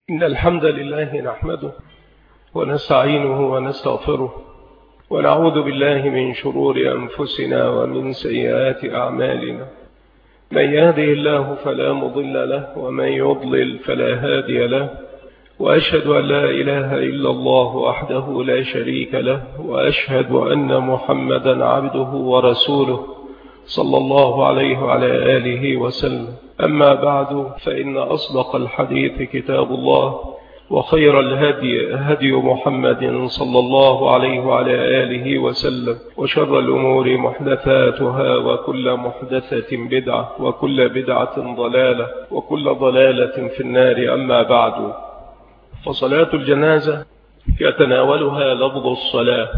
إن الحمد لله نحمده ونستعينه ونستغفره ونعوذ بالله من شرور أنفسنا ومن سيئات أعمالنا. من يهده الله فلا مضل له ومن يضلل فلا هادي له، وأشهد أن لا إله إلا الله وحده لا شريك له، وأشهد أن محمدا عبده ورسوله صلى الله عليه وعلى آله وسلم. أما بعد، فإن أصدق الحديث كتاب الله، وخير الهدي هدي محمد صلى الله عليه وعلى آله وسلم، وشر الأمور محدثاتها، وكل محدثة بدعة، وكل بدعة ضلالة، وكل ضلالة في النار. أما بعد، فصلاة الجنازة يتناولها لفظ الصلاة،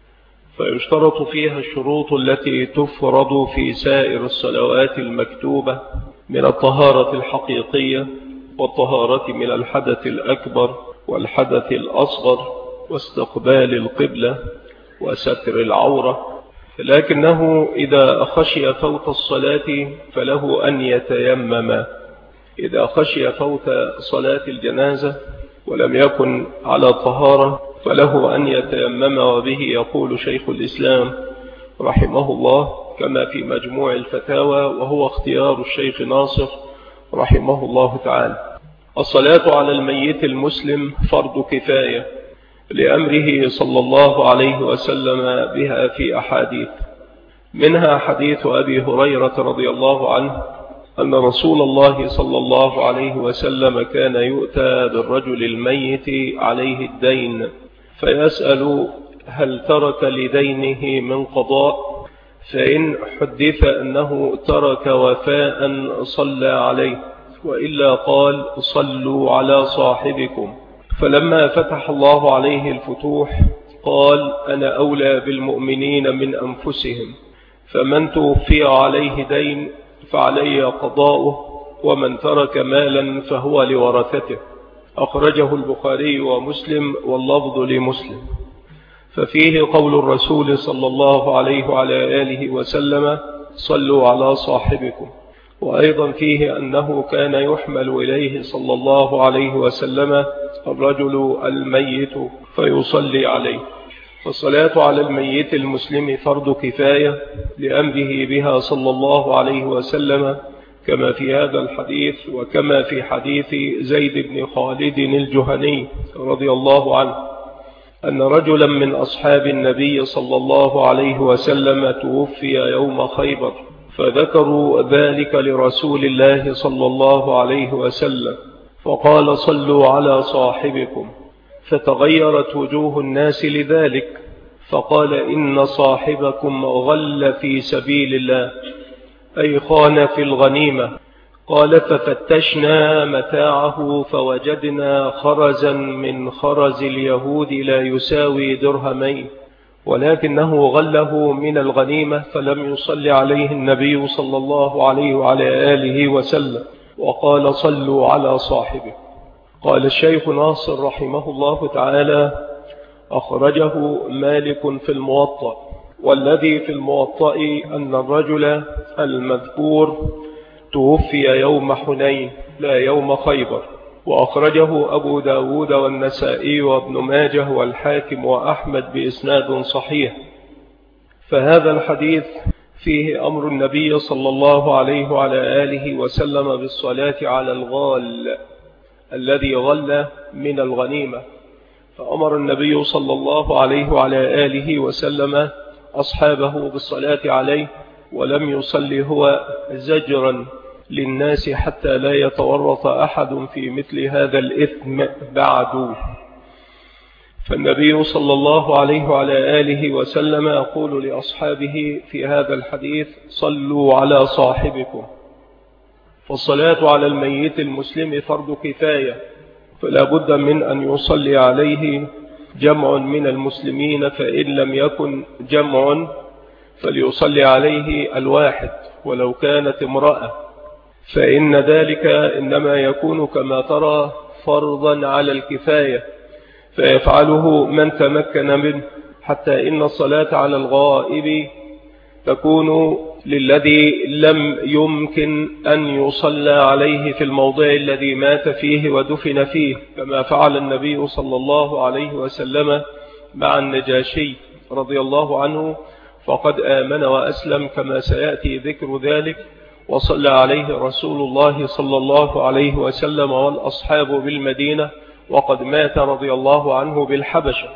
فيشترط فيها الشروط التي تفرض في سائر الصلوات المكتوبة من الطهارة الحقيقية، والطهارة من الحدث الأكبر والحدث الأصغر، واستقبال القبلة، وستر العورة. لكنه إذا خشي فوت الصلاة فله أن يتيمم. إذا خشي فوت صلاة الجنازة ولم يكن على طهارة فله أن يتيمم، وبه يقول شيخ الإسلام رحمه الله كما في مجموع الفتاوى، وهو اختيار الشيخ ناصر رحمه الله تعالى. الصلاة على الميت المسلم فرض كفاية لأمره صلى الله عليه وسلم بها في أحاديث، منها حديث أبي هريرة رضي الله عنه أن رسول الله صلى الله عليه وسلم كان يؤتى بالرجل الميت عليه الدين فيسأل هل ترك لدينه من قضاء، فإن حدث أنه ترك وفاء صلى عليه، وإلا قال صلوا على صاحبكم. فلما فتح الله عليه الفتوح قال أنا أولى بالمؤمنين من أنفسهم، فمن توفي عليه دين فعلي قضاؤه، ومن ترك مالا فهو لورثته. أخرجه البخاري ومسلم، واللفظ لمسلم. ففيه قول الرسول صلى الله عليه وعلى آله وسلم صلوا على صاحبكم، وأيضا فيه أنه كان يحمل إليه صلى الله عليه وسلم الرجل الميت فيصلي عليه. فالصلاة على الميت المسلم فرض كفاية لأمره بها صلى الله عليه وسلم، كما في هذا الحديث، وكما في حديث زيد بن خالد الجهني رضي الله عنه أن رجلا من أصحاب النبي صلى الله عليه وسلم توفي يوم خيبر، فذكروا ذلك لرسول الله صلى الله عليه وسلم، فقال صلوا على صاحبكم، فتغيرت وجوه الناس لذلك، فقال إن صاحبكم غل في سبيل الله، أي خان في الغنيمة. قال ففتشنا متاعه فوجدنا خرزا من خرز اليهود لا يساوي درهمين، ولكنه غله من الغنيمة، فلم يصلي عليه النبي صلى الله عليه وعلى آله وسلم، وقال صلوا على صاحبه. قال الشيخ ناصر رحمه الله تعالى أخرجه مالك في الموطأ، والذي في الموطأ أن الرجل المذكور توفي يوم حنين لا يوم خيبر. وأخرجه أبو داود والنسائي وابن ماجه والحاكم وأحمد بإسناد صحيح. فهذا الحديث فيه أمر النبي صلى الله عليه وعلى آله وسلم بالصلاة على الغال الذي غل من الغنيمة، فأمر النبي صلى الله عليه وعلى آله وسلم أصحابه بالصلاة عليه، ولم يصلي هو زجرا للناس حتى لا يتورط أحد في مثل هذا الإثم بعد. فالنبي صلى الله عليه وعلى آله وسلم يقول لأصحابه في هذا الحديث صلوا على صاحبكم. فالصلاة على الميت المسلم فرض كفاية، فلا بد من أن يصلي عليه جمع من المسلمين، فإن لم يكن جمع فليصلي عليه الواحد ولو كانت امرأة، فإن ذلك إنما يكون كما ترى فرضا على الكفاية، فيفعله من تمكن منه، حتى إن الصلاة على الغائب تكون للذي لم يمكن أن يصلى عليه في الموضع الذي مات فيه ودفن فيه، كما فعل النبي صلى الله عليه وسلم مع النجاشي رضي الله عنه، فقد آمن وأسلم كما سيأتي ذكر ذلك، وصلى عليه رسول الله صلى الله عليه وسلم والأصحاب بالمدينة، وقد مات رضي الله عنه بالحبشة.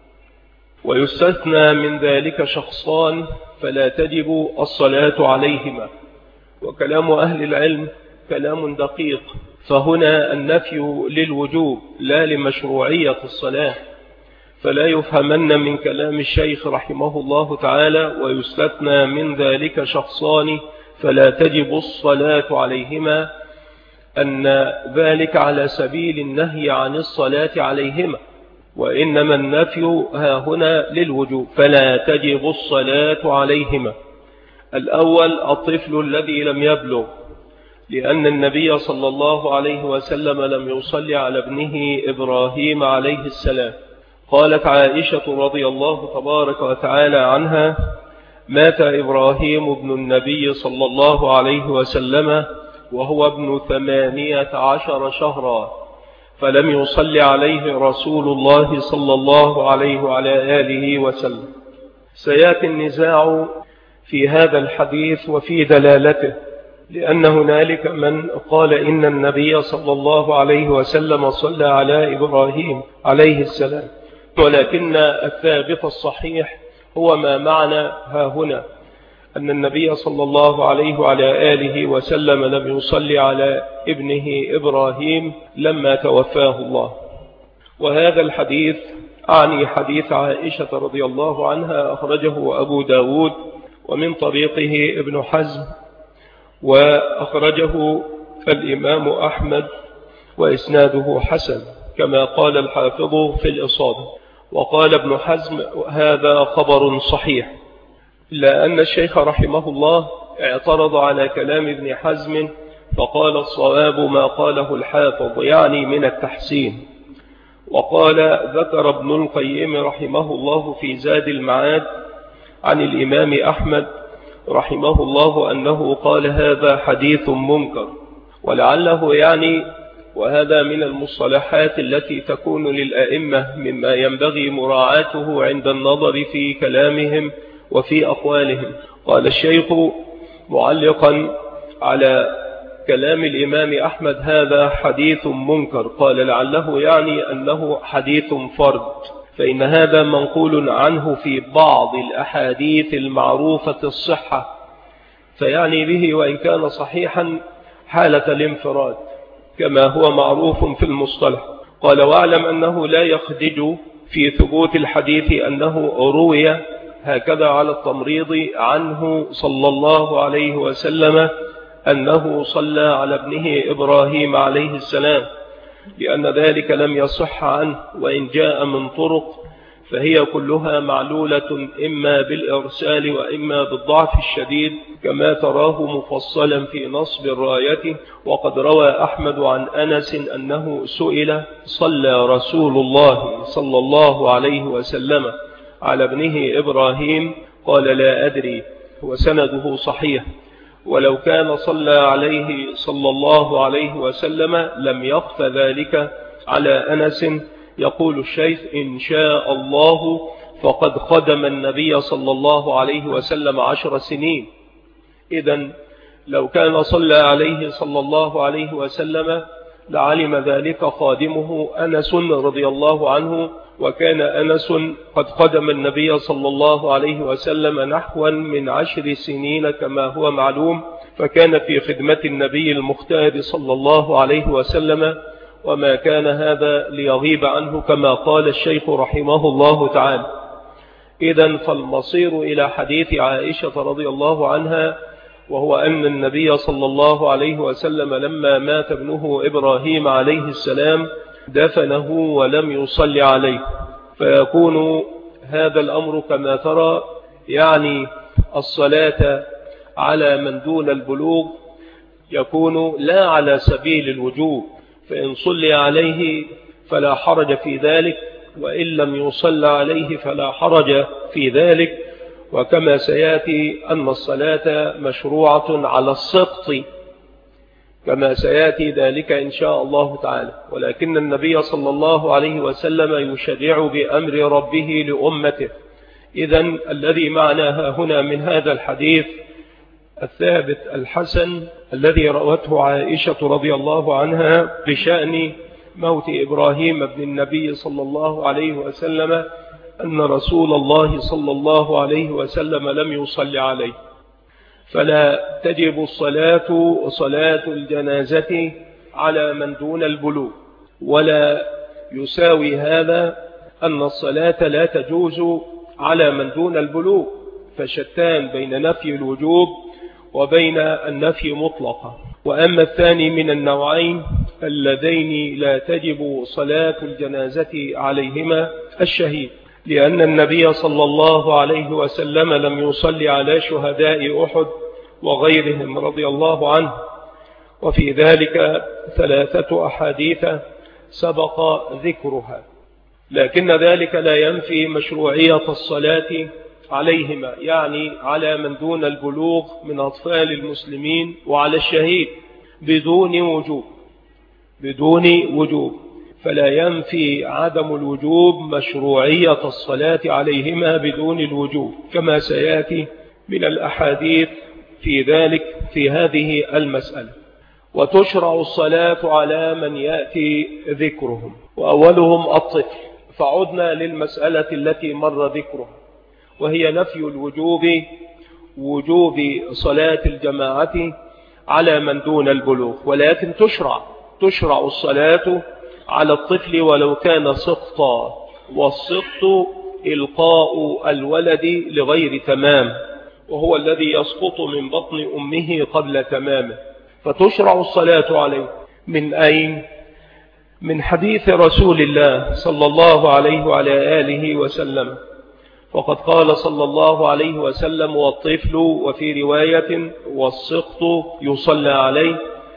ويستثنى من ذلك شخصان فلا تجب الصلاة عليهما، وكلام أهل العلم كلام دقيق، فهنا النفي للوجوب لا لمشروعية الصلاة، فلا يفهمن من كلام الشيخ رحمه الله تعالى ويستثنى من ذلك شخصان فلا تجب الصلاة عليهما أن ذلك على سبيل النهي عن الصلاة عليهما، وإنما النفي ها هنا للوجوب فلا تجب الصلاة عليهما. الأول الطفل الذي لم يبلغ، لأن النبي صلى الله عليه وسلم لم يصلي على ابنه إبراهيم عليه السلام. قالت عائشة رضي الله تبارك وتعالى عنها: مات إبراهيم ابن النبي صلى الله عليه وسلم وهو ابن 18 شهرا، فلم يصلي عليه رسول الله صلى الله عليه وعلى آله وسلم. سيأتي النزاع في هذا الحديث وفي دلالته، لأن هنالك من قال إن النبي صلى الله عليه وسلم صلى على إبراهيم عليه السلام، ولكن الثابت الصحيح هو ما معنى ها هنا، أن النبي صلى الله عليه وعلى آله وسلم لم يصلي على ابنه إبراهيم لما توفاه الله. وهذا الحديث أعني حديث عائشة رضي الله عنها، أخرجه أبو داود ومن طريقه ابن حزم، وأخرجه الإمام أحمد وإسناده حسن كما قال الحافظ في الإصابة. وقال ابن حزم هذا خبر صحيح، إلا أن الشيخ رحمه الله اعترض على كلام ابن حزم فقال الصواب ما قاله الحافظ، يعني من التحسين. وقال ذكر ابن القيم رحمه الله في زاد المعاد عن الإمام أحمد رحمه الله أنه قال هذا حديث منكر، ولعله يعني وهذا من المصطلحات التي تكون للأئمة مما ينبغي مراعاته عند النظر في كلامهم وفي أقوالهم. قال الشيخ معلقا على كلام الإمام أحمد هذا حديث منكر، قال لعله يعني أنه حديث فرد، فإن هذا منقول عنه في بعض الأحاديث المعروفة الصحة، فيعني به وإن كان صحيحا حالة الانفراد كما هو معروف في المصطلح. قال واعلم أنه لا يخدج في ثبوت الحديث أنه روي هكذا على التمريض عنه صلى الله عليه وسلم أنه صلى على ابنه إبراهيم عليه السلام، لأن ذلك لم يصح عنه، وإن جاء من طرق فهي كلها معلولة إما بالإرسال وإما بالضعف الشديد كما تراه مفصلا في نصب الراية. وقد روى أحمد عن أنس أنه سئل صلى رسول الله صلى الله عليه وسلم على ابنه إبراهيم؟ قال لا أدري، وسنده صحيح، ولو كان صلى عليه صلى الله عليه وسلم لم يخف ذلك على أنس. يقول الشيخ إن شاء الله فقد خدم النبي صلى الله عليه وسلم 10 سنين، إذن لو كان صلى عليه صلى الله عليه وسلم لعلم ذلك خادمه أنس رضي الله عنه، وكان أنس قد خدم النبي صلى الله عليه وسلم نحوا من 10 سنين كما هو معلوم، فكان في خدمة النبي المختار صلى الله عليه وسلم، وما كان هذا ليغيب عنه كما قال الشيخ رحمه الله تعالى. إذن فالمصير إلى حديث عائشة رضي الله عنها، وهو أن النبي صلى الله عليه وسلم لما مات ابنه إبراهيم عليه السلام دفنه ولم يصلي عليه، فيكون هذا الأمر كما ترى يعني الصلاة على من دون البلوغ يكون لا على سبيل الوجوب، فإن صلي عليه فلا حرج في ذلك، وإن لم يصلى عليه فلا حرج في ذلك. وكما سيأتي أن الصلاة مشروعة على السقط كما سيأتي ذلك إن شاء الله تعالى. ولكن النبي صلى الله عليه وسلم يشرع بأمر ربه لأمته. إذن الذي معناها هنا من هذا الحديث الثابت الحسن الذي روته عائشة رضي الله عنها بشأن موت إبراهيم بن النبي صلى الله عليه وسلم أن رسول الله صلى الله عليه وسلم لم يصلي عليه، فلا تجب صلاة الجنازة على من دون البلوغ، ولا يساوي هذا أن الصلاة لا تجوز على من دون البلوغ، فشتان بين نفي الوجوب وبين النفي مطلقا. وأما الثاني من النوعين اللذين لا تجب صلاة الجنازة عليهما الشهيد، لأن النبي صلى الله عليه وسلم لم يصلي على شهداء أحد وغيرهم رضي الله عنه، وفي ذلك 3 أحاديث سبق ذكرها، لكن ذلك لا ينفي مشروعية الصلاة عليهما، يعني على من دون البلوغ من أطفال المسلمين وعلى الشهيد بدون وجوب، فلا ينفي عدم الوجوب مشروعية الصلاة عليهما بدون الوجوب، كما سيأتي من الأحاديث في ذلك في هذه المسألة. وتشرع الصلاة على من يأتي ذكرهم، وأولهم الطفل. فعدنا للمسألة التي مر ذكرها، وهي نفي وجوب صلاة الجماعة على من دون البلوغ، ولكن تشرع الصلاة على الطفل ولو كان سقطا، والسقط إلقاء الولد لغير تمام، وهو الذي يسقط من بطن أمه قبل تمامه، فتشرع الصلاة عليه. من أين؟ من حديث رسول الله صلى الله عليه وعلى آله وسلم، وقد قال صلى الله عليه وسلم: والطفل، وفي رواية: والسقط يصلى عليه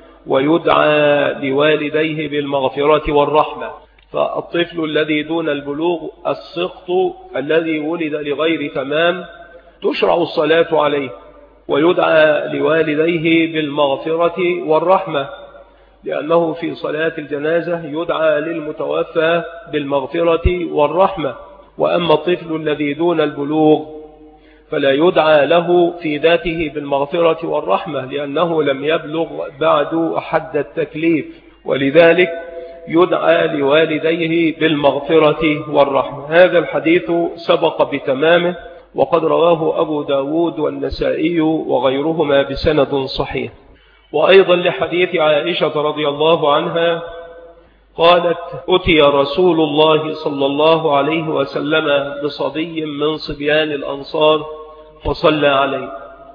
ويدعى لوالديه بالمغفرة والرحمة. فالطفل الذي دون البلوغ، السقط الذي ولد لغير تمام، تشرع الصلاة عليه ويدعى لوالديه بالمغفرة والرحمة، لأنه في صلاة الجنازة يدعى للمتوفى بالمغفرة والرحمة. وأما الطفل الذي دون البلوغ فلا يدعى له في ذاته بالمغفرة والرحمة، لأنه لم يبلغ بعد حد التكليف، ولذلك يدعى لوالديه بالمغفرة والرحمة. هذا الحديث سبق بتمامه، وقد رواه أبو داود والنسائي وغيرهما بسند صحيح. وأيضا لحديث عائشة رضي الله عنها قالت: أتي رسول الله صلى الله عليه وسلم بصبي من صبيان الأنصار فصلى عليه.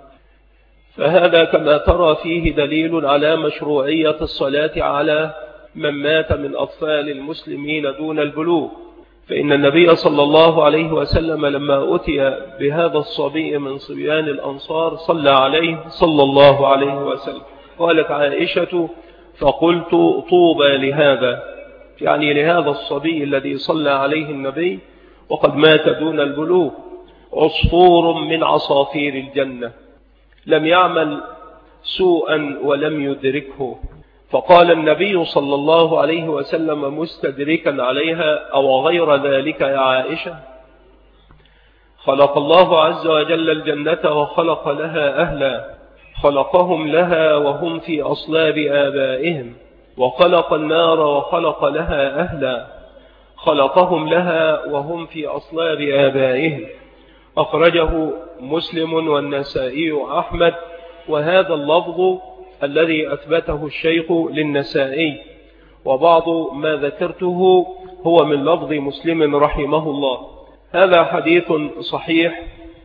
فهذا كما ترى فيه دليل على مشروعية الصلاة على من مات من أطفال المسلمين دون البلوغ، فإن النبي صلى الله عليه وسلم لما أتي بهذا الصبي من صبيان الأنصار صلى عليه صلى الله عليه وسلم. قالت عائشة: فقلت: طوبى لهذا، يعني لهذا الصبي الذي صلى عليه النبي وقد مات دون البلوغ، عصفور من عصافير الجنة لم يعمل سوءا ولم يدركه. فقال النبي صلى الله عليه وسلم مستدركا عليها: أو غير ذلك يا عائشة؟ خلق الله عز وجل الجنة وخلق لها أهلا، خلقهم لها وهم في أصلاب آبائهم، وخلق النار وخلق لها أهلا، خلقهم لها وهم في أصلاب آبائهم. أخرجه مسلم والنسائي أحمد، وهذا اللفظ الذي أثبته الشيخ للنسائي، وبعض ما ذكرته هو من لفظ مسلم رحمه الله. هذا حديث صحيح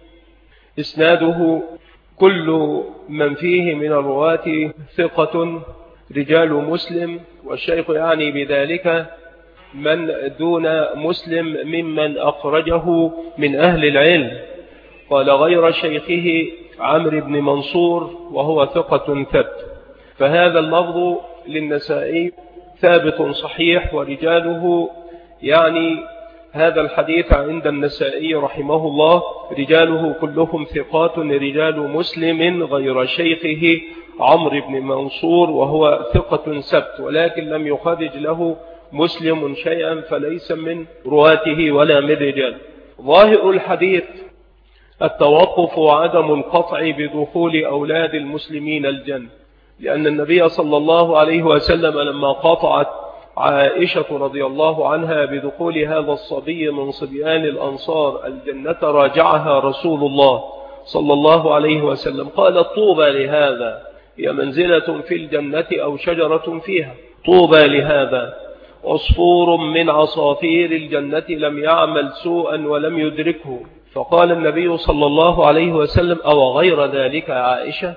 إسناده كل من فيه من الرواة ثقة رجال مسلم، والشيخ يعني بذلك من دون مسلم ممن أخرجه من أهل العلم. قال: غير شيخه عمرو بن منصور وهو ثقة ثبت. فهذا اللفظ للنسائي ثابت صحيح، ورجاله يعني هذا الحديث عند النسائي رحمه الله رجاله كلهم ثقات رجال مسلم غير شيخه عمرو بن منصور وهو ثقة سبت، ولكن لم يخرج له مسلم شيئا فليس من رواته ولا من رجال. ظاهر الحديث التوقف وعدم القطع بدخول أولاد المسلمين الجنة، لأن النبي صلى الله عليه وسلم لما قطعت عائشة رضي الله عنها بدخول هذا الصبي من صبيان الأنصار الجنة راجعها رسول الله صلى الله عليه وسلم قال: طوبى لهذا، هي منزلة في الجنة أو شجرة فيها، طوبى لهذا عصفور من عصافير الجنة لم يعمل سوءا ولم يدركه. فقال النبي صلى الله عليه وسلم: أو غير ذلك عائشة؟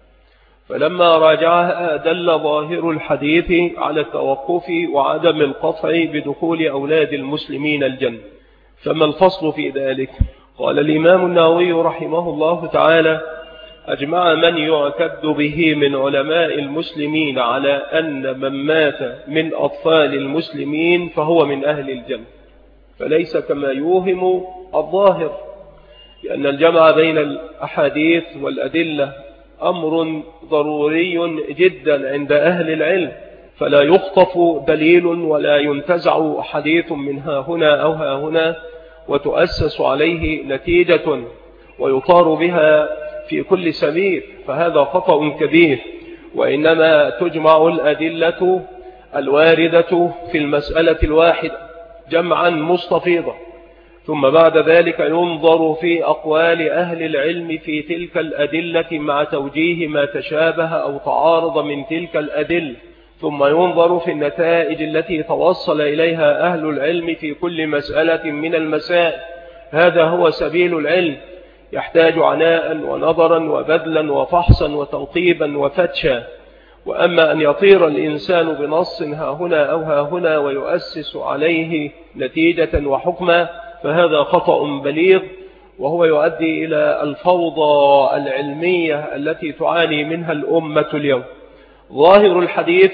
فلما راجعها دل ظاهر الحديث على التوقف وعدم القطع بدخول أولاد المسلمين الجنة. فما الفصل في ذلك؟ قال الإمام النووي رحمه الله تعالى: أجمع من يعتد به من علماء المسلمين على أن من مات من أطفال المسلمين فهو من أهل الجنة، فليس كما يوهم الظاهر، لأن الجمع بين الأحاديث والأدلة أمر ضروري جدا عند أهل العلم، فلا يخطف دليل ولا ينتزع حديث من ها هنا أو ها هنا وتؤسس عليه نتيجة ويطار بها في كل سبيل، فهذا خطأ كبير. وإنما تجمع الأدلة الواردة في المسألة الواحدة جمعا مستفيضا، ثم بعد ذلك ينظر في أقوال أهل العلم في تلك الأدلة مع توجيه ما تشابه أو تعارض من تلك الأدلة، ثم ينظر في النتائج التي توصل إليها أهل العلم في كل مسألة من المسائل. هذا هو سبيل العلم، يحتاج عناء ونظرا وبذلا وفحصا وتنقيبا وفتشا. وأما أن يطير الإنسان بنص ها هنا أو ها هنا ويؤسس عليه نتيجة وحكما فهذا خطأ بليغ، وهو يؤدي إلى الفوضى العلمية التي تعاني منها الأمة اليوم. ظاهر الحديث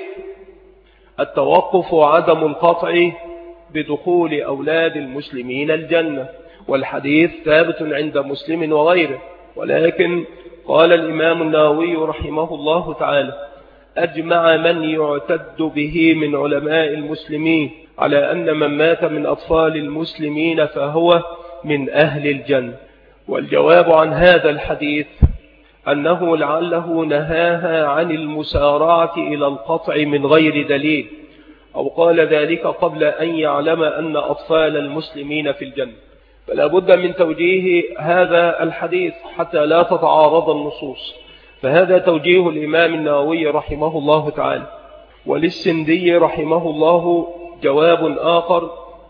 التوقف وعدم القطع بدخول أولاد المسلمين الجنة، والحديث ثابت عند مسلم وغيره. ولكن قال الإمام النووي رحمه الله تعالى: أجمع من يعتد به من علماء المسلمين على أن من مات من أطفال المسلمين فهو من أهل الجنة. والجواب عن هذا الحديث أنه لعله نهاها عن المسارعة إلى القطع من غير دليل، أو قال ذلك قبل أن يعلم أن أطفال المسلمين في الجنة. فلا بد من توجيه هذا الحديث حتى لا تتعارض النصوص، فهذا توجيه الإمام النووي رحمه الله تعالى. وللسندي رحمه الله جواب آخر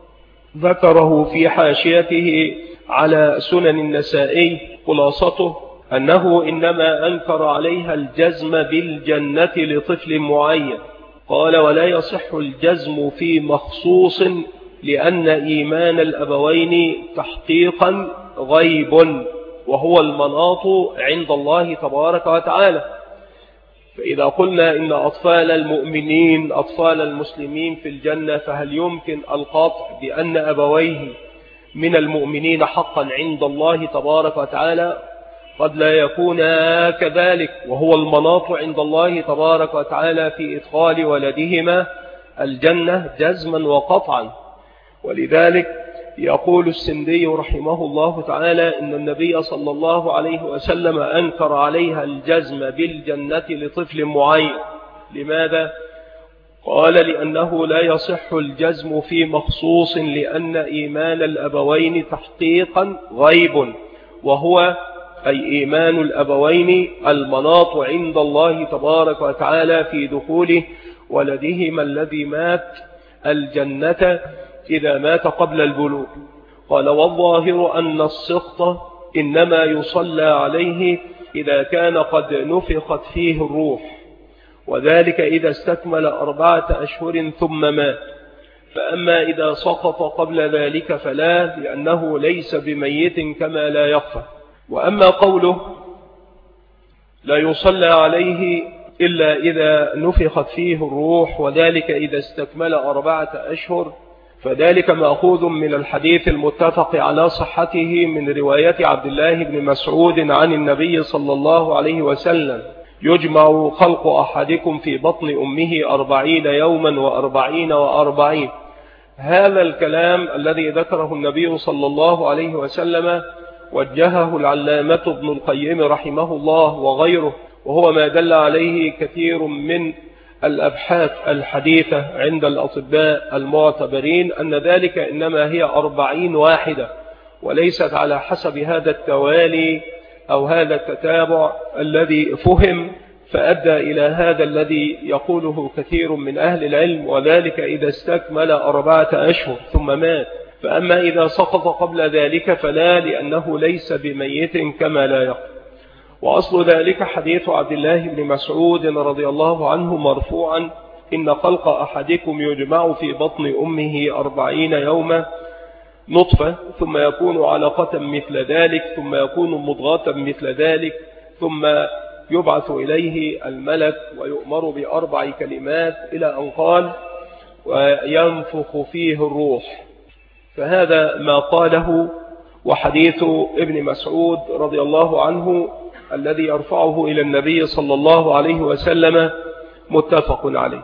ذكره في حاشيته على سنن النسائي، خلاصته أنه إنما أنكر عليها الجزم بالجنة لطفل معين. قال: ولا يصح الجزم في مخصوص لأن إيمان الأبوين تحقيقا غيب، وهو المناط عند الله تبارك وتعالى. فإذا قلنا إن أطفال المؤمنين أطفال المسلمين في الجنة، فهل يمكن القطع بأن أبويه من المؤمنين حقا عند الله تبارك وتعالى؟ قد لا يكون كذلك، وهو المناط عند الله تبارك وتعالى في إدخال ولدهما الجنة جزما وقطعا. ولذلك يقول السندي رحمه الله تعالى إن النبي صلى الله عليه وسلم أنكر عليها الجزم بالجنة لطفل معين. لماذا؟ قال: لأنه لا يصح الجزم في مخصوص لأن إيمان الأبوين تحقيقا غيب، وهو أي إيمان الأبوين المناط عند الله تبارك وتعالى في دخول ولدهما الذي مات الجنة إذا مات قبل البلوغ. قال: والظاهر أن السقط إنما يصلى عليه إذا كان قد نفخت فيه الروح، وذلك إذا استكمل 4 أشهر ثم مات. فأما إذا سقط قبل ذلك فلا، لأنه ليس بميت كما لا يخفى. وأما قوله لا يصلى عليه إلا إذا نفخت فيه الروح وذلك إذا استكمل 4 أشهر، فذلك مأخوذ من الحديث المتفق على صحته من رواية عبد الله بن مسعود عن النبي صلى الله عليه وسلم: يجمع خلق أحدكم في بطن أمه 40 يوما و40. هذا الكلام الذي ذكره النبي صلى الله عليه وسلم وجهه العلامة ابن القيم رحمه الله وغيره، وهو ما دل عليه كثير من الأبحاث الحديثة عند الأطباء المعتبرين، أن ذلك إنما هي 40 واحدة، وليست على حسب هذا التوالي أو هذا التتابع الذي فهم فأدى إلى هذا الذي يقوله كثير من أهل العلم، وذلك إذا استكمل 4 أشهر ثم مات. فأما إذا سقط قبل ذلك فلا، لأنه ليس بميت كما لا يقول. وأصل ذلك حديث عبد الله بن مسعود رضي الله عنه مرفوعا: إن خلق أحدكم يجمع في بطن أمه 40 يوما نطفة، ثم يكون علقة مثل ذلك، ثم يكون مضغة مثل ذلك، ثم يبعث إليه الملك ويؤمر ب4 كلمات إلى أن قال: وينفخ فيه الروح. فهذا ما قاله. وحديث ابن مسعود رضي الله عنه الذي يرفعه إلى النبي صلى الله عليه وسلم متفق عليه.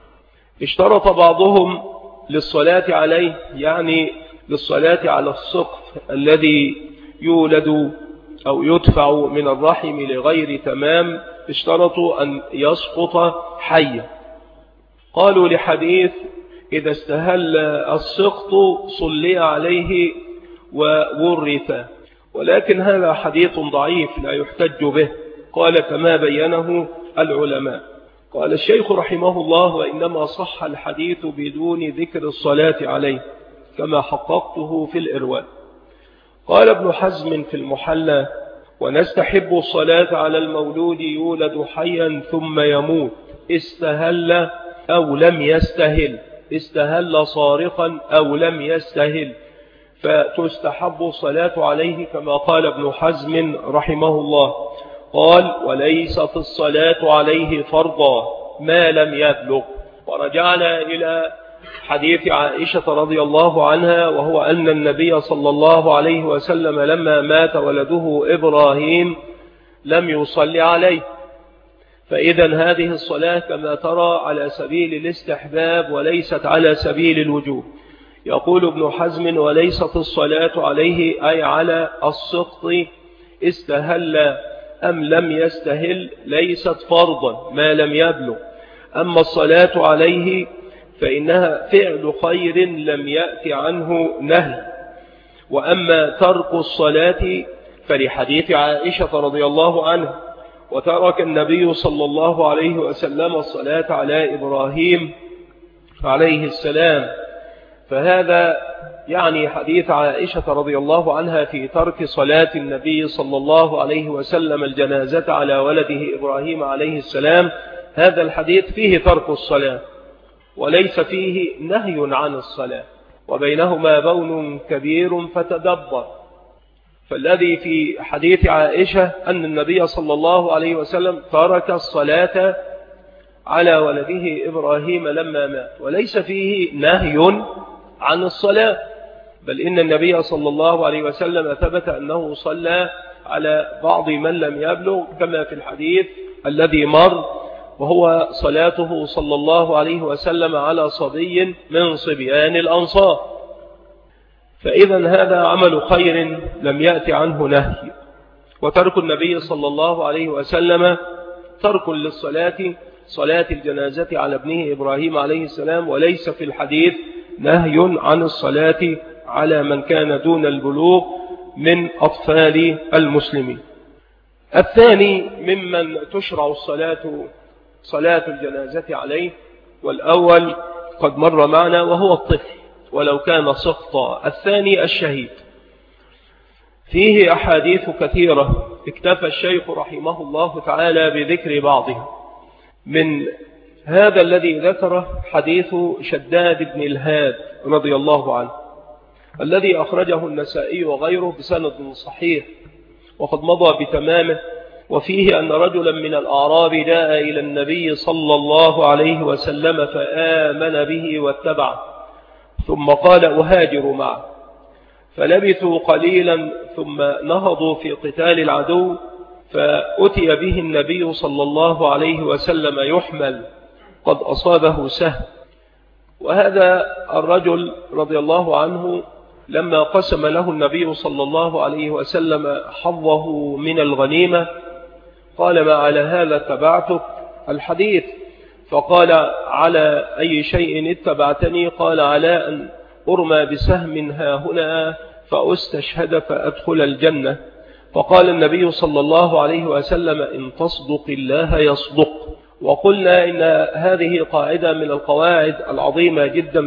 اشترط بعضهم للصلاة عليه، يعني للصلاة على السقط الذي يولد أو يدفع من الرحم لغير تمام، اشترطوا أن يسقط حيا. قالوا لحديث: إذا استهل السقط صلي عليه وورث، ولكن هذا حديث ضعيف لا يحتج به، قال كما بينه العلماء. قال الشيخ رحمه الله: وإنما صح الحديث بدون ذكر الصلاة عليه كما حققته في الإرواء. قال ابن حزم في المحلى: ونستحب الصلاة على المولود يولد حيا ثم يموت، استهل أو لم يستهل، استهل صارخا أو لم يستهل، فتستحب الصلاة عليه كما قال ابن حزم رحمه الله. قال: وليست الصلاة عليه فرضا ما لم يبلغ. ورجعنا إلى حديث عائشة رضي الله عنها، وهو أن النبي صلى الله عليه وسلم لما مات ولده إبراهيم لم يصلي عليه. فإذا هذه الصلاة كما ترى على سبيل الاستحباب وليست على سبيل الوجوب. يقول ابن حزم: وليست الصلاة عليه أي على السقط استهل أم لم يستهل ليست فرضا ما لم يبلغ. أما الصلاة عليه فإنها فعل خير لم يأتي عنه نهي. وأما ترك الصلاة فلحديث عائشة رضي الله عنها: وترك النبي صلى الله عليه وسلم الصلاة على إبراهيم عليه السلام. فهذا يعني حديث عائشة رضي الله عنها في ترك صلاة النبي صلى الله عليه وسلم الجنازة على ولده إبراهيم عليه السلام. هذا الحديث فيه ترك الصلاة وليس فيه نهي عن الصلاة، وبينهما بون كبير فتدبر. فالذي في حديث عائشة أن النبي صلى الله عليه وسلم ترك الصلاة على ولده إبراهيم لما مات، وليس فيه نهي عن الصلاة، بل إن النبي صلى الله عليه وسلم ثبت أنه صلى على بعض من لم يبلغ كما في الحديث الذي مر، وهو صلاته صلى الله عليه وسلم على صبي من صبيان الأنصار. فإذا هذا عمل خير لم يأتي عنه نهي. وترك النبي صلى الله عليه وسلم ترك للصلاة، صلاة الجنازة على ابنه إبراهيم عليه السلام، وليس في الحديث نهي عن الصلاة على من كان دون البلوغ من أطفال المسلمين. الثاني ممن تشرع صلاة الجنازة عليه، والأول قد مر معنا وهو الطفل ولو كان سقطا. الثاني الشهيد. فيه أحاديث كثيرة، اكتفى الشيخ رحمه الله تعالى بذكر بعضها. من هذا الذي ذكره حديث شداد بن الهاد رضي الله عنه الذي أخرجه النسائي وغيره بسند صحيح وقد مضى بتمامه. وفيه أن رجلا من الأعراب جاء إلى النبي صلى الله عليه وسلم فآمن به واتبعه، ثم قال أهاجر معه. فلبثوا قليلا ثم نهضوا في قتال العدو، فأتي به النبي صلى الله عليه وسلم يحمل قد أصابه سهم. وهذا الرجل رضي الله عنه لما قسم له النبي صلى الله عليه وسلم حظه من الغنيمة قال: ما على هذا اتبعتك الحديث؟ فقال: على أي شيء اتبعتني؟ قال: على أن أرمى بسهم هاهنا فأستشهد فأدخل الجنة. فقال النبي صلى الله عليه وسلم: إن تصدق الله يصدق. وقلنا إن هذه قاعدة من القواعد العظيمة جدا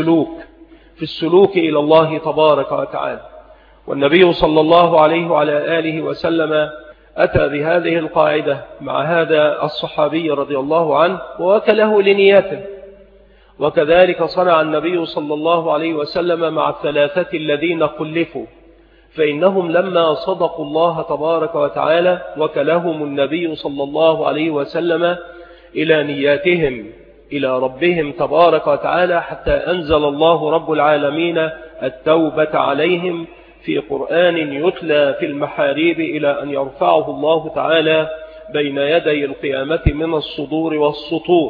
في السلوك إلى الله تبارك وتعالى. والنبي صلى الله عليه وعلى آله وسلم أتى بهذه القاعدة مع هذا الصحابي رضي الله عنه ووكله لنيته. وكذلك صنع النبي صلى الله عليه وسلم مع الثلاثة الذين خلفوا، فإنهم لما صدقوا الله تبارك وتعالى وكلهم النبي صلى الله عليه وسلم إلى نياتهم إلى ربهم تبارك وتعالى، حتى أنزل الله رب العالمين التوبة عليهم في قرآن يتلى في المحاريب إلى أن يرفعه الله تعالى بين يدي القيامة من الصدور والسطور.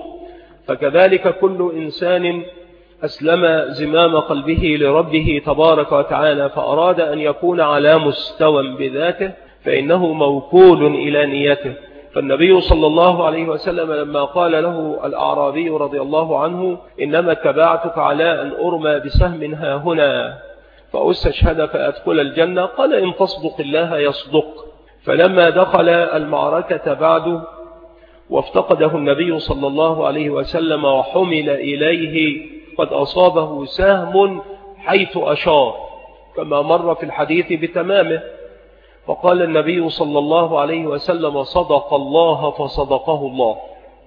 فكذلك كل إنسان أسلم زمام قلبه لربه تبارك وتعالى فأراد أن يكون على مستوى بذاته فإنه موكول إلى نيته. فالنبي صلى الله عليه وسلم لما قال له الأعرابي رضي الله عنه: إنما اتبعتك على أن أرمى بسهم هاهنا فأستشهد فأدخل الجنة، قال: إن تصدق الله يصدق. فلما دخل المعركة بعده وافتقده النبي صلى الله عليه وسلم وحمل إليه قد أصابه سهم حيث أشار كما مر في الحديث بتمامه، فقال النبي صلى الله عليه وسلم: صدق الله فصدقه الله،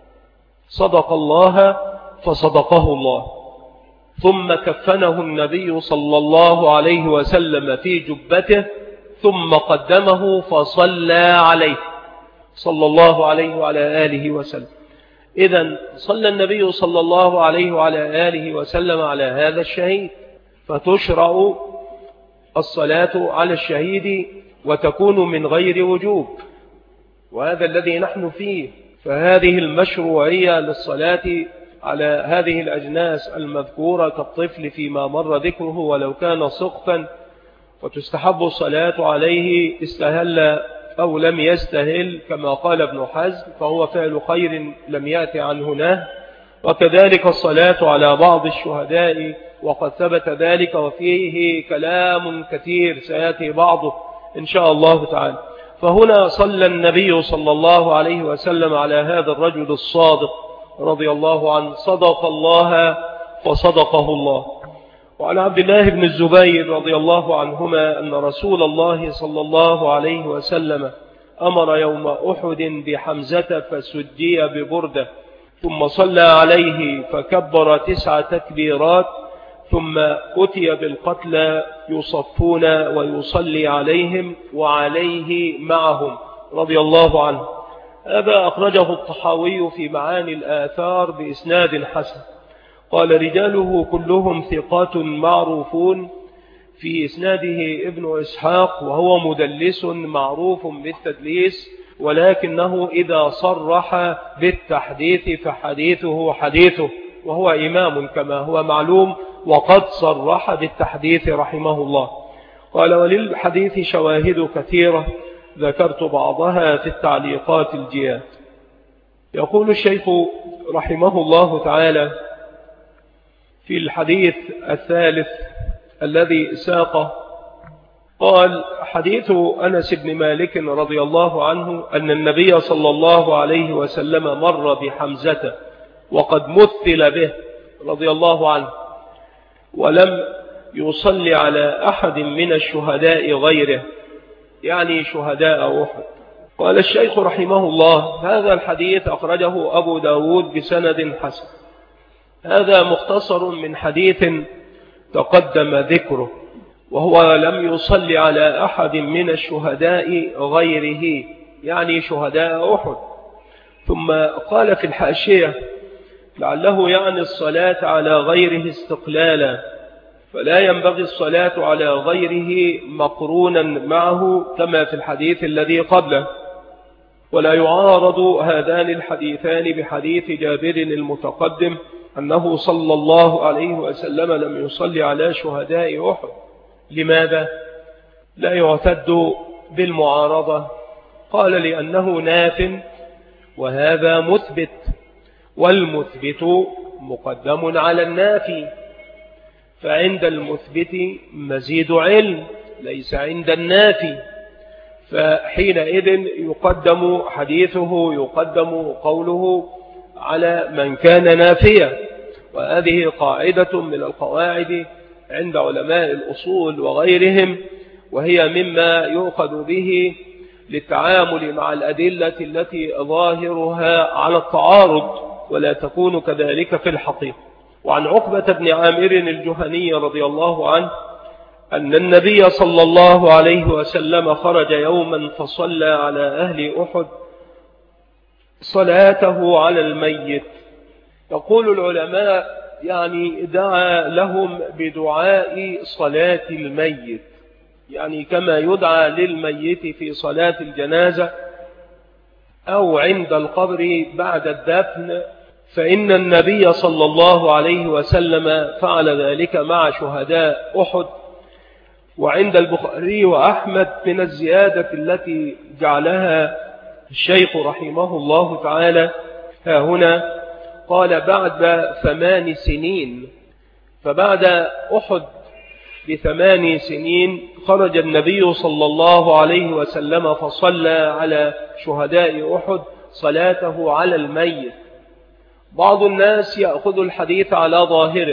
صدق الله فصدقه الله. ثم كفنه النبي صلى الله عليه وسلم في جبته ثم قدمه فصلى عليه صلى الله عليه وعلى آله وسلم. إذن صلى النبي صلى الله عليه وعلى آله وسلم على هذا الشهيد، فتشرع الصلاة على الشهيد وتكون من غير وجوب، وهذا الذي نحن فيه. فهذه المشروعية للصلاة على هذه الأجناس المذكورة كالطفل فيما مر ذكره ولو كان سقطا، وتستحب الصلاة عليه استهل أو لم يستهل كما قال ابن حزم، فهو فعل خير لم يأتي عنه نهي. وكذلك الصلاة على بعض الشهداء وقد ثبت ذلك، وفيه كلام كثير سيأتي بعضه إن شاء الله تعالى. فهنا صلى النبي صلى الله عليه وسلم على هذا الرجل الصادق رضي الله عنه، صدق الله فصدقه الله. وعن عبد الله بن الزبير رضي الله عنهما أن رسول الله صلى الله عليه وسلم أمر يوم أحد بحمزة فسجي ببردة، ثم صلى عليه فكبر 9 تكبيرات، ثم أتي بالقتلى يصفون ويصلي عليهم وعليه معهم رضي الله عنه. هذا أخرجه الطحاوي في معاني الآثار بإسناد حسن. قال: رجاله كلهم ثقات معروفون، في إسناده ابن إسحاق وهو مدلس معروف بالتدليس، ولكنه إذا صرح بالتحديث فحديثه حديثه، وهو إمام كما هو معلوم، وقد صرح بالتحديث رحمه الله. قال: وللحديث شواهد كثيرة ذكرت بعضها في التعليقات الجياد. يقول الشيخ رحمه الله تعالى في الحديث الثالث الذي ساقه، قال: حديث أنس بن مالك رضي الله عنه أن النبي صلى الله عليه وسلم مر بحمزة وقد مثل به رضي الله عنه، ولم يصلي على أحد من الشهداء غيره، يعني شهداء أحد. قال الشيخ رحمه الله: هذا الحديث أخرجه أبو داود بسند حسن. هذا مختصر من حديث تقدم ذكره، وهو لم يصلي على أحد من الشهداء غيره، يعني شهداء أحد. ثم قال في الحاشية: لعله يعني الصلاة على غيره استقلالا، فلا ينبغي الصلاة على غيره مقرونا معه كما في الحديث الذي قبله. ولا يعارض هذان الحديثان بحديث جابر المتقدم أنه صلى الله عليه وسلم لم يصلي على شهداء أحد. لماذا لا يعتد بالمعارضة؟ قال لأنه ناف وهذا مثبت، والمثبت مقدم على النافي، فعند المثبت مزيد علم ليس عند النافي، فحينئذ يقدم حديثه، يقدم قوله على من كان نافيا. وهذه قاعدة من القواعد عند علماء الأصول وغيرهم، وهي مما يؤخذ به للتعامل مع الأدلة التي ظاهرها على التعارض ولا تكون كذلك في الحقيقة. وعن عقبة بن عامر الجهني رضي الله عنه أن النبي صلى الله عليه وسلم خرج يوما فصلى على أهل أحد صلاته على الميت. يقول العلماء يعني دعا لهم بدعاء صلاة الميت، يعني كما يدعى للميت في صلاة الجنازة أو عند القبر بعد الدفن، فإن النبي صلى الله عليه وسلم فعل ذلك مع شهداء أحد. وعند البخاري وأحمد من الزيادة التي جعلها الشيخ رحمه الله تعالى ها هنا قال بعد 8 سنين، فبعد أحد ب8 سنين خرج النبي صلى الله عليه وسلم فصلى على شهداء أحد صلاته على الميت. بعض الناس يأخذ الحديث على ظاهره،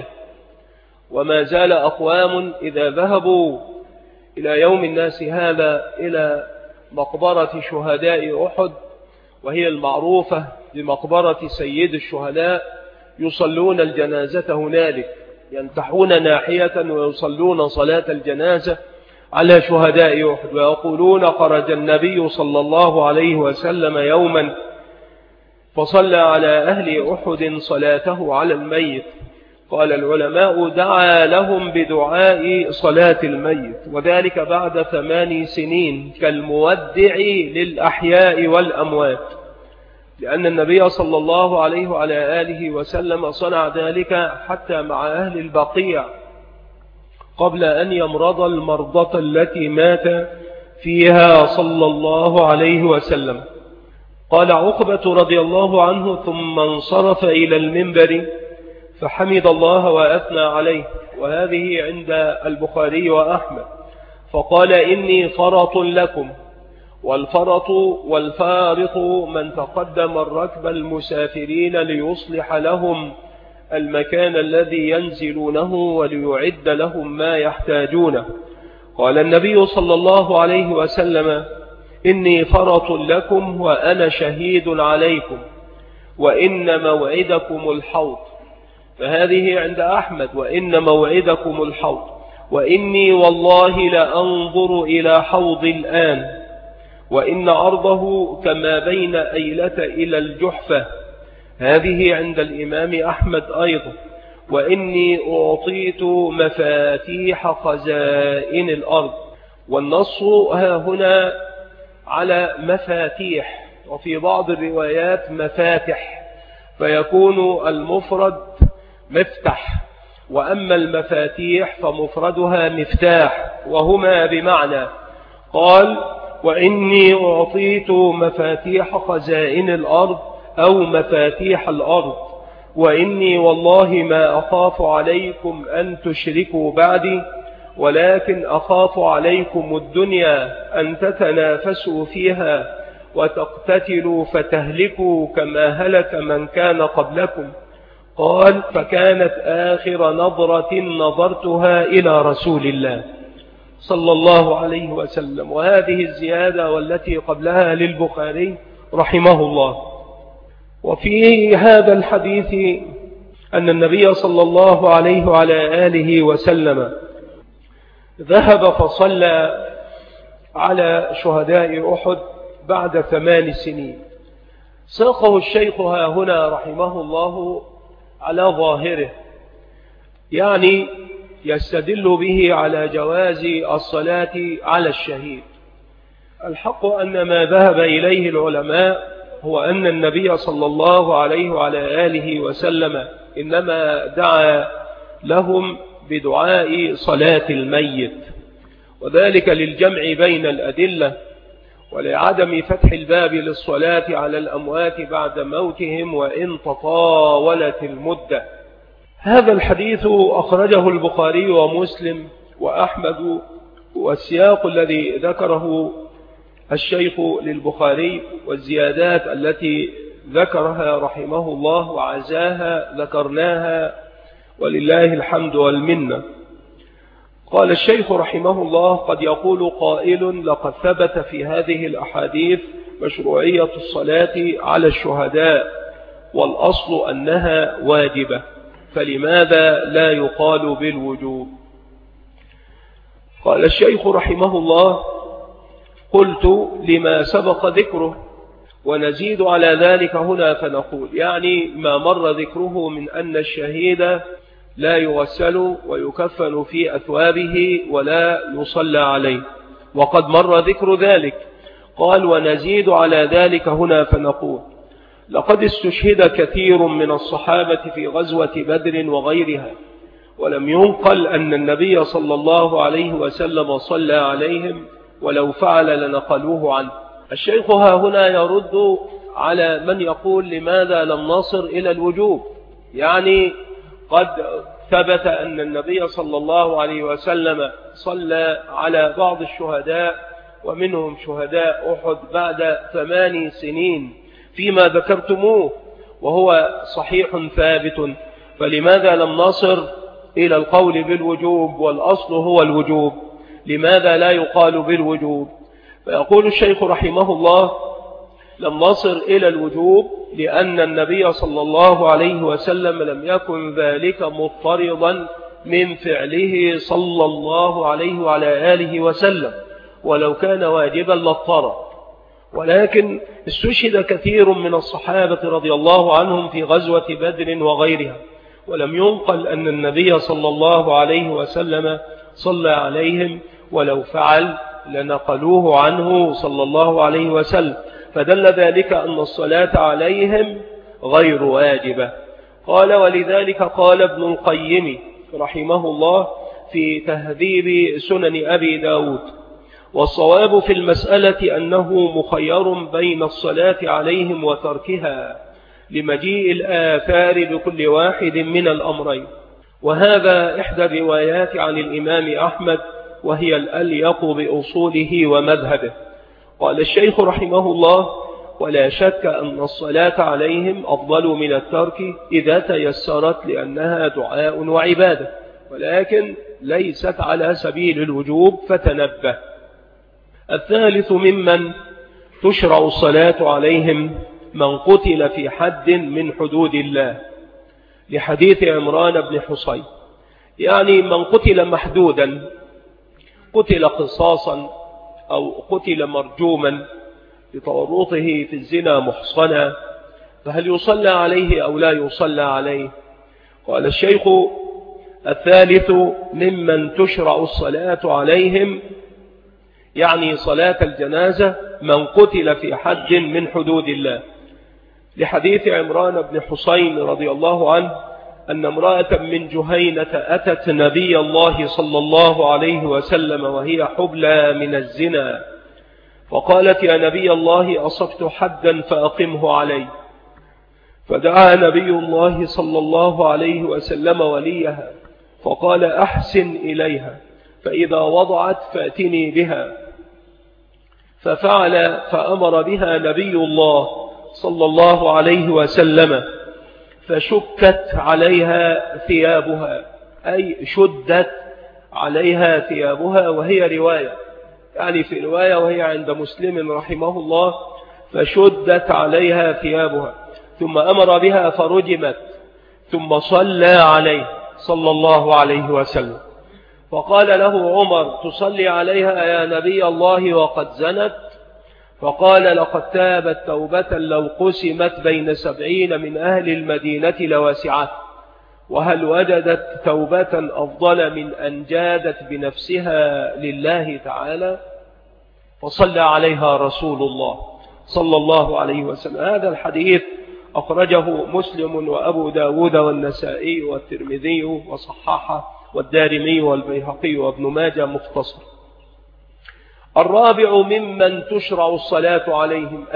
وما زال أقوام إذا ذهبوا إلى يوم الناس هذا إلى مقبرة شهداء أحد، وهي المعروفة بمقبرة سيد الشهداء، يصلون الجنازة هنالك، ينتحون ناحية ويصلون صلاة الجنازة على شهداء أحد، ويقولون خرج النبي صلى الله عليه وسلم يوما فصلى على أهل أحد صلاته على الميت. قال العلماء دعا لهم بدعاء صلاة الميت، وذلك بعد 8 سنين كالمودع للأحياء والأموات، لأن النبي صلى الله عليه وعلى آله وسلم صنع ذلك حتى مع أهل البقيع قبل أن يمرض المرضى التي مات فيها صلى الله عليه وسلم. قال عقبة رضي الله عنه ثم انصرف إلى المنبر فحمد الله وأثنى عليه، وهذه عند البخاري وأحمد، فقال إني فرط لكم، والفرط والفارط من تقدم الركب المسافرين ليصلح لهم المكان الذي ينزلونه وليعد لهم ما يحتاجونه. قال النبي صلى الله عليه وسلم إني فرط لكم وأنا شهيد عليكم، وإن موعدكم الحوض، فهذه عند أحمد وإن موعدكم الحوض، وإني والله لأنظر إلى حوض الآن، وإن أرضه كما بين أيلة إلى الجحفة، هذه عند الإمام أحمد أيضا، وإني أعطيت مفاتيح خزائن الأرض. والنص ها هنا على مفاتيح، وفي بعض الروايات مفاتح، فيكون المفرد مفتح، وأما المفاتيح فمفردها مفتاح، وهما بمعنى. قال وإني أعطيت مفاتيح خزائن الأرض أو مفاتيح الأرض، وإني والله ما أخاف عليكم أن تشركوا بعدي، ولكن أخاف عليكم الدنيا أن تتنافسوا فيها وتقتتلوا فتهلكوا كما هلك من كان قبلكم. قال فكانت آخر نظرة نظرتها إلى رسول الله صلى الله عليه وسلم. وهذه الزيادة والتي قبلها للبخاري رحمه الله. وفي هذا الحديث أن النبي صلى الله عليه وعلى آله وسلم ذهب فصلى على شهداء أحد بعد 8 سنين. ساقه الشيخ ها هنا رحمه الله على ظاهره، يعني يستدل به على جواز الصلاة على الشهيد. الحق أن ما ذهب إليه العلماء هو أن النبي صلى الله عليه وعلى آله وسلم إنما دعا لهم بدعاء صلاة الميت، وذلك للجمع بين الأدلة ولعدم فتح الباب للصلاة على الأموات بعد موتهم وإن تطاولت المدة. هذا الحديث أخرجه البخاري ومسلم وأحمد، والسياق الذي ذكره الشيخ للبخاري والزيادات التي ذكرها رحمه الله وعزاها ذكرناها ولله الحمد والمنة. قال الشيخ رحمه الله: قد يقول قائل لقد ثبت في هذه الأحاديث مشروعية الصلاة على الشهداء والأصل أنها واجبة، فلماذا لا يقال بالوجوب؟ قال الشيخ رحمه الله: قلت لما سبق ذكره ونزيد على ذلك هنا فنقول، يعني ما مر ذكره من أن الشهيد لا يغسل ويكفن في أثوابه ولا يصلى عليه، وقد مر ذكر ذلك. قال: ونزيد على ذلك هنا فنقول: لقد استشهد كثير من الصحابة في غزوة بدر وغيرها، ولم ينقل أن النبي صلى الله عليه وسلم صلى عليهم، ولو فعل لنقلوه عنه. الشيخ ها هنا يرد على من يقول لماذا لم نصر إلى الوجوب، يعني قد ثبت أن النبي صلى الله عليه وسلم صلى على بعض الشهداء ومنهم شهداء أحد بعد 8 سنين فيما ذكرتموه، وهو صحيح ثابت، فلماذا لم نصر إلى القول بالوجوب والأصل هو الوجوب؟ لماذا لا يقال بالوجوب؟ فيقول الشيخ رحمه الله: لم نصر إلى الوجوب لأن النبي صلى الله عليه وسلم لم يكن ذلك مضطردا من فعله صلى الله عليه وعلى آله وسلم، ولو كان واجبا لاضطر، ولكن استشهد كثير من الصحابة رضي الله عنهم في غزوة بدر وغيرها، ولم ينقل أن النبي صلى الله عليه وسلم صلى عليهم، ولو فعل لنقلوه عنه صلى الله عليه وسلم، فدل ذلك أن الصلاة عليهم غير واجبة. قال: ولذلك قال ابن القيم رحمه الله في تهذيب سنن أبي داود: والصواب في المسألة أنه مخير بين الصلاة عليهم وتركها لمجيء الآثار بكل واحد من الأمرين، وهذا إحدى الروايات عن الإمام أحمد، وهي الأليق بأصوله ومذهبه. قال الشيخ رحمه الله: ولا شك أن الصلاة عليهم أفضل من الترك إذا تيسرت، لأنها دعاء وعبادة، ولكن ليست على سبيل الوجوب، فتنبه. الثالث ممن تشرع الصلاة عليهم من قتل في حد من حدود الله، لحديث عمران بن حصين، يعني من قتل محدودا، قتل قصاصا أو قتل مرجوما لتورطه في الزنا محصنا، فهل يصلى عليه أو لا يصلى عليه؟ قال الشيخ: الثالث ممن تشرع الصلاة عليهم، يعني صلاة الجنازة، من قتل في حد من حدود الله، لحديث عمران بن حصين رضي الله عنه أن امرأة من جهينة أتت نبي الله صلى الله عليه وسلم وهي حبلى من الزنا، فقالت: يا نبي الله، أصبت حدا فأقمه علي. فدعا نبي الله صلى الله عليه وسلم وليها فقال: أحسن إليها، فإذا وضعت فأتني بها. ففعل، فأمر بها نبي الله صلى الله عليه وسلم، فشكت عليها ثيابها، أي شدت عليها ثيابها، وهي رواية، يعني في رواية وهي عند مسلم رحمه الله: فشدت عليها ثيابها، ثم أمر بها فرجمت، ثم صلى عليه صلى الله عليه وسلم. فقال له عمر: تصلي عليها يا نبي الله وقد زنت؟ فقال: لقد تابت توبة لو قسمت بين 70 من أهل المدينة لواسعت. وهل وجدت توبة أفضل من أن جادت بنفسها لله تعالى؟ فصلى عليها رسول الله صلى الله عليه وسلم. هذا الحديث أخرجه مسلم وأبو داود والنسائي والترمذي وصححه والدارمي والبيهقي وابن ماجه مختصر. الرابع ممن تشرع الصلاة عليهم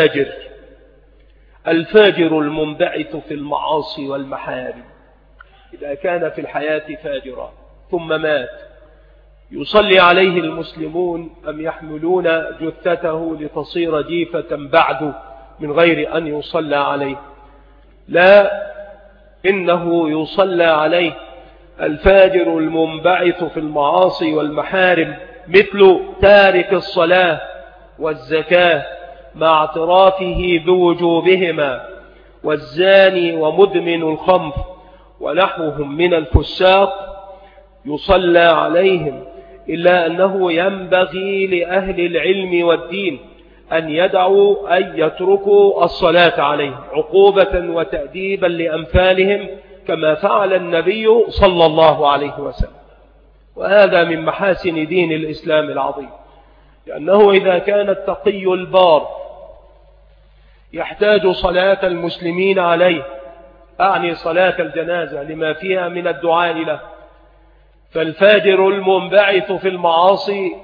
الفاجر المنبعث في المعاصي والمحارم. إذا كان في الحياة فاجرا ثم مات، يصلي عليه المسلمون أم يحملون جثته لتصير جيفة بعد من غير أن يصلى عليه؟ لا، إنه يصلى عليه. الفاجر المنبعث في المعاصي والمحارم مثل تارك الصلاة والزكاة مع اعترافه بوجوبهما، والزاني ومدمن الخمر ونحوهم من الفساق يصلى عليهم، إلا أنه ينبغي لأهل العلم والدين أن يدعوا أن يتركوا الصلاة عليهم عقوبة وتأديبا لأمثالهم كما فعل النبي صلى الله عليه وسلم. وهذا من محاسن دين الإسلام العظيم، لأنه إذا كان التقي البار يحتاج صلاة المسلمين عليه، أعني صلاة الجنازة لما فيها من الدعاء له، فالفاجر المنبعث في المعاصي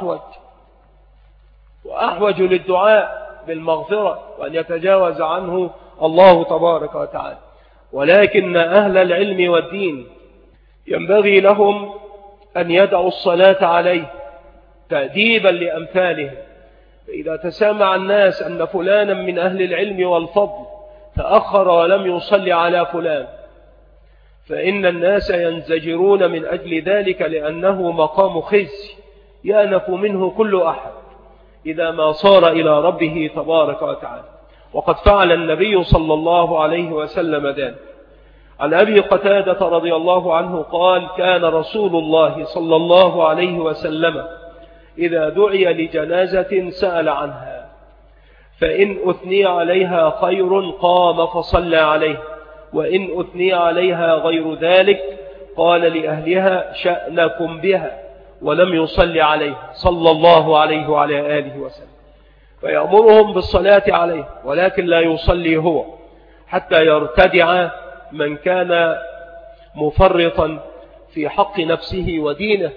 وأحوج للدعاء بالمغفرة وأن يتجاوز عنه الله تبارك وتعالى. ولكن أهل العلم والدين ينبغي لهم أن يدعوا الصلاة عليه تأديبا لأمثالهم. فإذا تسامع الناس أن فلانا من أهل العلم والفضل تأخر ولم يصلي على فلان، فإن الناس ينزجرون من أجل ذلك، لأنه مقام خزي يأنف منه كل أحد إذا ما صار إلى ربه تبارك وتعالى. وقد فعل النبي صلى الله عليه وسلم ذلك. عن أبي قتادة رضي الله عنه قال: كان رسول الله صلى الله عليه وسلم إذا دعي لجنازة سأل عنها، فإن أثني عليها خير قام فصلى عليه، وإن أثني عليها غير ذلك قال لأهلها شأنكم بها، ولم يصلي عليه صلى الله عليه وعلى آله وسلم. فيأمرهم بالصلاة عليه، ولكن لا يصلي هو حتى يرتدع من كان مفرطا في حق نفسه ودينه،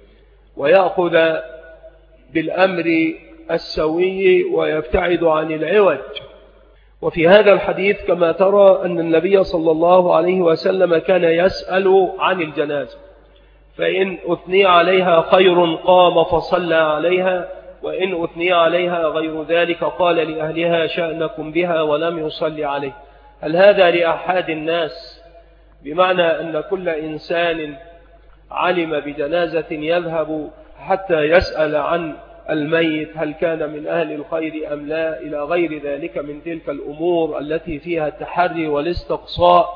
ويأخذ بالأمر السوي ويبتعد عن العوج. وفي هذا الحديث كما ترى أن النبي صلى الله عليه وسلم كان يسأل عن الجنازة، فإن أثني عليها خير قام فصلى عليها، وإن أثني عليها غير ذلك قال لأهلها شأنكم بها، ولم يصلي عليه. هل هذا لأحد الناس؟ بمعنى أن كل إنسان علم بجنازة يذهب حتى يسأل عن الميت هل كان من أهل الخير أم لا، إلى غير ذلك من تلك الأمور التي فيها التحري والاستقصاء.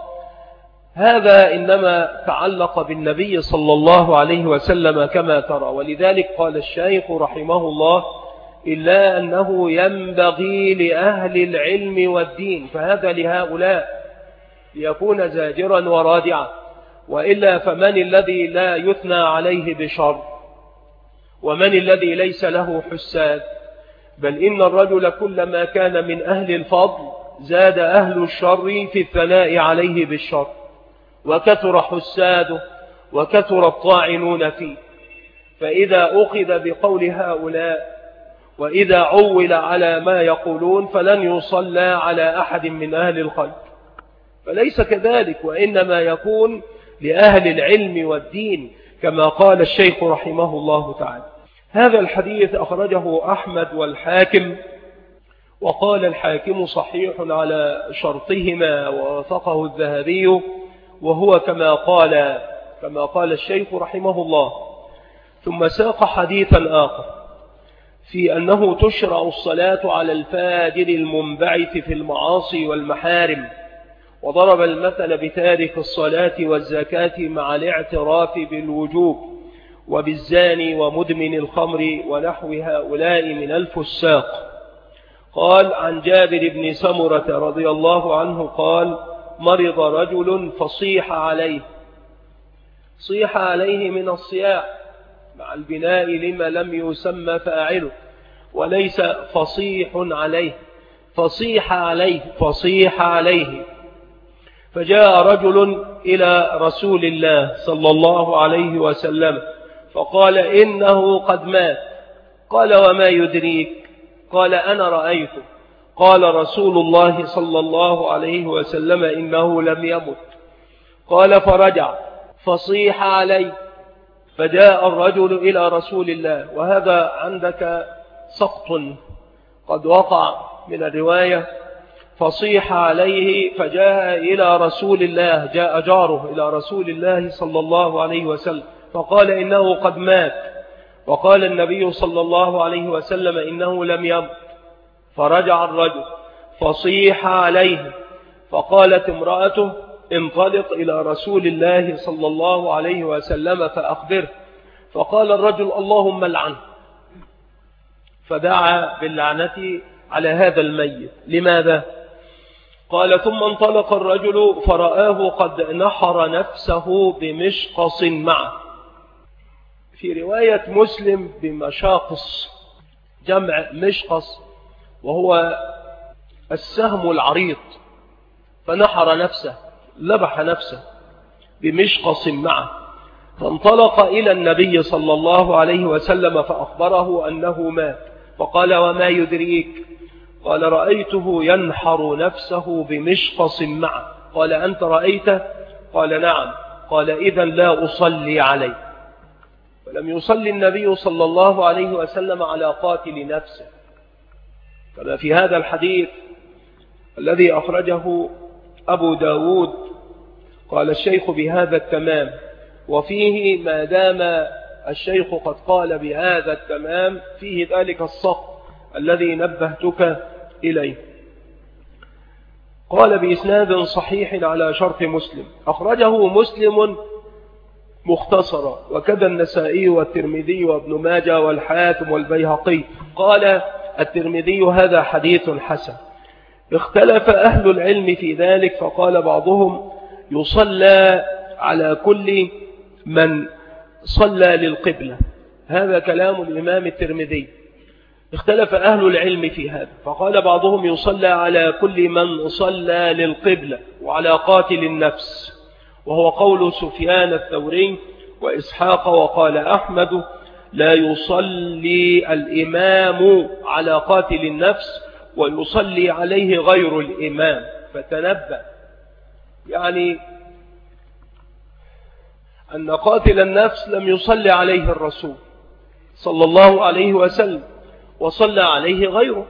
هذا إنما تعلق بالنبي صلى الله عليه وسلم كما ترى. ولذلك قال الشيخ رحمه الله: إلا أنه ينبغي لأهل العلم والدين، فهذا لهؤلاء ليكون زاجرا ورادعا. وإلا فمن الذي لا يثنى عليه بشر، ومن الذي ليس له حساد؟ بل إن الرجل كلما كان من أهل الفضل زاد أهل الشر في الثناء عليه بالشر، وكثر حساده وكثر الطاعنون فيه. فإذا أخذ بقول هؤلاء وإذا عول على ما يقولون فلن يصلى على أحد من أهل الخير، فليس كذلك، وإنما يكون لأهل العلم والدين كما قال الشيخ رحمه الله تعالى. هذا الحديث أخرجه أحمد والحاكم، وقال الحاكم صحيح على شرطهما ووافقه الذهبي، وهو كما قال الشيخ رحمه الله. ثم ساق حديثا آخر في أنه تشرع الصلاة على الفاجر المنبعث في المعاصي والمحارم، وضرب المثل بتارك الصلاة والزكاة مع الاعتراف بالوجوب، وبالزاني ومدمن الخمر ونحو هؤلاء من الفساق. قال: عن جابر بن سمرة رضي الله عنه قال: مرض رجل فصيح عليه. صيح عليه من الصياح مع البناء لما لم يسمى فاعله، وليس فصيح عليه، فصيح عليه، فصيح عليه. فجاء رجل إلى رسول الله صلى الله عليه وسلم فقال إنه قد مات. قال وما يدريك؟ قال أنا رأيته. قال رسول الله صلى الله عليه وسلم إنه لم يمت. قال فرجع فصيح عليه. فجاء الرجل إلى رسول الله، وهذا عندك سقط قد وقع من الرواية، فصيح عليه فجاء إلى رسول الله، جاء جاره إلى رسول الله صلى الله عليه وسلم فقال إنه قد مات. وقال النبي صلى الله عليه وسلم إنه لم يمت. فرجع الرجل فصيح عليه. فقالت امرأته انطلق إلى رسول الله صلى الله عليه وسلم فأخبره. فقال الرجل اللهم لعنه، فدعا باللعنة على هذا الميت. لماذا؟ قال ثم انطلق الرجل فرآه قد نحر نفسه بمشقص معه. في رواية مسلم بمشاقص، جمع مشقص، وهو السهم العريض. فنحر نفسه، لبح نفسه بمشقص معه. فانطلق إلى النبي صلى الله عليه وسلم فأخبره أنه مات. فقال وما يدريك؟ قال رأيته ينحر نفسه بمشقص معه. قال أنت رأيته؟ قال نعم. قال إذن لا أصلي عليه. ولم يصلي النبي صلى الله عليه وسلم على قاتل نفسه، كما في هذا الحديث الذي أخرجه أبو داود. قال الشيخ بهذا التمام، وفيه ما دام الشيخ قد قال بهذا التمام فيه ذلك السقط الذي نبهتك إليه. قال بإسناد صحيح على شرط مسلم، أخرجه مسلم مختصرا، وكذا النسائي والترمذي وابن ماجه والحاكم والبيهقي. قال الترمذي هذا حديث حسن. اختلف أهل العلم في ذلك، فقال بعضهم يصلى على كل من صلى للقبلة. هذا كلام الإمام الترمذي. اختلف أهل العلم في هذا، فقال بعضهم يصلى على كل من صلى للقبلة وعلى قاتل النفس، وهو قول سفيان الثوري وإسحاق. وقال أحمد لا يصلي الإمام على قاتل النفس ويصلي عليه غير الإمام. فتنبأ يعني أن قاتل النفس لم يصلي عليه الرسول صلى الله عليه وسلم، وصلى عليه غيره،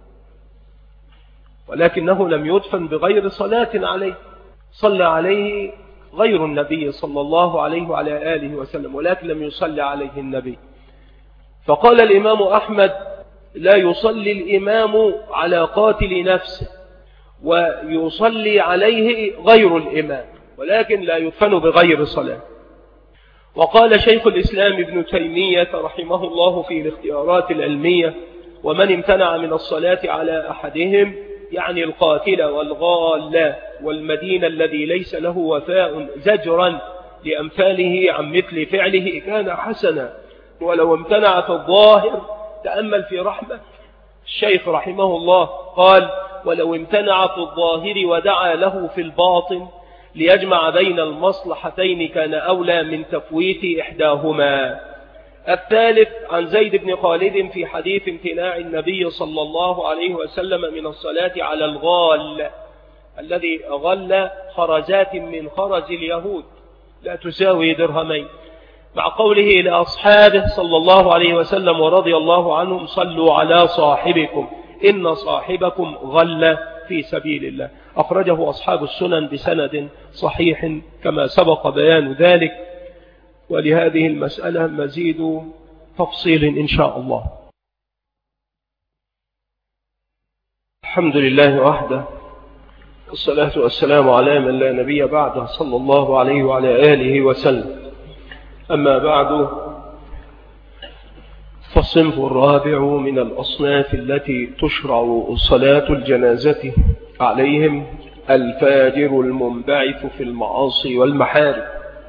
ولكنه لم يدفن بغير صلاة عليه، صلى عليه غير النبي صلى الله عليه وعلى آله وسلم، ولكن لم يصلي عليه النبي. فقال الإمام أحمد لا يصلي الإمام على قاتل نفسه ويصلي عليه غير الإمام، ولكن لا يدفن بغير صلاة. وقال شيخ الإسلام ابن تيمية رحمه الله في الاختيارات العلمية ومن امتنع من الصلاة على أحدهم يعني القاتل والغال والمدين الذي ليس له وفاء زجرا لأمثاله عن مثل فعله كان حسنا، ولو امتنع في الظاهر. تأمل في رحمة الشيخ رحمه الله، قال ولو امتنع في الظاهر ودعا له في الباطن ليجمع بين المصلحتين كان أولى من تفويت إحداهما. الثالث عن زيد بن خالد في حديث امتناع النبي صلى الله عليه وسلم من الصلاة على الغال الذي غل خرزات من خرز اليهود لا تساوي درهمين، مع قوله لأصحابه صلى الله عليه وسلم ورضي الله عنهم صلوا على صاحبكم إن صاحبكم غل في سبيل الله. أخرجه أصحاب السنن بسند صحيح كما سبق بيان ذلك، ولهذه المسألة مزيد تفصيل إن شاء الله. الحمد لله وحده، والصلاة والسلام على من لا نبي بعده صلى الله عليه وعلى آله وسلم. أما بعد، فالصنف الرابع من الأصناف التي تشرع صلاة الجنازة عليهم الفاجر المنبعث في المعاصي والمحارم.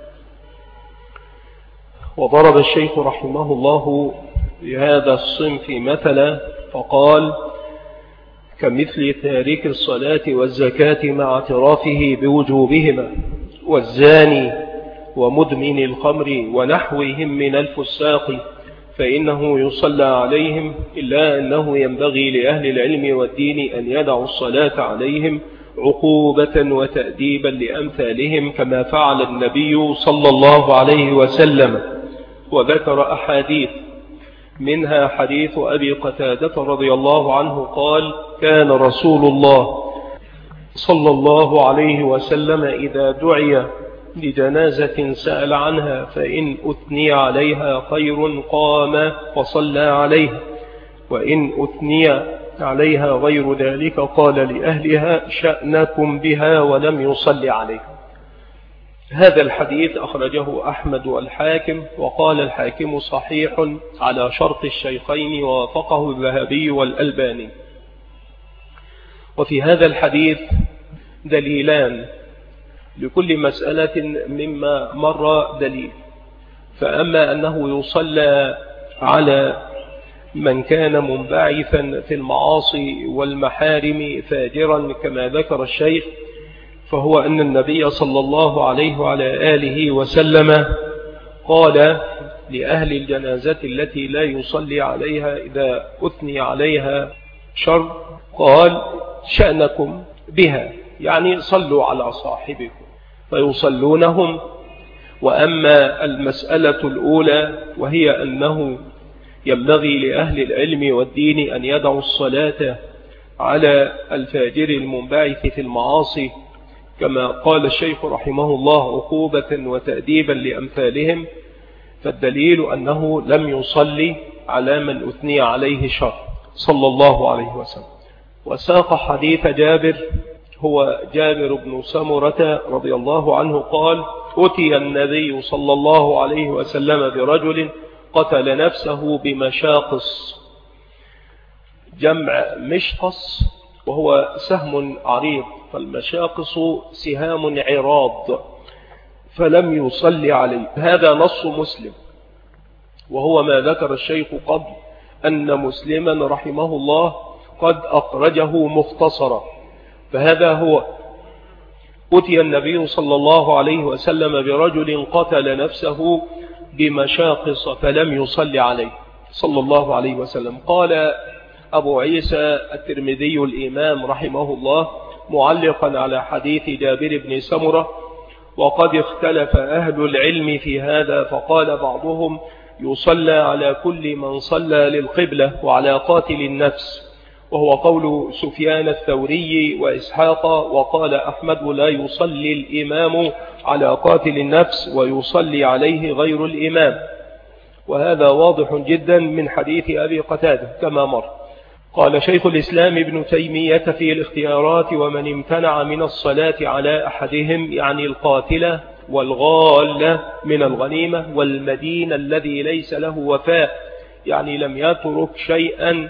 وضرب الشيخ رحمه الله بهذا الصنف مثلا فقال: كمثل تارك الصلاة والزكاة مع اعترافه بوجوبهما، والزاني ومدمن الخمر ونحوهم من الفساق، فإنه يصلى عليهم، إلا أنه ينبغي لأهل العلم والدين أن يدعوا الصلاة عليهم عقوبة وتأديبا لأمثالهم، كما فعل النبي صلى الله عليه وسلم. وذكر أحاديث، منها حديث أبي قتادة رضي الله عنه قال: كان رسول الله صلى الله عليه وسلم إذا دعي لجنازة سأل عنها، فإن أثني عليها خير قام فصلى عليها، وإن أثني عليها غير ذلك قال لأهلها: شأنكم بها، ولم يصلي عليها. هذا الحديث أخرجه أحمد والحاكم، وقال الحاكم صحيح على شرط الشيخين، ووافقه الذهبي والألباني. وفي هذا الحديث دليلان، لكل مسألة مما مر دليل. فأما أنه يصلى على من كان منبعثا في المعاصي والمحارم فاجرا كما ذكر الشيخ، فهو أن النبي صلى الله عليه وعلى آله وسلم قال لأهل الجنازة التي لا يصلي عليها إذا أثني عليها شر، قال: شأنكم بها، يعني صلوا على صاحبكم، فيصلونهم. وأما المسألة الأولى وهي أنه ينبغي لأهل العلم والدين أن يدعوا الصلاة على الفاجر المنبعث في المعاصي، كما قال الشيخ رحمه الله عقوبة وتأديبا لأمثالهم، فالدليل أنه لم يصلي على من أثني عليه شر صلى الله عليه وسلم. وساق حديث جابر، هو جابر بن سمرة رضي الله عنه قال: أتي النبي صلى الله عليه وسلم برجل قتل نفسه بمشاقص، جمع مشقص وهو سهم عريض، فالمشاقص سهام عراض، فلم يصلي عليه. هذا نص مسلم، وهو ما ذكر الشيخ قبل أن مسلما رحمه الله قد أخرجه مختصرا. فهذا هو: أتي النبي صلى الله عليه وسلم برجل قتل نفسه بمشاقص فلم يصلي عليه صلى الله عليه وسلم. قال أبو عيسى الترمذي الإمام رحمه الله معلقا على حديث جابر بن سمرة: وقد اختلف أهل العلم في هذا، فقال بعضهم: يصلى على كل من صلى للقبلة وعلى قاتل النفس، وهو قول سفيان الثوري وإسحاق. وقال أحمد: لا يصلي الإمام على قاتل النفس، ويصلي عليه غير الإمام. وهذا واضح جدا من حديث أبي قتادة كما مر. قال شيخ الإسلام ابن تيمية في الاختيارات: ومن امتنع من الصلاة على أحدهم، يعني القاتلة والغالة من الغنيمة، والمدين الذي ليس له وفاء، يعني لم يترك شيئا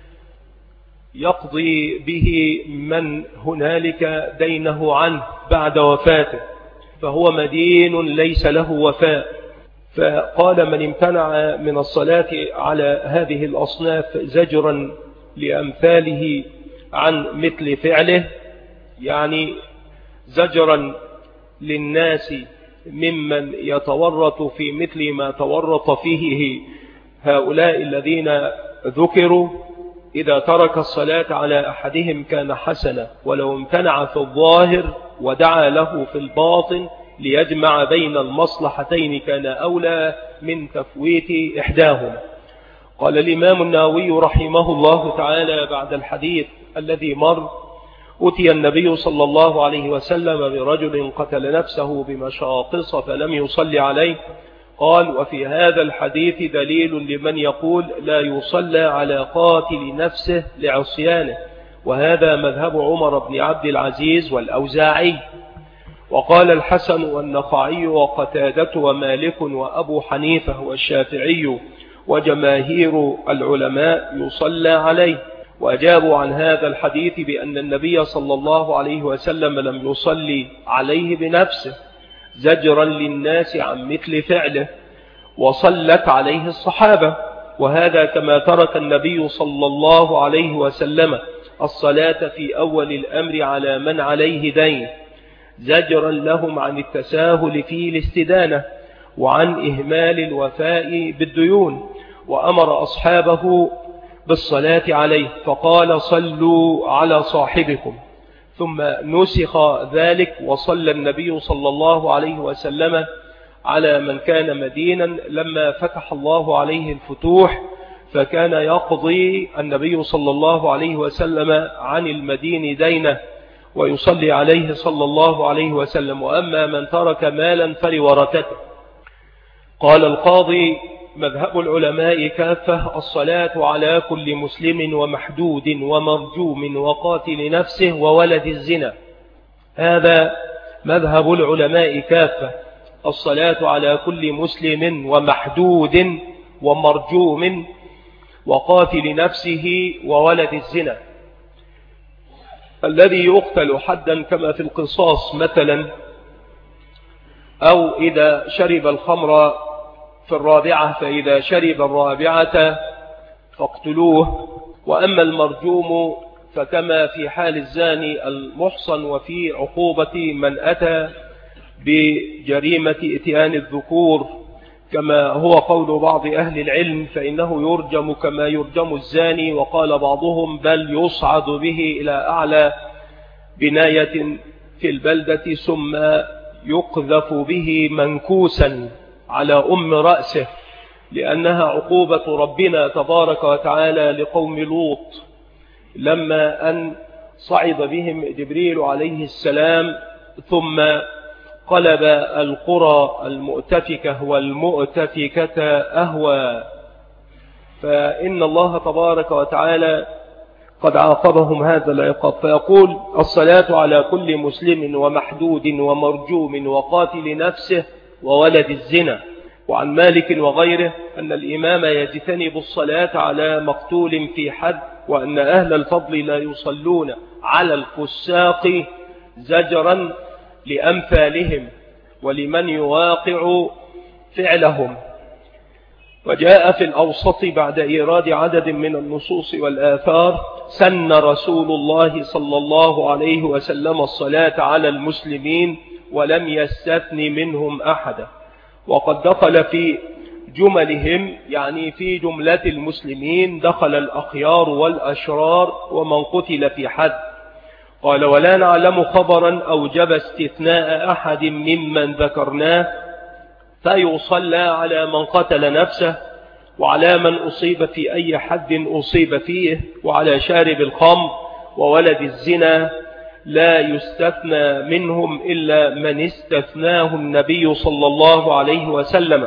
يقضي به من هنالك دينه عنه بعد وفاته، فهو مدين ليس له وفاء. فقال: من امتنع من الصلاة على هذه الأصناف زجرا لأمثاله عن مثل فعله، يعني زجرا للناس ممن يتورط في مثل ما تورط فيه هؤلاء الذين ذكروا، إذا ترك الصلاة على أحدهم كان حسنا، ولو امتنع في الظاهر ودعا له في الباطن ليجمع بين المصلحتين كان أولى من تفويت إحداهما. قال الإمام النووي رحمه الله تعالى بعد الحديث الذي مر: أتي النبي صلى الله عليه وسلم برجل قتل نفسه بمشاقص فلم يصلي عليه. قال: وفي هذا الحديث دليل لمن يقول لا يصلى على قاتل نفسه لعصيانه، وهذا مذهب عمر بن عبد العزيز والأوزاعي. وقال الحسن والنخعي وقتادة ومالك وأبو حنيفة والشافعي وجماهير العلماء: يصلى عليه. وأجابوا عن هذا الحديث بأن النبي صلى الله عليه وسلم لم يصلي عليه بنفسه زجرا للناس عن مثل فعله، وصلت عليه الصحابة، وهذا كما ترك النبي صلى الله عليه وسلم الصلاة في أول الأمر على من عليه دين زجرا لهم عن التساهل في الاستدانة وعن إهمال الوفاء بالديون، وأمر أصحابه بالصلاة عليه فقال صلوا على صاحبكم، ثم نسخ ذلك وصلى النبي صلى الله عليه وسلم على من كان مدينا لما فتح الله عليه الفتوح، فكان يقضي النبي صلى الله عليه وسلم عن المدين دينه ويصلي عليه صلى الله عليه وسلم. وأما من ترك مالا فلورثته. قال القاضي مذهب العلماء كافة الصلاة على كل مسلم ومحدود ومرجوم وقاتل نفسه وولد الزنا. هذا مذهب العلماء كافة، الصلاة على كل مسلم ومحدود ومرجوم وقاتل نفسه وولد الزنا. الذي يقتل حدا كما في القصاص مثلا، أو إذا شرب الخمر في الرابعة فإذا شرب الرابعة فاقتلوه. وأما المرجوم فكما في حال الزاني المحصن وفي عقوبة من أتى بجريمة إتيان الذكور كما هو قول بعض أهل العلم، فإنه يرجم كما يرجم الزاني، وقال بعضهم بل يصعد به إلى أعلى بناية في البلدة ثم يقذف به منكوسا على أم رأسه، لأنها عقوبة ربنا تبارك وتعالى لقوم لوط لما أن صعد بهم جبريل عليه السلام ثم قلب القرى المؤتفكة والمؤتفكة أهوى، فإن الله تبارك وتعالى قد عاقبهم هذا العقاب. فيقول الصلاة على كل مسلم ومحدود ومرجوم وقاتل نفسه وولد الزنا. وعن مالك وغيره أن الإمام يجتنب الصلاة على مقتول في حد، وأن أهل الفضل لا يصلون على الفساق زجرا لأمثالهم ولمن يواقع فعلهم. وجاء في الأوسط بعد إيراد عدد من النصوص والآثار سن رسول الله صلى الله عليه وسلم الصلاة على المسلمين ولم يستثن منهم أحدا، وقد دخل في جملهم يعني في جملة المسلمين دخل الأخيار والأشرار ومن قتل في حد. قال ولا نعلم خبرا أوجب استثناء أحد ممن ذكرناه، فيصلى على من قتل نفسه وعلى من أصيب في أي حد أصيب فيه وعلى شارب الخمر وولد الزنا، لا يستثنى منهم إلا من استثناه النبي صلى الله عليه وسلم.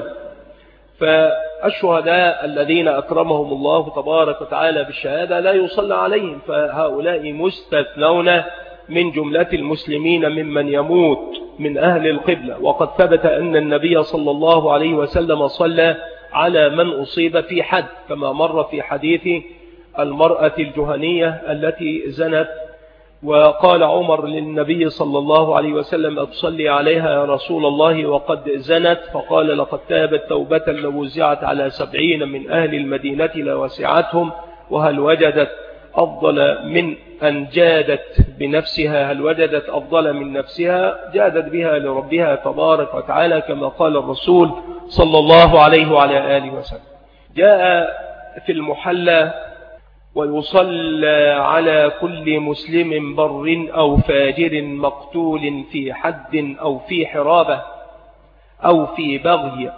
فالشهداء الذين أكرمهم الله تبارك وتعالى بالشهادة لا يصلى عليهم، فهؤلاء مستثنون من جملة المسلمين ممن يموت من أهل القبلة. وقد ثبت أن النبي صلى الله عليه وسلم صلى على من أصيب في حد، كما مر في حديث المرأة الجهنية التي زنت، وقال عمر للنبي صلى الله عليه وسلم أتصلي عليها يا رسول الله وقد زنت؟ فقال لقد تابت توبة لو وزعت على 70 من أهل المدينة لوسعتهم، وهل وجدت أفضل من أن جادت بنفسها؟ هل وجدت أفضل من نفسها؟ جادت بها لربها تبارك وتعالى كما قال الرسول صلى الله عليه وعلى آله وسلم. جاء في المحلى ويصلى على كل مسلم بر أو فاجر مقتول في حد أو في حرابة أو في بغي،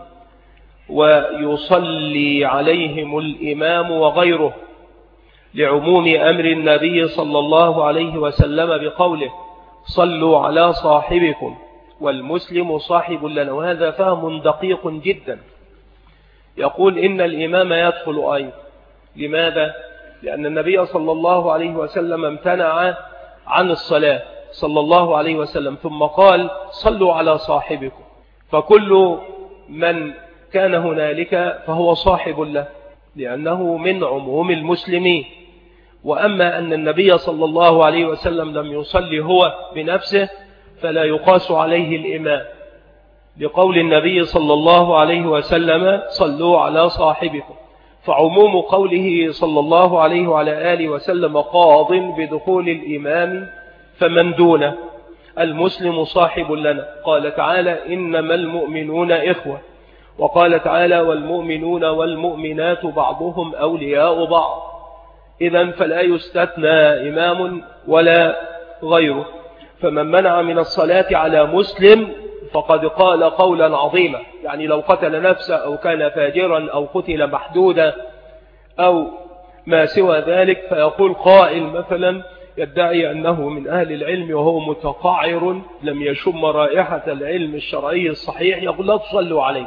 ويصلي عليهم الإمام وغيره، لعموم أمر النبي صلى الله عليه وسلم بقوله صلوا على صاحبكم والمسلم صاحب لنا. وهذا فهم دقيق جدا. يقول إن الإمام يدخل أيضا. لماذا؟ لأن النبي صلى الله عليه وسلم امتنع عن الصلاة صلى الله عليه وسلم، ثم قال صلوا على صاحبكم، فكل من كان هنالك فهو صاحب له، لأنه من عموم المسلمين. وأما أن النبي صلى الله عليه وسلم لم يصلي هو بنفسه فلا يقاس عليه الإمام، لقول النبي صلى الله عليه وسلم صلوا على صاحبكم، فعموم قوله صلى الله عليه وعلى آله وسلم قاض بدخول الإمام فمن دونه. المسلم صاحب لنا، قال تعالى إنما المؤمنون إخوة، وقال تعالى والمؤمنون والمؤمنات بعضهم أولياء بعض. إذن فلا يستثنى إمام ولا غيره. فمن منع من الصلاة على مسلم فقد قال قولا عظيما، يعني لو قتل نفسه أو كان فاجرا أو قتل محدودا أو ما سوى ذلك، فيقول قائل مثلا يدعي أنه من أهل العلم وهو متقعر لم يشم رائحة العلم الشرعي الصحيح، يقول لا تصلوا عليه.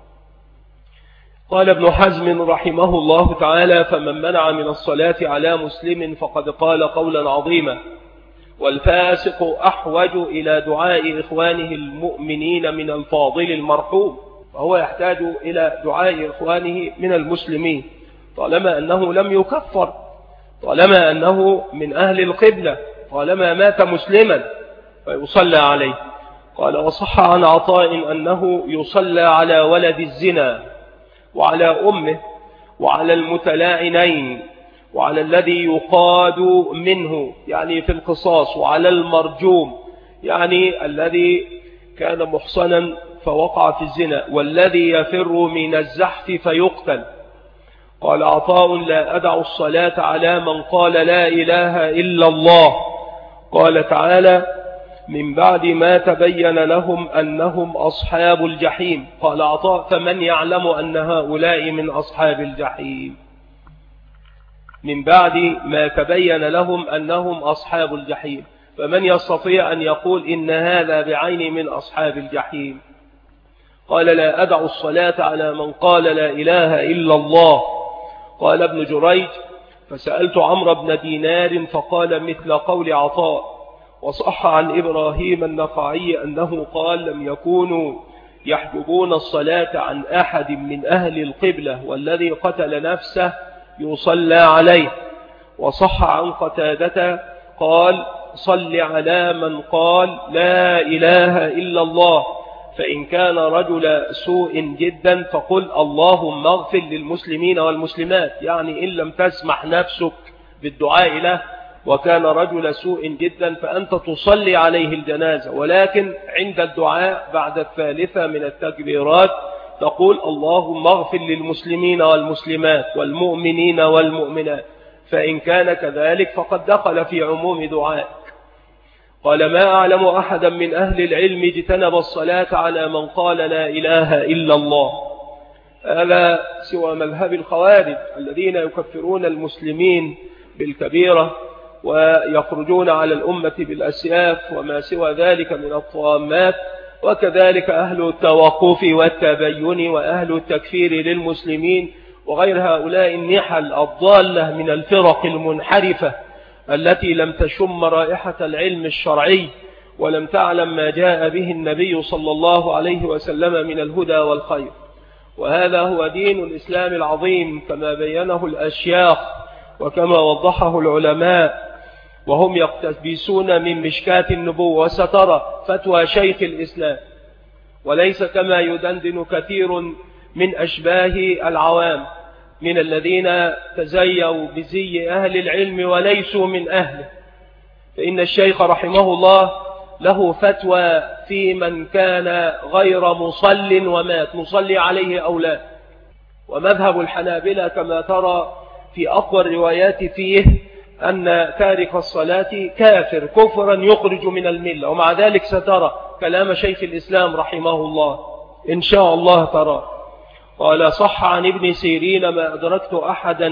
قال ابن حزم رحمه الله تعالى فمن منع من الصلاة على مسلم فقد قال قولا عظيما، والفاسق أحوج إلى دعاء إخوانه المؤمنين من الفاضل المرحوم، فهو يحتاج إلى دعاء إخوانه من المسلمين طالما أنه لم يكفر، طالما أنه من أهل القبلة، طالما مات مسلما فيصلى عليه. قال وصح عن عطاء أنه يصلى على ولد الزنا وعلى أمه وعلى المتلاعنين وعلى الذي يقاد منه يعني في القصاص، وعلى المرجوم يعني الذي كان محصنا فوقع في الزنا، والذي يفر من الزحف فيقتل. قال عطاء لا أدع الصلاة على من قال لا إله إلا الله، قال تعالى من بعد ما تبين لهم أنهم أصحاب الجحيم. قال عطاء فمن يعلم أن هؤلاء من أصحاب الجحيم؟ من بعد ما تبين لهم أنهم أصحاب الجحيم، فمن يستطيع أن يقول إن هذا بعين من أصحاب الجحيم؟ قال لا أدع الصلاة على من قال لا إله إلا الله. قال ابن جريج فسألت عمرو بن دينار فقال مثل قول عطاء. وصح عن إبراهيم النخعي أنه قال لم يكونوا يحجبون الصلاة عن أحد من أهل القبلة، والذي قتل نفسه يصلى عليه. وصح عن قتادة قال صل على من قال لا إله إلا الله، فإن كان رجل سوء جدا فقل اللهم اغفر للمسلمين والمسلمات، يعني إن لم تسمح نفسك بالدعاء له وكان رجل سوء جدا فأنت تصلي عليه الجنازة، ولكن عند الدعاء بعد الثالثة من التكبيرات تقول اللهم اغفر للمسلمين والمسلمات والمؤمنين والمؤمنات، فإن كان كذلك فقد دخل في عموم دعائك. قال ما أعلم أحدا من أهل العلم اجتنب الصلاة على من قال لا إله إلا الله، هذا سوى مذهب الخوارج الذين يكفرون المسلمين بالكبيرة ويخرجون على الأمة بالأسياف وما سوى ذلك من الطامات، وكذلك أهل التوقف والتبين وأهل التكفير للمسلمين وغير هؤلاء النحل الضالة من الفرق المنحرفة التي لم تشم رائحة العلم الشرعي ولم تعلم ما جاء به النبي صلى الله عليه وسلم من الهدى والخير. وهذا هو دين الإسلام العظيم كما بينه الأشياخ وكما وضحه العلماء، وهم يقتبسون من مشكاة النبوة. وسترى فتوى شيخ الإسلام، وليس كما يدندن كثير من أشباه العوام من الذين تزيوا بزي أهل العلم وليسوا من أهله. فإن الشيخ رحمه الله له فتوى في من كان غير مصل ومات، نصلي عليه أو لا. ومذهب الحنابلة كما ترى في أقوى الروايات فيه أن تارك الصلاة كافر كفرا يخرج من الملة، ومع ذلك سترى كلام شيخ الإسلام رحمه الله إن شاء الله ترى. قال صح عن ابن سيرين ما أدركت أحدا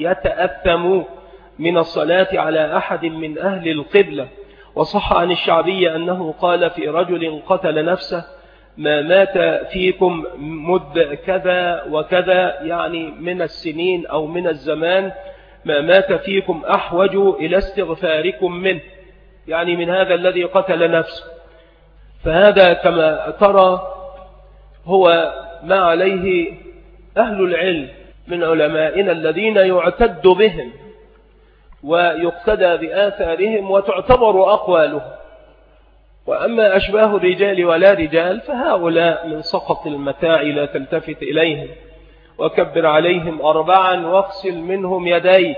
يتأثم من الصلاة على أحد من أهل القبلة. وصح عن الشعبي أنه قال في رجل قتل نفسه ما مات فيكم مد كذا وكذا، يعني من السنين أو من الزمان، ما مات فيكم أحوج إلى استغفاركم منه، يعني من هذا الذي قتل نفسه. فهذا كما ترى هو ما عليه أهل العلم من علمائنا الذين يعتد بهم ويقتدى بآثارهم وتعتبر أقوالهم. وأما أشباه الرجال ولا رجال فهؤلاء من سقط المتاع لا تلتفت إليهم، وكبر عليهم 4 واغسل منهم يديه.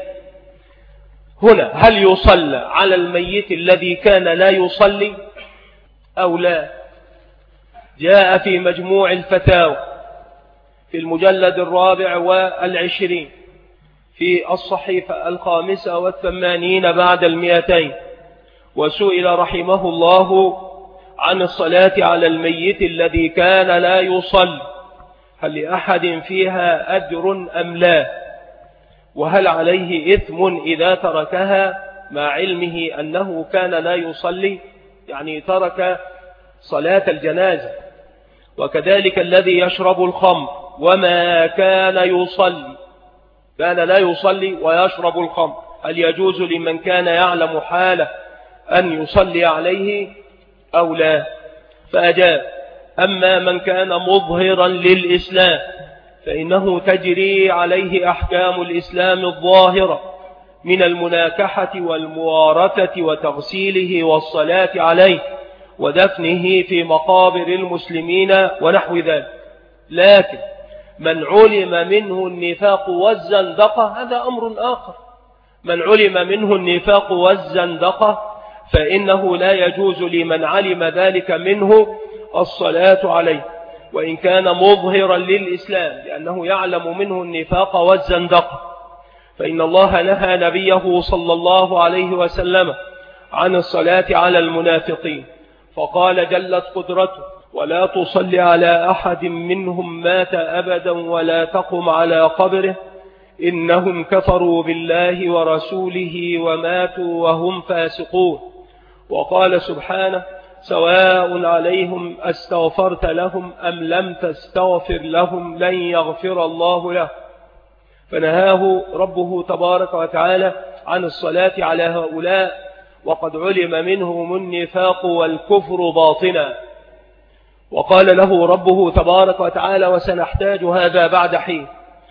هنا هل يصلى على الميت الذي كان لا يصلي أو لا؟ جاء في مجموع الفتاوى في المجلد 24 في الصحيفة 85 بعد 200، وسئل رحمه الله عن الصلاة على الميت الذي كان لا يصلي، هل لأحد فيها أجر أم لا؟ وهل عليه إثم إذا تركها مع علمه أنه كان لا يصلي، يعني ترك صلاة الجنازة؟ وكذلك الذي يشرب الخمر وما كان يصلي، كان لا يصلي ويشرب الخمر، هل يجوز لمن كان يعلم حاله أن يصلي عليه أو لا؟ فأجاب: أما من كان مظهرا للإسلام فإنه تجري عليه أحكام الإسلام الظاهرة من المناكحة والموارثة وتغسيله والصلاة عليه ودفنه في مقابر المسلمين ونحو ذلك. لكن من علم منه النفاق والزندقة هذا أمر آخر. من علم منه النفاق والزندقة فإنه لا يجوز لمن علم ذلك منه الصلاة عليه وإن كان مظهرا للإسلام، لأنه يعلم منه النفاق والزندقة. فإن الله نهى نبيه صلى الله عليه وسلم عن الصلاة على المنافقين، فقال جلت قدرته: ولا تصل على أحد منهم مات أبدا ولا تقم على قبره إنهم كفروا بالله ورسوله وماتوا وهم فاسقون. وقال سبحانه: سواء عليهم أستغفرت لهم أم لم تستغفر لهم لن يغفر الله له. فنهاه ربه تبارك وتعالى عن الصلاة على هؤلاء وقد علم منهم النفاق والكفر باطنا. وقال له ربه تبارك وتعالى: وسنحتاج هذا بعد حين: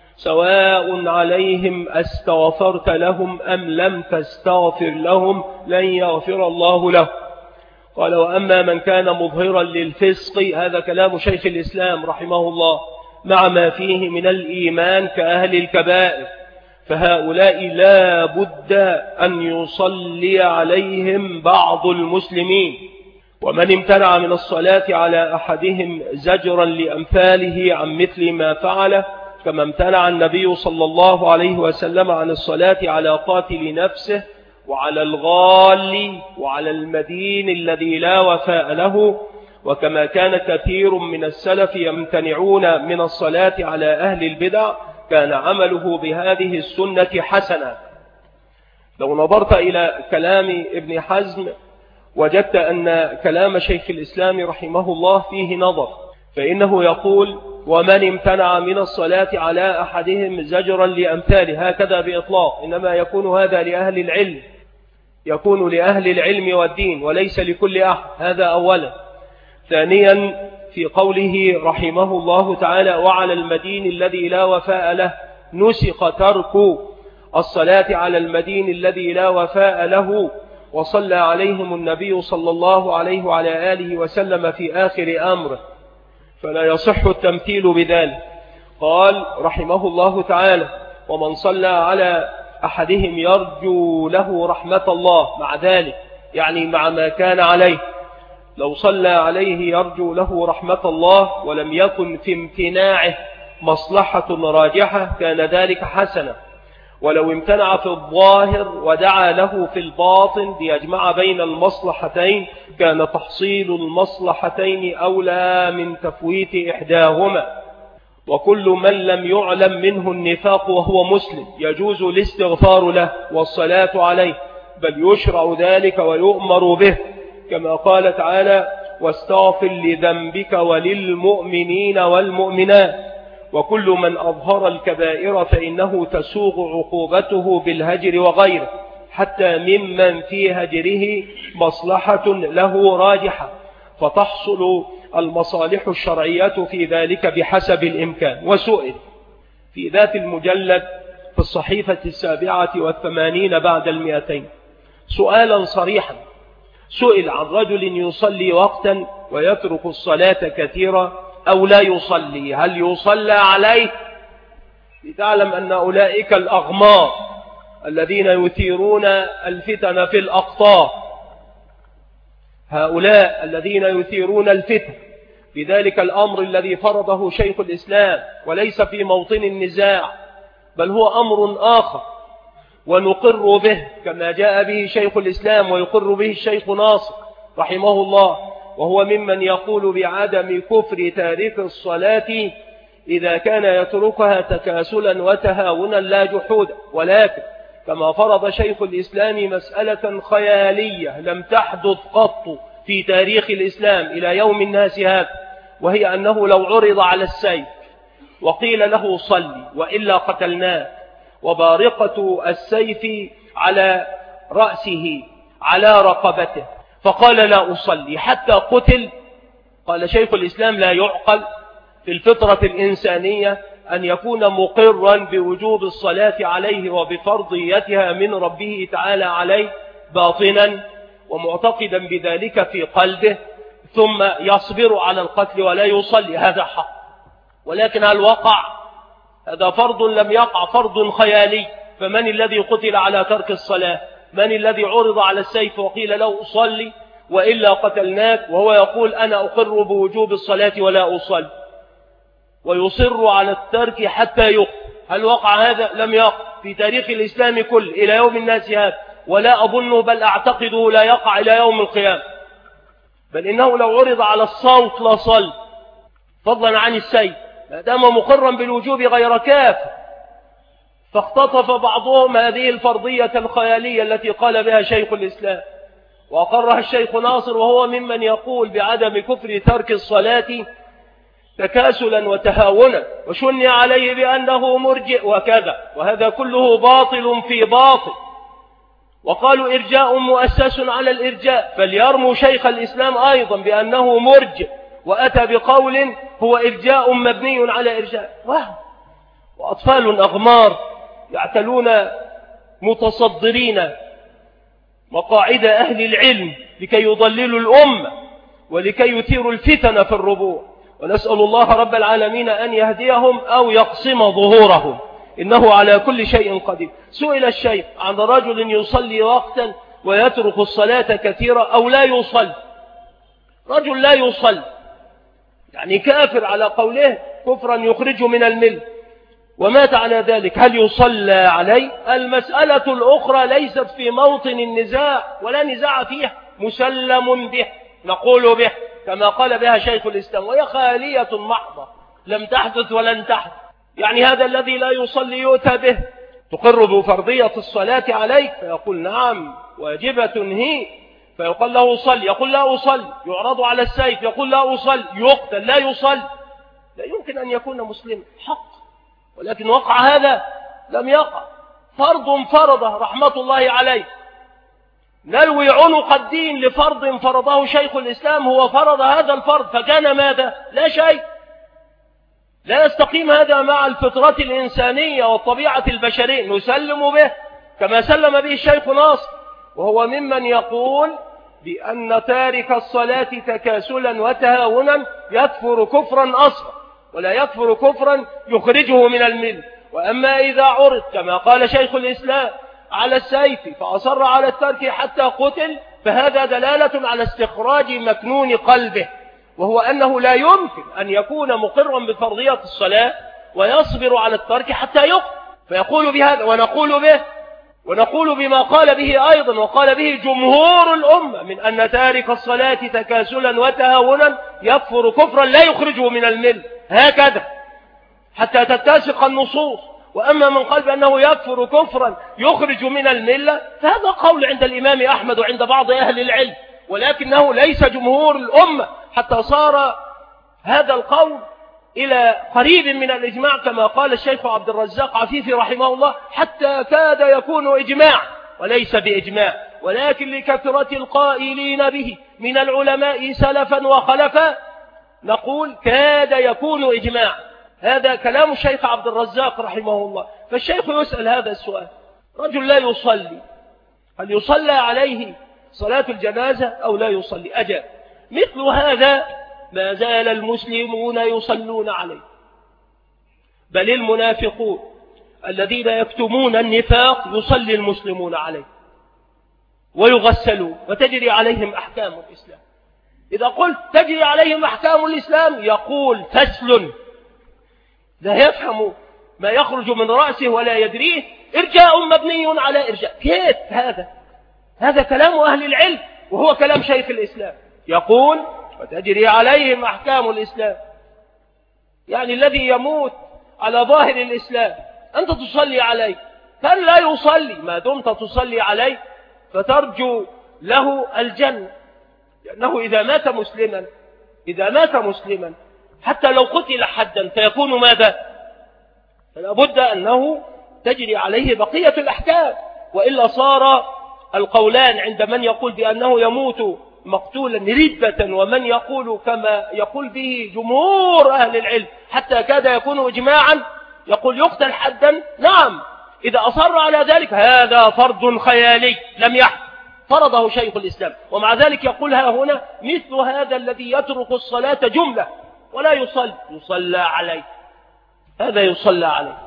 سواء عليهم أستغفرت لهم أم لم تستغفر لهم لن يغفر الله له. قال: وأما من كان مظهرا للفسق، هذا كلام شيخ الإسلام رحمه الله، مع ما فيه من الإيمان كأهل الكبائر، فهؤلاء لا بد أن يصلي عليهم بعض المسلمين. ومن امتنع من الصلاة على أحدهم زجرا لأمثاله عن مثل ما فعله، كما امتنع النبي صلى الله عليه وسلم عن الصلاة على قاتل نفسه وعلى الغال وعلى المدين الذي لا وفاء له، وكما كان كثير من السلف يمتنعون من الصلاة على أهل البدع، كان عمله بهذه السنة حسنا. لو نظرت إلى كلام ابن حزم وجدت أن كلام شيخ الإسلام رحمه الله فيه نظر، فإنه يقول: ومن امتنع من الصلاة على أحدهم زجرا لأمثاله، هكذا بإطلاق، إنما يكون هذا لأهل العلم، يكون لأهل العلم والدين وليس لكل أحد. هذا أولا. ثانيا، في قوله رحمه الله تعالى: وعلى المدين الذي لا وفاء له، نسخ ترك الصلاة على المدين الذي لا وفاء له، وصلى عليهم النبي صلى الله عليه وعلى آله وسلم في آخر أمره، فلا يصح التمثيل بذلك. قال رحمه الله تعالى: ومن صلى على أحدهم يرجو له رحمة الله، مع ذلك يعني مع ما كان عليه، لو صلى عليه يرجو له رحمة الله ولم يكن في امتناعه مصلحة راجحة كان ذلك حسنا، ولو امتنع في الظاهر ودعا له في الباطن ليجمع بين المصلحتين كان تحصيل المصلحتين أولى من تفويت إحداهما. وكل من لم يعلم منه النفاق وهو مسلم يجوز الاستغفار له والصلاة عليه، بل يشرع ذلك ويؤمر به، كما قال تعالى: واستغفر لذنبك وللمؤمنين والمؤمنات. وكل من أظهر الكبائر فإنه تسوغ عقوبته بالهجر وغيره، حتى ممن في هجره مصلحة له راجحة، فتحصل المصالح الشرعية في ذلك بحسب الإمكان. وسئل في ذات المجلد في الصحيفة 87 بعد 200 سؤالا صريحا. سئل عن رجل يصلي وقتا ويترك الصلاة كثيرا أو لا يصلي، هل يصلى عليه؟ لتعلم أن أولئك الأغمار الذين يثيرون الفتن في الأقطار، هؤلاء الذين يثيرون الفتن بذلك الأمر الذي فرضه شيخ الإسلام وليس في موطن النزاع، بل هو أمر آخر ونقر به كما جاء به شيخ الإسلام ويقر به الشيخ ناصر رحمه الله، وهو ممن يقول بعدم كفر تارك الصلاة إذا كان يتركها تكاسلا وتهاونا لا جحودا، ولكن كما فرض شيخ الإسلام مسألة خيالية لم تحدث قط في تاريخ الإسلام إلى يوم الناس هذا، وهي أنه لو عرض على السيف وقيل له صلي وإلا قتلناه، وبارقة السيف على رأسه على رقبته فقال لا أصلي حتى قتل، قال شيخ الإسلام لا يعقل في الفطرة الإنسانية أن يكون مقرا بوجوب الصلاة عليه وبفرضيتها من ربه تعالى عليه باطنا ومعتقدا بذلك في قلبه، ثم يصبر على القتل ولا يصلي، هذا حق. ولكن هل وقع؟ هذا فرض لم يقع، فرض خيالي. فمن الذي قتل على ترك الصلاة؟ من الذي عرض على السيف وقيل له أصلي وإلا قتلناك، وهو يقول أنا أقر بوجوب الصلاة ولا أصلي ويصر على الترك حتى يقتل؟ هل وقع هذا؟ لم يقع في تاريخ الإسلام كله إلى يوم الناس هذا، ولا أظن بل أعتقده لا يقع إلى يوم القيامة، بل إنه لو عرض على الصوت لصل فضلا عن السيف ما دام مقرا بالوجوب غير كاف. فاختطف بعضهم هذه الفرضية الخيالية التي قال بها شيخ الإسلام وأقرها الشيخ ناصر، وهو ممن يقول بعدم كفر ترك الصلاة تكاسلا وتهاونا، وشني عليه بأنه مرجئ وكذا، وهذا كله باطل في باطل. وقالوا إرجاء مؤسس على الإرجاء، فليرموا شيخ الإسلام أيضا بأنه مرجئ وأتى بقول هو إرجاء مبني على إرجاء. وأطفال أغمار يعتلون متصدرين مقاعد أهل العلم لكي يضللوا الأمة ولكي يثيروا الفتن في الربوع، ونسأل الله رب العالمين أن يهديهم أو يقسم ظهورهم، إنه على كل شيء قدير. سئل الشيخ عن رجل يصلي وقتا ويترك الصلاة كثيرا أو لا يصلي. رجل لا يصلي يعني كافر على قوله كفرا يخرجه من الملة ومات على ذلك، هل يصلى عليه؟ المسألة الأخرى ليست في موطن النزاع ولا نزاع فيها، مسلم به نقول به كما قال بها شيخ الإسلام، وهي خالية محضة لم تحدث ولن تحدث. يعني هذا الذي لا يصلي يؤتى به، تقر بفرضية الصلاة عليك فيقول نعم واجبة هي، فيقول له صلي يقول لا أصلي، يعرض على السيف يقول لا أصلي، يقتل لا يصلي. لا يمكن أن يكون مسلما حق، ولكن وقع هذا لم يقع. فرض فرضه رحمة الله عليه، نلوي عنق الدين لفرض فرضه شيخ الإسلام، هو فرض هذا الفرض فكان ماذا؟ لا شيء. لا يستقيم هذا مع الفطرة الإنسانية والطبيعة البشرية، نسلم به كما سلم به الشيخ ناصر، وهو ممن يقول بأن تارك الصلاة تكاسلا وتهاونا يكفر كفرا أصغر ولا يكفر كفرا يخرجه من الملة. وأما إذا عرض كما قال شيخ الإسلام على السيف فأصر على الترك حتى قتل، فهذا دلالة على استخراج مكنون قلبه، وهو أنه لا يمكن أن يكون مقرا بفرضية الصلاة ويصبر على الترك حتى يقتل. فيقول بهذا ونقول بما قال به أيضا وقال به جمهور الأمة من أن تارك الصلاة تكاسلا وتهاونا يكفر كفرا لا يخرجه من الملة، هكذا حتى تتسق النصوص. وأما من قال بأنه يكفر كفرا يخرج من الملة فهذا قول عند الإمام أحمد وعند بعض أهل العلم، ولكنه ليس جمهور الأمة، حتى صار هذا القول إلى قريب من الإجماع كما قال الشيخ عبد الرزاق عفيفي رحمه الله، حتى كاد يكون إجماع وليس بإجماع، ولكن لكثرة القائلين به من العلماء سلفا وخلفا نقول كاد يكون إجماع. هذا كلام الشيخ عبد الرزاق رحمه الله. فالشيخ يسأل هذا السؤال: رجل لا يصلي، هل يصلى عليه صلاة الجنازة أو لا يصلي؟ أجاب: مثل هذا ما زال المسلمون يصلون عليه، بل المنافقون الذين يكتمون النفاق يصلي المسلمون عليه ويغسلون وتجري عليهم أحكام الإسلام. إذا قلت تجري عليهم أحكام الإسلام يقول فسل، لا يفهم ما يخرج من رأسه ولا يدريه، إرجاء مبني على إرجاء. كيف هذا كلام أهل العلم، وهو كلام شيخ الإسلام يقول وتجري عليهم أحكام الإسلام، يعني الذي يموت على ظاهر الإسلام أنت تصلي عليه، كان لا يصلي ما دمت تصلي عليه فترجو له الجنة، لأنه إذا مات مسلما حتى لو قتل حدا فيكون ماذا؟ فلا بد أنه تجري عليه بقية الأحكام، وإلا صار القولان عند من يقول بأنه يموت مقتولا ردة، ومن يقول كما يقول به جمهور أهل العلم حتى كاد يكون إجماعا يقول يقتل حدا. نعم، إذا أصر على ذلك هذا فرض خيالي لم يحدث، فرضه شيخ الإسلام. ومع ذلك يقولها هنا: مثل هذا الذي يترك الصلاة جملة ولا يصلى عليه، هذا يصلى عليه.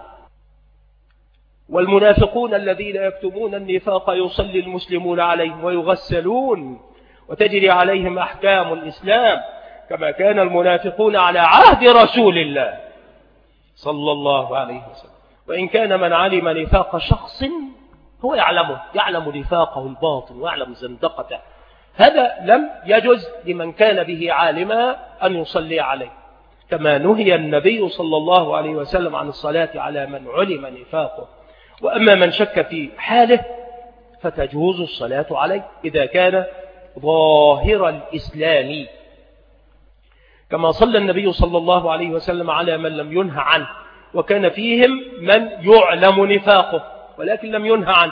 والمنافقون الذين يكتمون النفاق يصلي المسلمون عليهم ويغسلون وتجري عليهم أحكام الإسلام، كما كان المنافقون على عهد رسول الله صلى الله عليه وسلم. وإن كان من علم نفاق شخص هو يعلم نفاقه الباطن ويعلم زندقته، هذا لم يجوز لمن كان به عالما أن يصلي عليه، كما نهي النبي صلى الله عليه وسلم عن الصلاة على من علم نفاقه. وأما من شك في حاله فتجوز الصلاة عليه إذا كان ظاهر الإسلام، كما صلى النبي صلى الله عليه وسلم على من لم ينهى عنه، وكان فيهم من يعلم نفاقه ولكن لم ينهى عنه،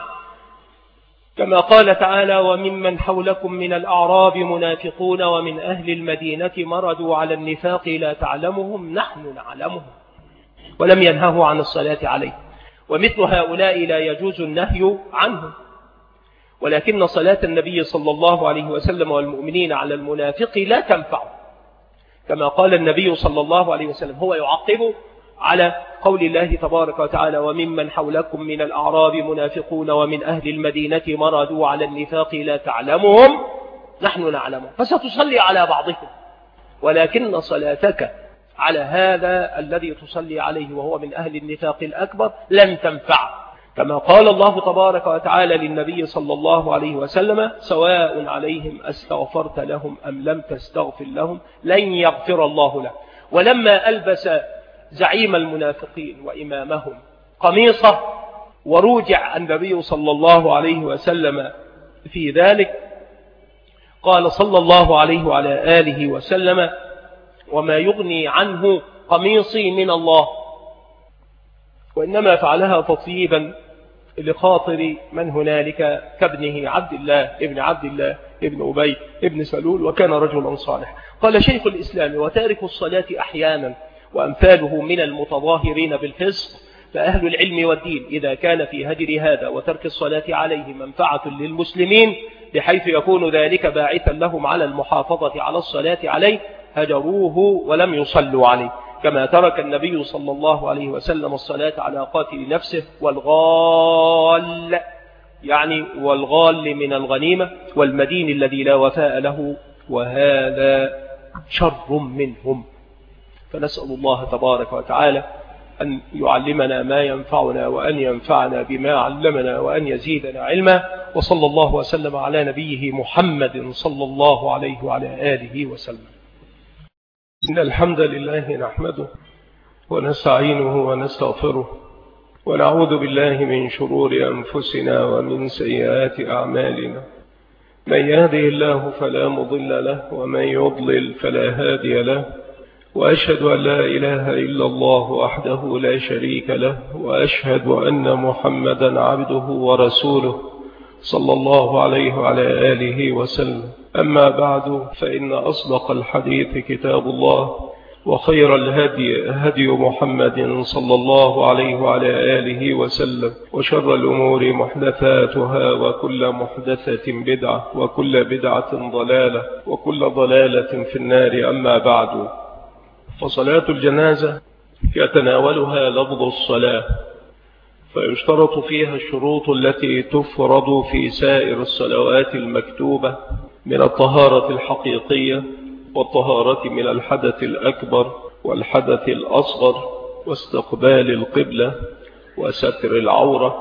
كما قال تعالى: وممن حولكم من الأعراب منافقون ومن أهل المدينة مردوا على النفاق لا تعلمهم نحن نعلمهم، ولم ينهوا عن الصلاة عليه. ومثل هؤلاء لا يجوز النهي عنهم، ولكن صلاة النبي صلى الله عليه وسلم والمؤمنين على المنافق لا تنفع، كما قال النبي صلى الله عليه وسلم، هو يعقب على قول الله تبارك وتعالى: وممن حولكم من الأعراب منافقون ومن أهل المدينة مردوا على النفاق لا تعلمهم نحن نعلمهم، فستصلي على بعضهم، ولكن صلاتك على هذا الذي تصلي عليه وهو من أهل النفاق الأكبر لن تنفع، كما قال الله تبارك وتعالى للنبي صلى الله عليه وسلم: سواء عليهم أستغفرت لهم أم لم تستغفر لهم لن يغفر الله لهم. ولما ألبس زعيم المنافقين وإمامهم قميصه وروجع النبي صلى الله عليه وسلم في ذلك، قال صلى الله عليه وعلى آله وسلم: وما يغني عنه قميصي من الله، وإنما فعلها تطيبا لخاطر من هنالك كابنه عبد الله ابن أبي ابن سلول، وكان رجلا صالح. قال شيخ الإسلام: وتارك الصلاة أحيانا وأمثاله من المتظاهرين بالفسق، فأهل العلم والدين إذا كان في هجر هذا وترك الصلاة عليه منفعة للمسلمين بحيث يكون ذلك باعثا لهم على المحافظة على الصلاة عليه هجروه ولم يصلوا عليه، كما ترك النبي صلى الله عليه وسلم الصلاة على قاتل نفسه والغال، يعني والغال من الغنيمة، والمدين الذي لا وفاء له، وهذا شر منهم. فنسأل الله تبارك وتعالى أن يعلمنا ما ينفعنا وأن ينفعنا بما علمنا وأن يزيدنا علما. وصلى الله وسلم على نبيه محمد صلى الله عليه وعلى آله وسلم. إن الحمد لله نحمده ونستعينه ونستغفره ونعوذ بالله من شرور أنفسنا ومن سيئات أعمالنا، من يهده الله فلا مضل له ومن يضلل فلا هادي له، وأشهد أن لا إله إلا الله وحده لا شريك له، وأشهد أن محمدا عبده ورسوله صلى الله عليه وعلى آله وسلم. أما بعد، فإن أصدق الحديث كتاب الله، وخير الهدي هدي محمد صلى الله عليه وعلى آله وسلم، وشر الأمور محدثاتها، وكل محدثة بدعة، وكل بدعة ضلالة، وكل ضلالة في النار. أما بعد، فصلاة الجنازة يتناولها لفظ الصلاة، فيشترط فيها الشروط التي تفرض في سائر الصلوات المكتوبة من الطهارة الحقيقية، والطهارة من الحدث الأكبر والحدث الأصغر، واستقبال القبلة، وستر العورة.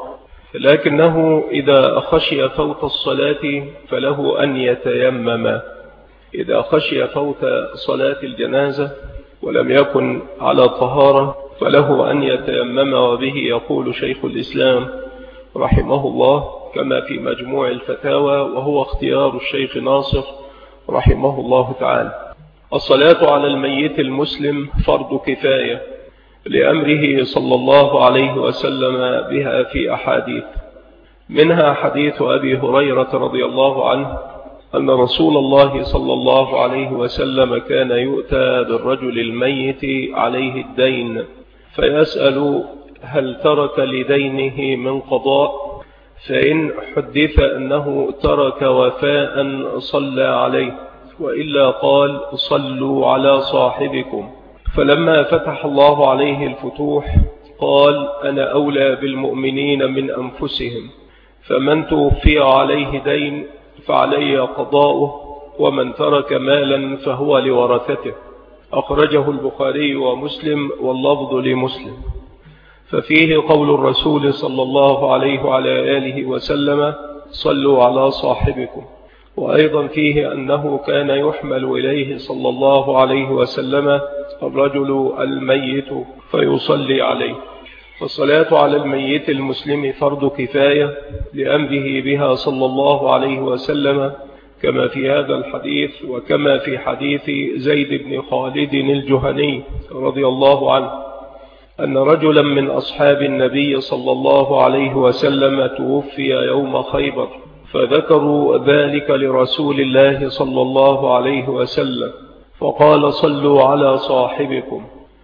لكنه إذا خشي فوت الصلاة فله أن يتيمم. إذا خشي فوت صلاة الجنازة ولم يكن على طهارة فله أن يتيمم، وبه يقول شيخ الإسلام رحمه الله كما في مجموع الفتاوى، وهو اختيار الشيخ ناصر رحمه الله تعالى. الصلاة على الميت المسلم فرض كفاية لأمره صلى الله عليه وسلم بها في أحاديث، منها حديث أبي هريرة رضي الله عنه أن رسول الله صلى الله عليه وسلم كان يؤتى بالرجل الميت عليه الدين فيسأل هل ترك لدينه من قضاء، فإن حدث أنه ترك وفاء صلى عليه، وإلا قال صلوا على صاحبكم. فلما فتح الله عليه الفتوح قال أنا أولى بالمؤمنين من أنفسهم، فمن توفي عليه دين فعلي قضاؤه، ومن ترك مالا فهو لورثته. أخرجه البخاري ومسلم، واللفظ لمسلم. ففيه قول الرسول صلى الله عليه وعلى آله وسلم صلوا على صاحبكم، وأيضا فيه أنه كان يحمل إليه صلى الله عليه وسلم الرجل الميت فيصلي عليه. فالصلاة على الميت المسلم فرض كفاية لأمره بها صلى الله عليه وسلم، كما في هذا الحديث، وكما في حديث زيد بن خالد الجهني رضي الله عنه أن رجلا من أصحاب النبي صلى الله عليه وسلم توفي يوم خيبر، فذكروا ذلك لرسول الله صلى الله عليه وسلم، فقال صلوا على صاحبكم،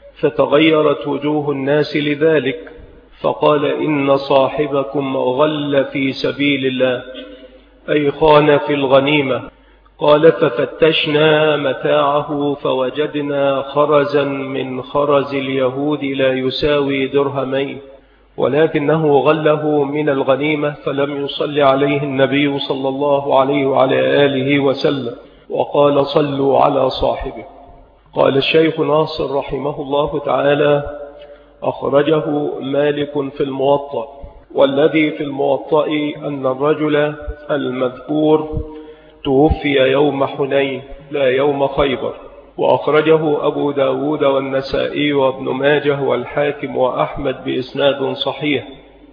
فتغيرت وجوه الناس لذلك، فقال إن صاحبكم غل في سبيل الله، أي خان في الغنيمة. قال ففتشنا متاعه فوجدنا خرزا من خرز اليهود لا يساوي درهمين، ولكنه غله من الغنيمة، فلم يصل عليه النبي صلى الله عليه وعلى آله وسلم، وقال صلوا على صاحبه. قال الشيخ ناصر رحمه الله تعالى أخرجه مالك في الموطأ، والذي في الموطأ أن الرجل المذكور توفي يوم حنين لا يوم خيبر. وأخرجه أبو داود والنسائي وابن ماجه والحاكم وأحمد بإسناد صحيح.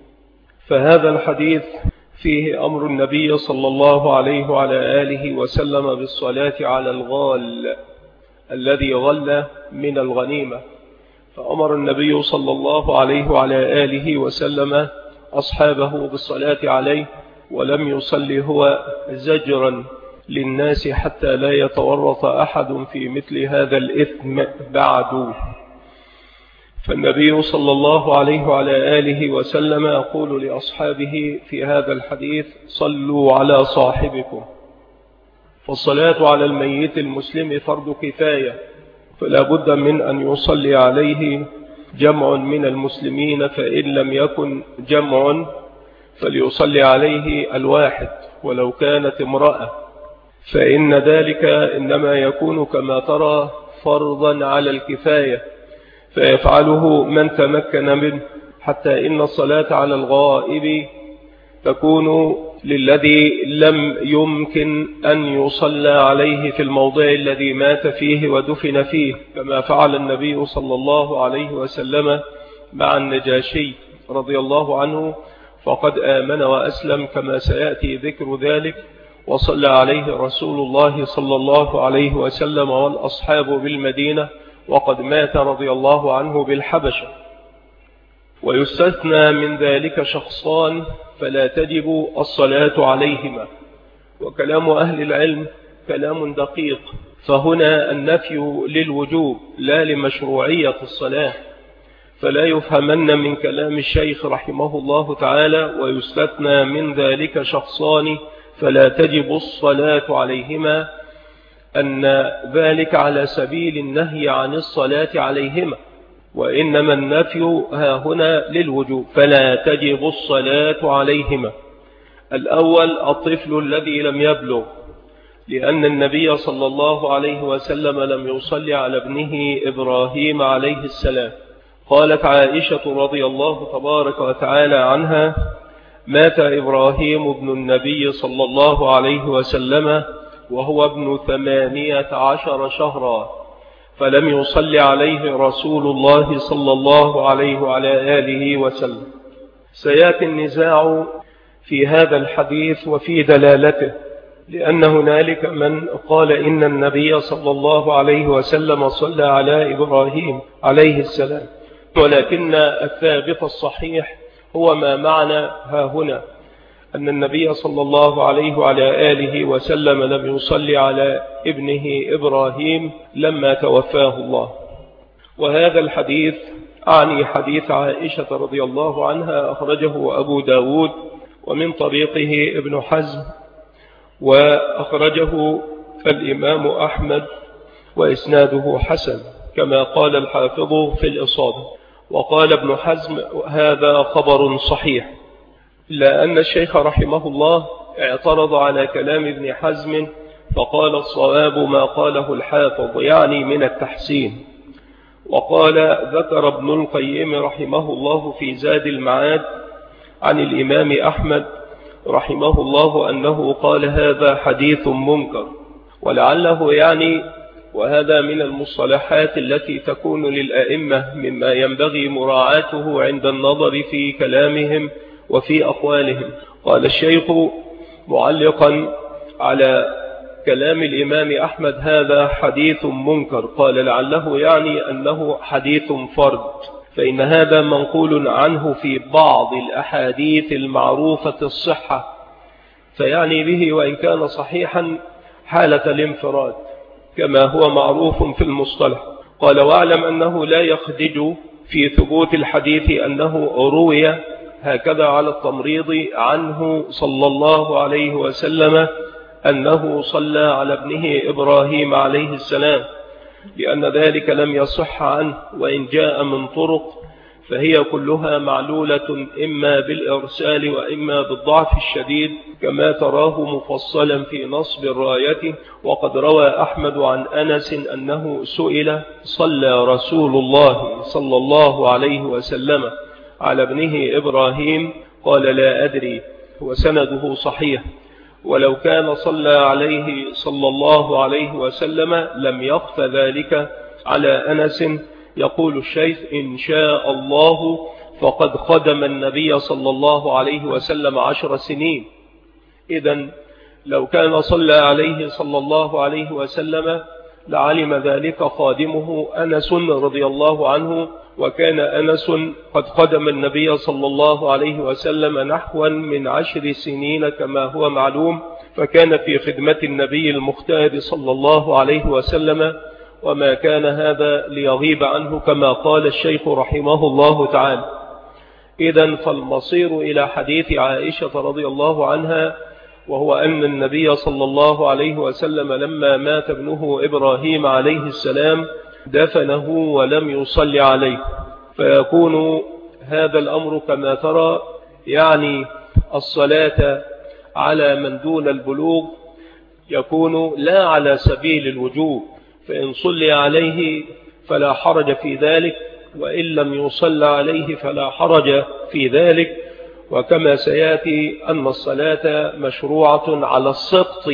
فهذا الحديث فيه أمر النبي صلى الله عليه وعلى آله وسلم بالصلاة على الغال الذي غل من الغنيمة، فأمر النبي صلى الله عليه وعلى آله وسلم أصحابه بالصلاة عليه، ولم يصلي هو زجرا للناس حتى لا يتورط أحد في مثل هذا الإثم بعد. فالنبي صلى الله عليه وعلى آله وسلم يقول لأصحابه في هذا الحديث صلوا على صاحبكم. فالصلاة على الميت المسلم فرض كفاية، فلا بد من أن يصلي عليه جمع من المسلمين، فإن لم يكن جمع فليصلي عليه الواحد ولو كانت امرأة، فإن ذلك إنما يكون كما ترى فرضا على الكفاية، فيفعله من تمكن منه، حتى إن الصلاة على الغائب تكون للذي لم يمكن أن يصلى عليه في الموضع الذي مات فيه ودفن فيه، كما فعل النبي صلى الله عليه وسلم مع النجاشي رضي الله عنه، فقد آمن وأسلم كما سيأتي ذكر ذلك، وصلى عليه رسول الله صلى الله عليه وسلم والأصحاب بالمدينة، وقد مات رضي الله عنه بالحبشة. ويستثنى من ذلك شخصان فلا تجب الصلاة عليهما، وكلام أهل العلم كلام دقيق، فهنا النفي للوجوب لا لمشروعية الصلاة، فلا يفهمن من كلام الشيخ رحمه الله تعالى ويستثنى من ذلك شخصان فلا تجب الصلاة عليهما أن ذلك على سبيل النهي عن الصلاة عليهما، وإنما النفي ها هنا للوجوب فلا تجب الصلاة عليهما. الأول الطفل الذي لم يبلغ، لأن النبي صلى الله عليه وسلم لم يصلي على ابنه إبراهيم عليه السلام. قالت عائشة رضي الله تبارك وتعالى عنها: مات إبراهيم ابن النبي صلى الله عليه وسلم وهو ابن 18 شهرا، فلم يصلي عليه رسول الله صلى الله عليه وعلى آله وسلم. سيأتي النزاع في هذا الحديث وفي دلالته، لأن هنالك من قال إن النبي صلى الله عليه وسلم صلى على إبراهيم عليه السلام، ولكن الثابت الصحيح هو ما معنى ها هنا، أن النبي صلى الله عليه وعلى آله وسلم لم يصلي على ابنه إبراهيم لما توفاه الله. وهذا الحديث أعني حديث عائشة رضي الله عنها أخرجه أبو داود ومن طريقه ابن حزم، وأخرجه الإمام أحمد وإسناده حسن كما قال الحافظ في الإصابة. وقال ابن حزم هذا خبر صحيح، إلا أن الشيخ رحمه الله اعترض على كلام ابن حزم فقال الصواب ما قاله الحافظ يعني من التحسين. وقال ذكر ابن القيم رحمه الله في زاد المعاد عن الإمام أحمد رحمه الله أنه قال هذا حديث منكر، ولعله يعني وهذا من المصطلحات التي تكون للأئمة مما ينبغي مراعاته عند النظر في كلامهم وفي أقوالهم. قال الشيخ معلقا على كلام الإمام أحمد هذا حديث منكر، قال لعله يعني أنه حديث فرد، فإن هذا منقول عنه في بعض الأحاديث المعروفة الصحة، فيعني به وإن كان صحيحا حالة الانفراد كما هو معروف في المصطلح. قال واعلم أنه لا يخدج في ثبوت الحديث أنه روي هكذا على التمريض عنه صلى الله عليه وسلم أنه صلى على ابنه إبراهيم عليه السلام، لأن ذلك لم يصح عنه، وإن جاء من طرق فهي كلها معلولة إما بالإرسال وإما بالضعف الشديد كما تراه مفصلا في نصب الراية. وقد روى أحمد عن أنس أنه سئل صلى رسول الله صلى الله عليه وسلم على ابنه إبراهيم؟ قال لا أدري، وسنده صحيح، ولو كان صلى عليه صلى الله عليه وسلم لم يخف ذلك على أنس. يقول الشيخ إن شاء الله فقد خدم النبي صلى الله عليه وسلم 10 سنين، إذن لو كان صلى عليه صلى الله عليه وسلم لعلم ذلك خادمه أنس رضي الله عنه، وكان أنس قد خدم النبي صلى الله عليه وسلم نحوا من 10 سنين كما هو معلوم، فكان في خدمة النبي المختار صلى الله عليه وسلم، وما كان هذا ليغيب عنه كما قال الشيخ رحمه الله تعالى. إذن فالمصير إلى حديث عائشة رضي الله عنها، وهو أن النبي صلى الله عليه وسلم لما مات ابنه إبراهيم عليه السلام دفنه ولم يصلي عليه، فيكون هذا الأمر كما ترى يعني الصلاة على من دون البلوغ يكون لا على سبيل الوجوب، فإن صلي عليه فلا حرج في ذلك، وإن لم يصلى عليه فلا حرج في ذلك. وكما سيأتي أن الصلاة مشروعة على السقط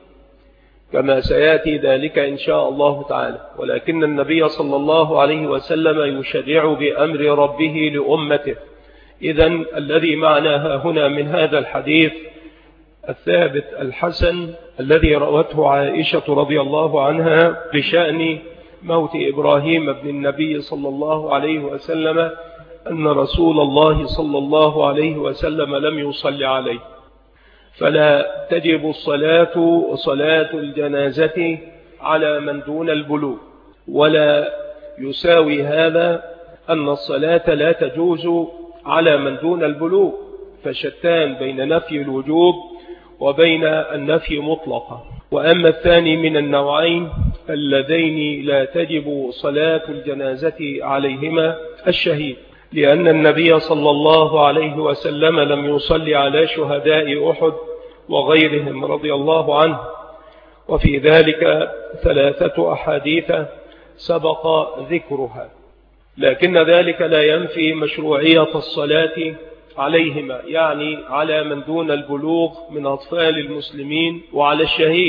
كما سيأتي ذلك إن شاء الله تعالى، ولكن النبي صلى الله عليه وسلم يشرع بأمر ربه لأمته. إذن الذي معناها هنا من هذا الحديث الثابت الحسن الذي روته عائشة رضي الله عنها بشأن موت إبراهيم ابن النبي صلى الله عليه وسلم أن رسول الله صلى الله عليه وسلم لم يصلي عليه، فلا تجب الصلاة الجنازة على من دون البلوغ. ولا يساوي هذا أن الصلاة لا تجوز على من دون البلوغ، فشتان بين نفي الوجوب وبين النفي مطلقا. وأما الثاني من النوعين اللذين لا تجب صلاة الجنازة عليهما الشهيد، لأن النبي صلى الله عليه وسلم لم يصلي على شهداء أحد وغيرهم رضي الله عنه، وفي ذلك 3 أحاديث سبق ذكرها، لكن ذلك لا ينفي مشروعية الصلاة عليهما، يعني على من دون البلوغ من أطفال المسلمين وعلى الشهيد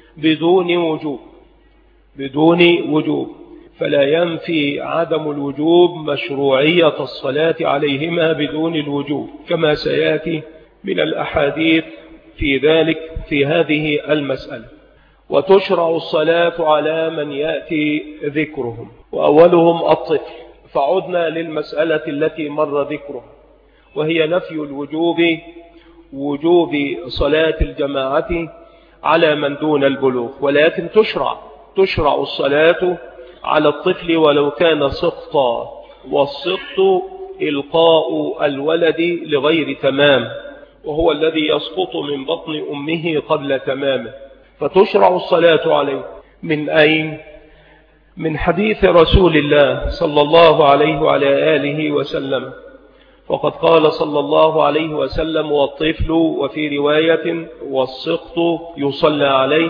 بدون وجوب، فلا ينفي عدم الوجوب مشروعية الصلاة عليهما بدون الوجوب، كما سيأتي من الأحاديث في ذلك في هذه المسألة. وتشرع الصلاة على من يأتي ذكرهم، وأولهم الطفل. فعدنا للمسألة التي مر ذكرها، وهي نفي وجوب صلاة الجماعة على من دون البلوغ، ولكن تشرع الصلاة على الطفل ولو كان سقطا، والسقط إلقاء الولد لغير تمام، وهو الذي يسقط من بطن أمه قبل تمامه، فتشرع الصلاة عليه. من أين؟ من حديث رسول الله صلى الله عليه وعلى آله وسلم، وقد قال صلى الله عليه وسلم: والطفل، وفي رواية: والسقط يصلى عليه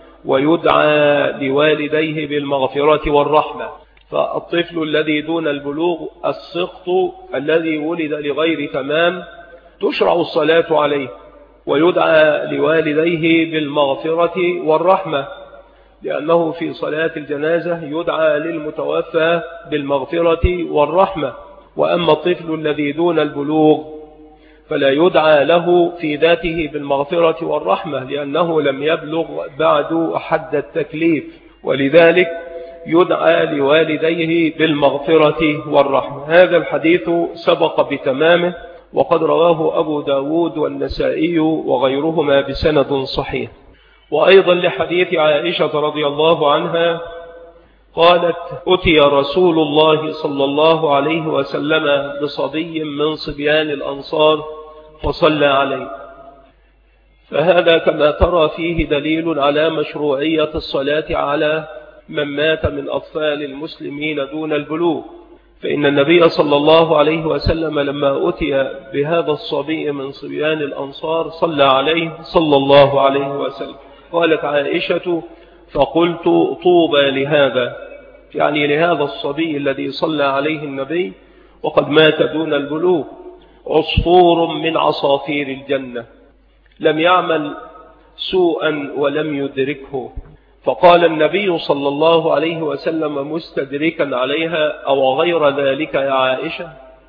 ويدعى لوالديه بالمغفرة والرحمة. فالطفل الذي دون البلوغ، السقط الذي ولد لغير تمام، تشرع الصلاة عليه ويدعى لوالديه بالمغفرة والرحمة، لأنه في صلاة الجنازة يدعى للمتوفى بالمغفرة والرحمة. وأما الطفل الذي دون البلوغ فلا يدعى له في ذاته بالمغفرة والرحمة، لأنه لم يبلغ بعد حد التكليف، ولذلك يدعى لوالديه بالمغفرة والرحمة. هذا الحديث سبق بتمامه، وقد رواه أبو داود والنسائي وغيرهما بسند صحيح. وأيضا لحديث عائشة رضي الله عنها قالت: أتي رسول الله صلى الله عليه وسلم بصبي من صبيان الأنصار فصلى عليه. فهذا كما ترى فيه دليل على مشروعية الصلاة على من مات من أطفال المسلمين دون البلوغ، فإن النبي صلى الله عليه وسلم لما أتي بهذا الصبي من صبيان الأنصار صلى عليه صلى الله عليه وسلم. قالت عائشة: فقلت: طوبى لهذا، يعني لهذا الصبي الذي صلى عليه النبي وقد مات دون البلوغ، عصفور من عصافير الجنة، لم يعمل سوءا ولم يدركه. فقال النبي صلى الله عليه وسلم مستدركا عليها: أو غير ذلك يا عائشة؟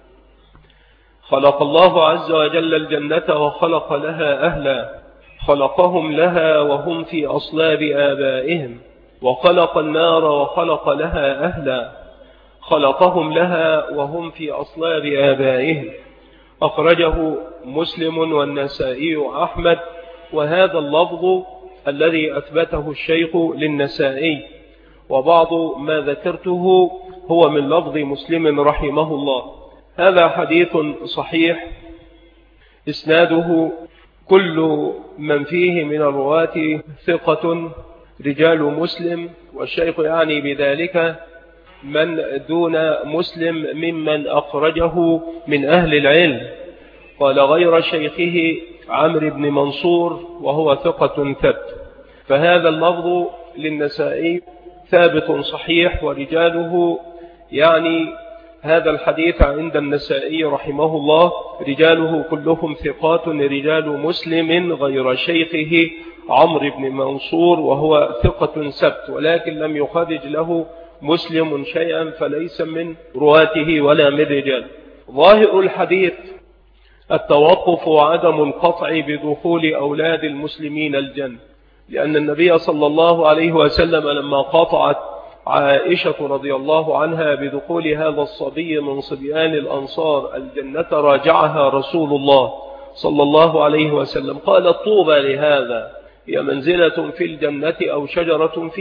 خلق الله عز وجل الجنة وخلق لها أهلا، خلقهم لها وهم في أصلاب آبائهم، وخلق النار وخلق لها أهلا، خلقهم لها وهم في أصلاب آبائهم. أخرجه مسلم والنسائي أحمد، وهذا اللفظ الذي أثبته الشيخ للنسائي، وبعض ما ذكرته هو من لفظ مسلم رحمه الله. هذا حديث صحيح إسناده كل من فيه من الرواة ثقة رجال مسلم، والشيخ يعني بذلك من دون مسلم ممن أخرجه من أهل العلم. قال: غير شيخه عمرو بن منصور وهو ثقة ثبت. فهذا اللفظ للنسائي ثابت صحيح، ورجاله يعني هذا الحديث عند النسائي رحمه الله رجاله كلهم ثقات رجال مسلم، غير شيخه عمرو بن منصور وهو ثقة ثبت، ولكن لم يخرج له مسلم شيئا، فليس من رواته ولا من رجال. ظاهر الحديث التوقف وعدم القطع بدخول أولاد المسلمين الجنة، لأن النبي صلى الله عليه وسلم لما قطعت عائشة رضي الله عنها بدخول هذا الصبي من صبيان الأنصار الجنة راجعها رسول الله صلى الله عليه وسلم، قال: طوبى لهذا، هي منزلة في الجنة أو شجرة فيها.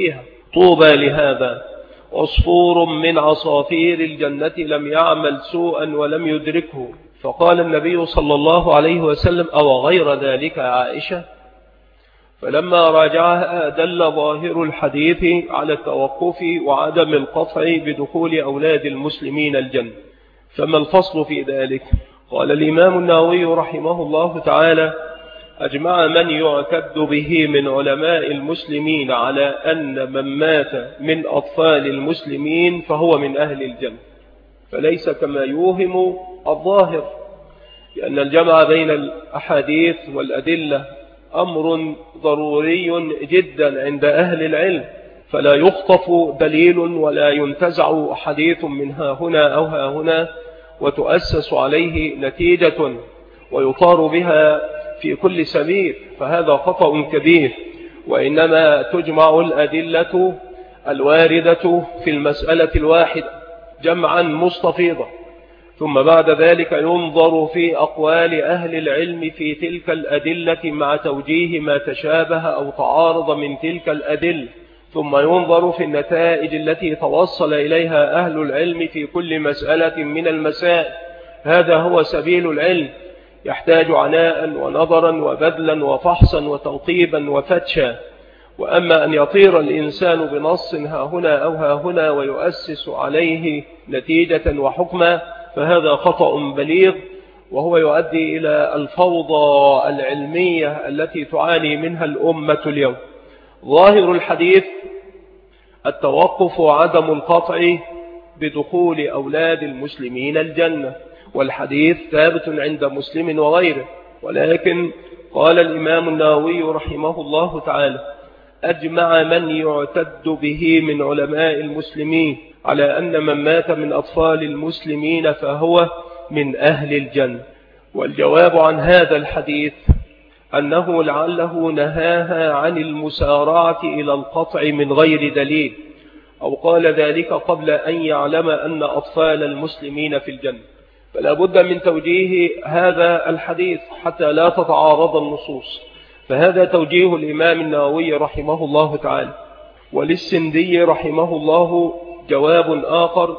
طوبى لهذا عصفور من عصافير الجنة لم يعمل سوءا ولم يدركه. فقال النبي صلى الله عليه وسلم: أو غير ذلك عائشة؟ فلما راجعها دل ظاهر الحديث على التوقف وعدم القطع بدخول أولاد المسلمين الجنة. فما الفصل في ذلك؟ قال الإمام النووي رحمه الله تعالى: أجمع من يعتد به من علماء المسلمين على أن من مات من أطفال المسلمين فهو من أهل الجنة، فليس كما يوهم الظاهر، لأن الجمع بين الأحاديث والأدلة أمر ضروري جدا عند أهل العلم، فلا يخطف دليل ولا ينتزع حديث من ها هنا أو ها هنا وتؤسس عليه نتيجة ويطار بها في كل سبيل، فهذا خطأ كبير. وإنما تجمع الأدلة الواردة في المسألة الواحدة جمعا مستفيضا، ثم بعد ذلك ينظر في أقوال أهل العلم في تلك الأدلة مع توجيه ما تشابه أو تعارض من تلك الأدلة، ثم ينظر في النتائج التي توصل إليها أهل العلم في كل مسألة من المسائل. هذا هو سبيل العلم، يحتاج عناء ونظرا وبذلا وفحصا وتنقيبا وفتشا. وأما أن يطير الإنسان بنص ها هنا أو ها هنا ويؤسس عليه نتيجة وحكما، فهذا خطأ بليغ، وهو يؤدي إلى الفوضى العلمية التي تعاني منها الأمة اليوم. ظاهر الحديث التوقف وعدم القطع بدخول أولاد المسلمين الجنة، والحديث ثابت عند مسلم وغيره. ولكن قال الإمام النووي رحمه الله تعالى: أجمع من يعتد به من علماء المسلمين على أن من مات من أطفال المسلمين فهو من أهل الجنة. والجواب عن هذا الحديث أنه لعله نهاها عن المسارعة إلى القطع من غير دليل، أو قال ذلك قبل أن يعلم أن أطفال المسلمين في الجنة. فلا بد من توجيه هذا الحديث حتى لا تتعارض النصوص، فهذا توجيه الإمام النووي رحمه الله تعالى. وللسندي رحمه الله جواب آخر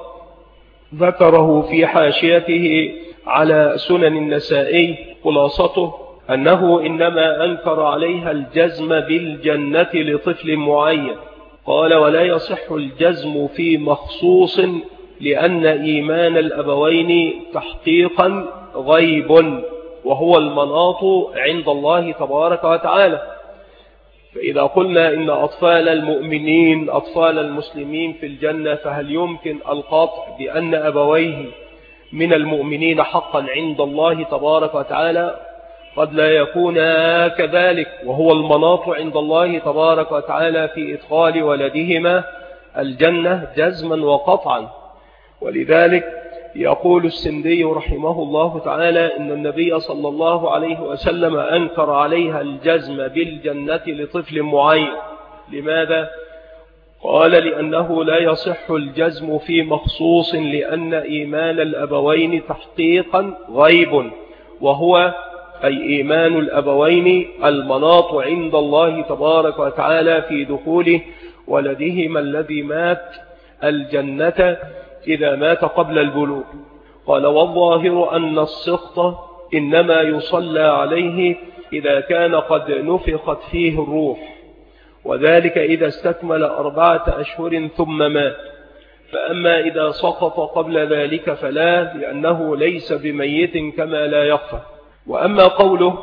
ذكره في حاشيته على سنن النسائي، خلاصته أنه إنما أنكر عليها الجزم بالجنة لطفل معين. قال: ولا يصح الجزم في مخصوص لأن إيمان الأبوين تحقيقا غيب، وهو المناط عند الله تبارك وتعالى. فإذا قلنا إن أطفال المؤمنين أطفال المسلمين في الجنة، فهل يمكن القطع بأن أبويه من المؤمنين حقا عند الله تبارك وتعالى؟ قد لا يكون كذلك، وهو المناط عند الله تبارك وتعالى في إدخال ولدهما الجنة جزما وقطعا. ولذلك يقول السندي رحمه الله تعالى إن النبي صلى الله عليه وسلم أنكر عليها الجزم بالجنة لطفل معين. لماذا؟ قال: لأنه لا يصح الجزم في مخصوص لأن إيمان الأبوين تحقيقا غيب، وهو أي إيمان الأبوين المناط عند الله تبارك وتعالى في دخول ولدهما الذي مات الجنة إذا مات قبل البلوغ. قال: والظاهر أن السقط إنما يصلى عليه إذا كان قد نفخت فيه الروح، وذلك إذا استكمل 4 أشهر ثم مات. فأما إذا سقط قبل ذلك فلا، لأنه ليس بميت كما لا يخفى. وأما قوله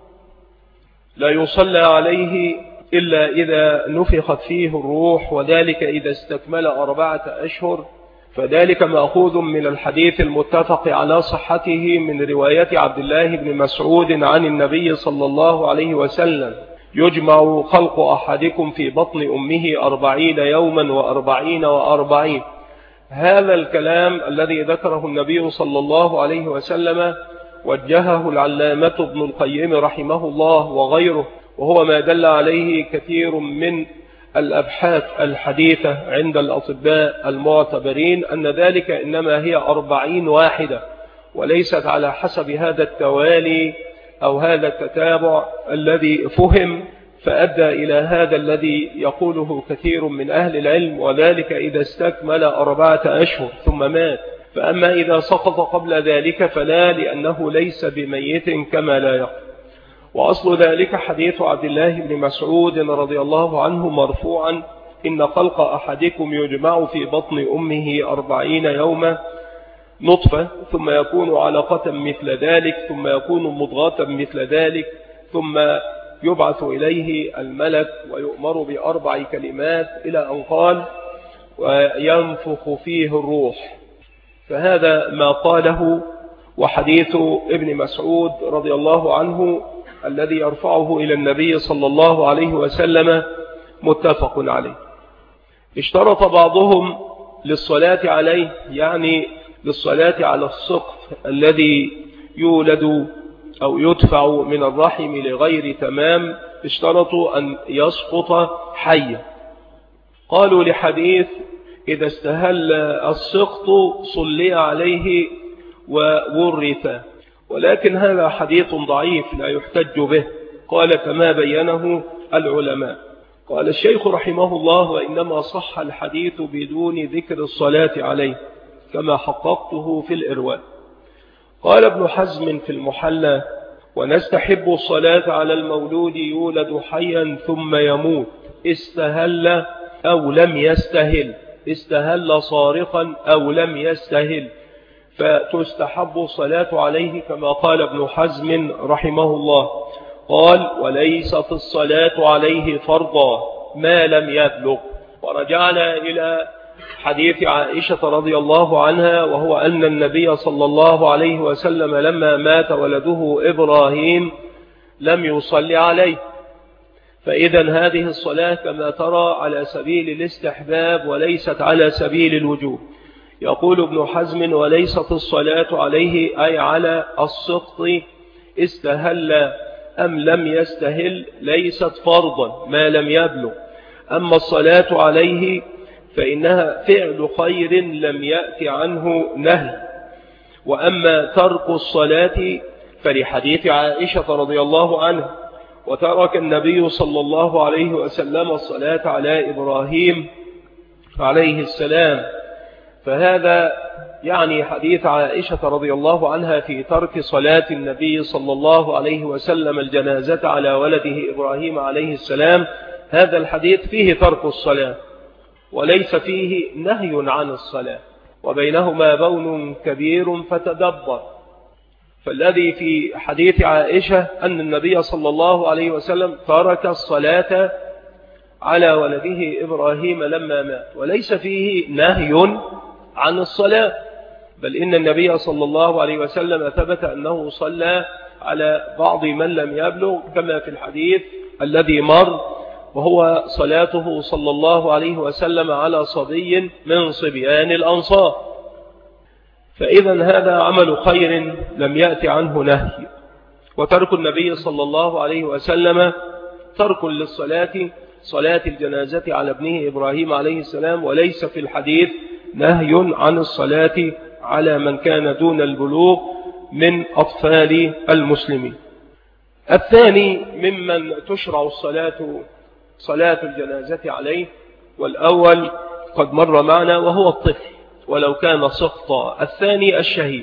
لا يصلى عليه إلا إذا نفخت فيه الروح وذلك إذا استكمل 4 أشهر، فذلك مأخوذ من الحديث المتفق على صحته من رواية عبد الله بن مسعود عن النبي صلى الله عليه وسلم: يجمع خلق أحدكم في بطن أمه 40 يوما و40 و40. هذا الكلام الذي ذكره النبي صلى الله عليه وسلم وجهه العلامة ابن القيم رحمه الله وغيره، وهو ما دل عليه كثير من الأبحاث الحديثة عند الأطباء المعتبرين، أن ذلك إنما هي 40 واحدة، وليست على حسب هذا التوالي أو هذا التتابع الذي فهم فأدى إلى هذا الذي يقوله كثير من أهل العلم، وذلك إذا استكمل 4 أشهر ثم مات. فأما إذا سقط قبل ذلك فلا، لأنه ليس بميت كما لا يقل. وأصل ذلك حديث عبد الله بن مسعود رضي الله عنه مرفوعا: إن خلق أحدكم يجمع في بطن أمه 40 يوما نطفة، ثم يكون علقة مثل ذلك، ثم يكون مضغة مثل ذلك، ثم يبعث إليه الملك ويؤمر ب4 كلمات إلى أن قال: وينفخ فيه الروح. فهذا ما قاله. وحديث ابن مسعود رضي الله عنه الذي يرفعه إلى النبي صلى الله عليه وسلم متفق عليه. اشترط بعضهم للصلاة عليه، يعني للصلاة على السقط الذي يولد أو يدفع من الرحم لغير تمام، اشترطوا أن يسقط حيا. قالوا لحديث: إذا استهل السقط صلي عليه وورث، ولكن هذا حديث ضعيف لا يحتج به، قال كما بينه العلماء. قال الشيخ رحمه الله: وإنما صح الحديث بدون ذكر الصلاة عليه كما حققته في الإرواء. قال ابن حزم في المحلى: ونستحب الصلاة على المولود يولد حيا ثم يموت، استهل أو لم يستهل، استهل صارخا أو لم يستهل، فتستحب الصلاة عليه كما قال ابن حزم رحمه الله. قال: وليست الصلاة عليه فرضا ما لم يبلغ. ورجعنا إلى حديث عائشة رضي الله عنها، وهو أن النبي صلى الله عليه وسلم لما مات ولده إبراهيم لم يصلي عليه. فإذا هذه الصلاة كما ترى على سبيل الاستحباب وليست على سبيل الوجوب. يقول ابن حزم: وليست الصلاة عليه أي على السقط استهل أم لم يستهل ليست فرضا ما لم يبلغ. أما الصلاة عليه فإنها فعل خير لم يأتي عنه نهي. وأما ترك الصلاة فلحديث عائشة رضي الله عنها: وترك النبي صلى الله عليه وسلم الصلاة على إبراهيم عليه السلام. فهذا يعني حديث عائشة رضي الله عنها في ترك صلاة النبي صلى الله عليه وسلم الجنازة على ولده إبراهيم عليه السلام. هذا الحديث فيه ترك الصلاة وليس فيه نهي عن الصلاة، وبينهما بون كبير فتدبر. فالذي في حديث عائشة أن النبي صلى الله عليه وسلم ترك الصلاة على ولده إبراهيم لما مات، وليس فيه نهي عن الصلاة، بل إن النبي صلى الله عليه وسلم ثبت أنه صلى على بعض من لم يبلغ كما في الحديث الذي مر، وهو صلاته صلى الله عليه وسلم على صبي من صبيان الأنصار. فإذا هذا عمل خير لم يأتي عنه نهي. وترك النبي صلى الله عليه وسلم ترك للصلاة، صلاة الجنازة على ابنه إبراهيم عليه السلام، وليس في الحديث نهي عن الصلاة على من كان دون البلوغ من أطفال المسلمين. الثاني ممن تشرع صلاة الجنازة عليه، والأول قد مر معنا وهو الطفل ولو كان سقطا. الثاني الشهيد.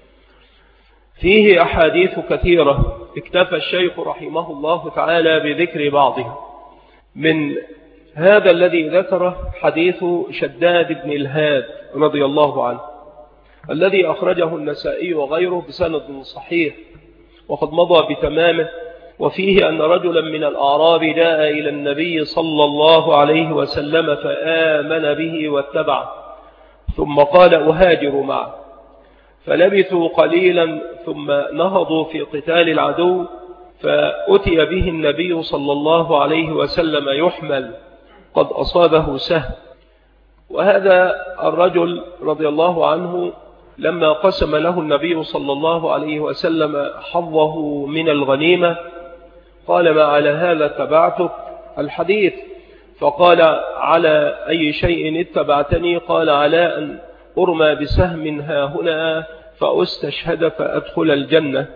فيه أحاديث كثيرة، اكتفى الشيخ رحمه الله تعالى بذكر بعضها. من هذا الذي ذكره حديث شداد بن الهاد رضي الله عنه الذي أخرجه النسائي وغيره بسند صحيح وقد مضى بتمامه. وفيه أن رجلا من الأعراب جاء إلى النبي صلى الله عليه وسلم فآمن به واتبعه، ثم قال: أهاجر معه. فلبثوا قليلا ثم نهضوا في قتال العدو، فأتي به النبي صلى الله عليه وسلم يحمل قد أصابه سهم. وهذا الرجل رضي الله عنه لما قسم له النبي صلى الله عليه وسلم حظه من الغنيمة قال: ما على هذا اتبعتك الحديث. فقال: على أي شيء اتبعتني؟ قال: على أن أرمى بسهم ها هنا فأستشهد فأدخل الجنة.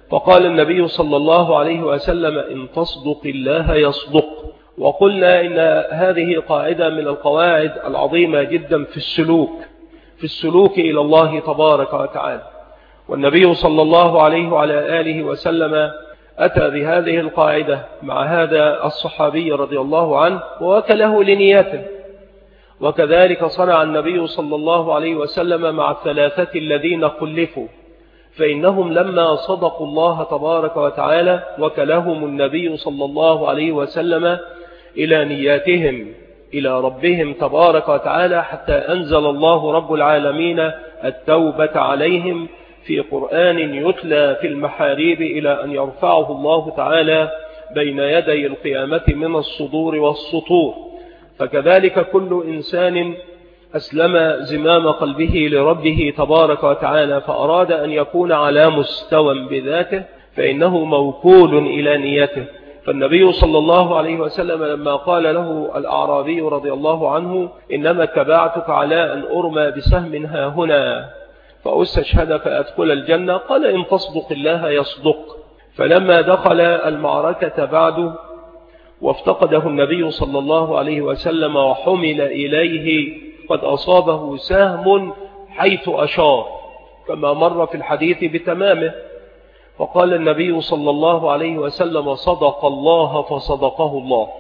فقال النبي صلى الله عليه وسلم إن تصدق الله يصدق. وقلنا إن هذه قاعدة من القواعد العظيمة جدا في السلوك إلى الله تبارك وتعالى. والنبي صلى الله عليه وعلى آله وسلم أتى بهذه القاعدة مع هذا الصحابي رضي الله عنه ووكله لنيته. وكذلك صنع النبي صلى الله عليه وسلم مع الثلاثة الذين خلفوا، فإنهم لما صدقوا الله تبارك وتعالى وكلهم النبي صلى الله عليه وسلم إلى نياتهم إلى ربهم تبارك وتعالى، حتى أنزل الله رب العالمين التوبة عليهم في قرآن يتلى في المحاريب إلى أن يرفعه الله تعالى بين يدي القيامة من الصدور والسطور. فكذلك كل إنسان أسلم زمام قلبه لربه تبارك وتعالى فأراد أن يكون على مستوى بذاته فإنه موكول إلى نيته. فالنبي صلى الله عليه وسلم لما قال له الأعرابي رضي الله عنه إنما اتبعتك على أن أرمى بسهم ها هنا فأستشهد فأدخل الجنة، قال إن تصدق الله يصدق. فلما دخل المعركة بعده وافتقده النبي صلى الله عليه وسلم وحمل إليه قد أصابه سهم حيث أشار كما مر في الحديث بتمامه، فقال النبي صلى الله عليه وسلم صدق الله فصدقه الله،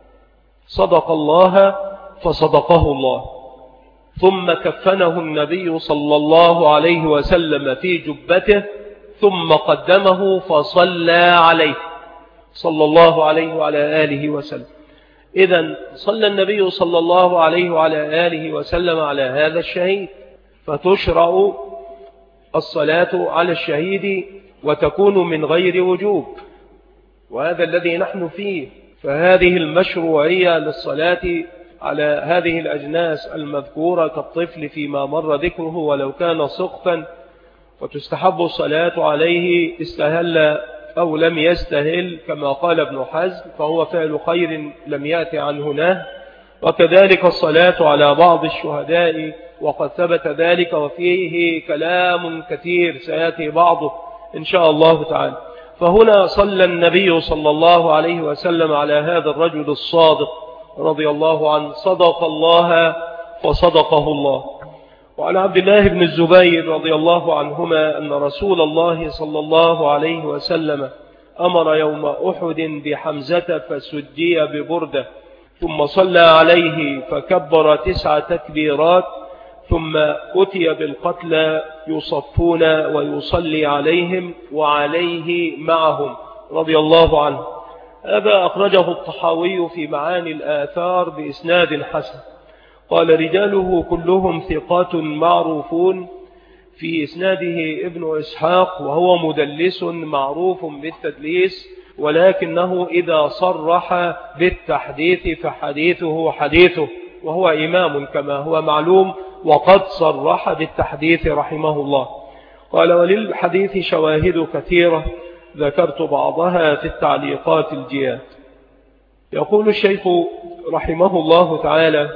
صدق الله فصدقه الله. ثم كفنه النبي صلى الله عليه وسلم في جبته ثم قدمه فصلى عليه صلى الله عليه وعلى آله وسلم. إذن صلى النبي صلى الله عليه وعلى آله وسلم على هذا الشهيد، فتشرع الصلاة على الشهيد وتكون من غير وجوب، وهذا الذي نحن فيه. فهذه المشروعية للصلاة على هذه الأجناس المذكورة كالطفل فيما مر ذكره ولو كان سقفا، وتستحب الصلاة عليه استهل أو لم يستهل كما قال ابن حزم، فهو فعل خير لم يأتي عنه نهي. وكذلك الصلاة على بعض الشهداء وقد ثبت ذلك وفيه كلام كثير سيأتي بعضه إن شاء الله تعالى. فهنا صلى النبي صلى الله عليه وسلم على هذا الرجل الصادق رضي الله عنه، صدق الله فصدقه الله. وعن عبد الله بن الزبير رضي الله عنهما أن رسول الله صلى الله عليه وسلم أمر يوم أحد بحمزة فسجي ببردة، ثم صلى عليه فكبر 9 تكبيرات، ثم أتي بالقتلى يصفون ويصلي عليهم وعليه معهم رضي الله عنه. هذا أخرجه الطحاوي في معاني الآثار بإسناد حسن. قال رجاله كلهم ثقات معروفون، في إسناده ابن إسحاق وهو مدلس معروف بالتدليس، ولكنه إذا صرح بالتحديث فحديثه حديثه، وهو إمام كما هو معلوم وقد صرح بالتحديث رحمه الله. قال وللحديث شواهد كثيرة ذكرت بعضها في التعليقات الجياد. يقول الشيخ رحمه الله تعالى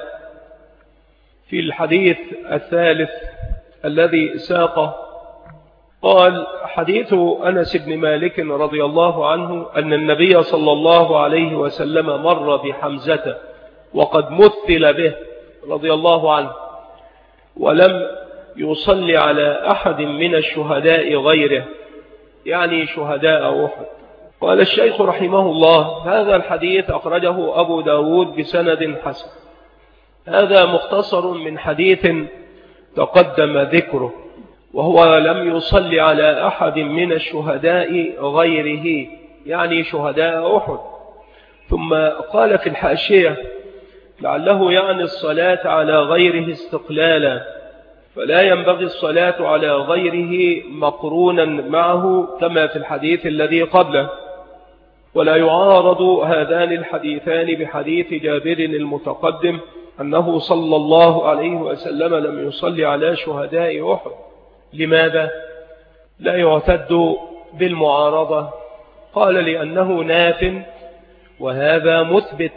في الحديث الثالث الذي ساقه، قال حديث أنس بن مالك رضي الله عنه أن النبي صلى الله عليه وسلم مر بحمزة وقد مثل به رضي الله عنه ولم يصلي على أحد من الشهداء غيره، يعني شهداء أحد. قال الشيخ رحمه الله هذا الحديث أخرجه أبو داود بسند حسن. هذا مختصر من حديث تقدم ذكره، وهو لم يصلي على أحد من الشهداء غيره، يعني شهداء أحد. ثم قال في الحاشية لعله يعني الصلاة على غيره استقلالا، فلا ينبغي الصلاة على غيره مقرونا معه كما في الحديث الذي قبله، ولا يعارض هذان الحديثان بحديث جابر المتقدم أنه صلى الله عليه وسلم لم يصلي على شهداء أحد. لماذا لا يعتد بالمعارضة؟ قال لأنه ناف وهذا مثبت،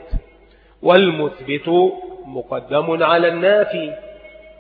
والمثبت مقدم على النافي،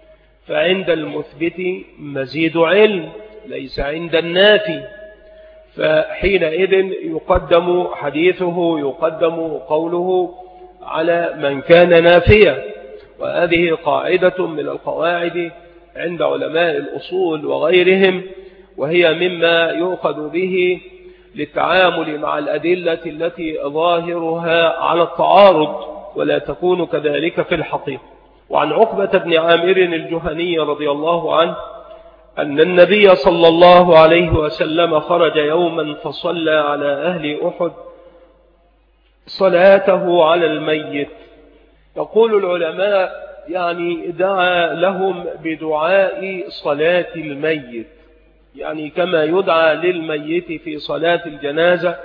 فعند المثبت مزيد علم ليس عند النافي، فحينئذ يقدم حديثه، يقدم قوله على من كان نافيا. وهذه قاعدة من القواعد عند علماء الأصول وغيرهم، وهي مما يؤخذ به للتعامل مع الأدلة التي ظاهرها على التعارض، ولا تكون كذلك في الحقيقة. وعن عقبة بن عامر الجهني رضي الله عنه أن النبي صلى الله عليه وسلم خرج يوما فصلى على أهل أحد صلاته على الميت. يقول العلماء يعني دعا لهم بدعاء صلاة الميت، يعني كما يدعى للميت في صلاة الجنازة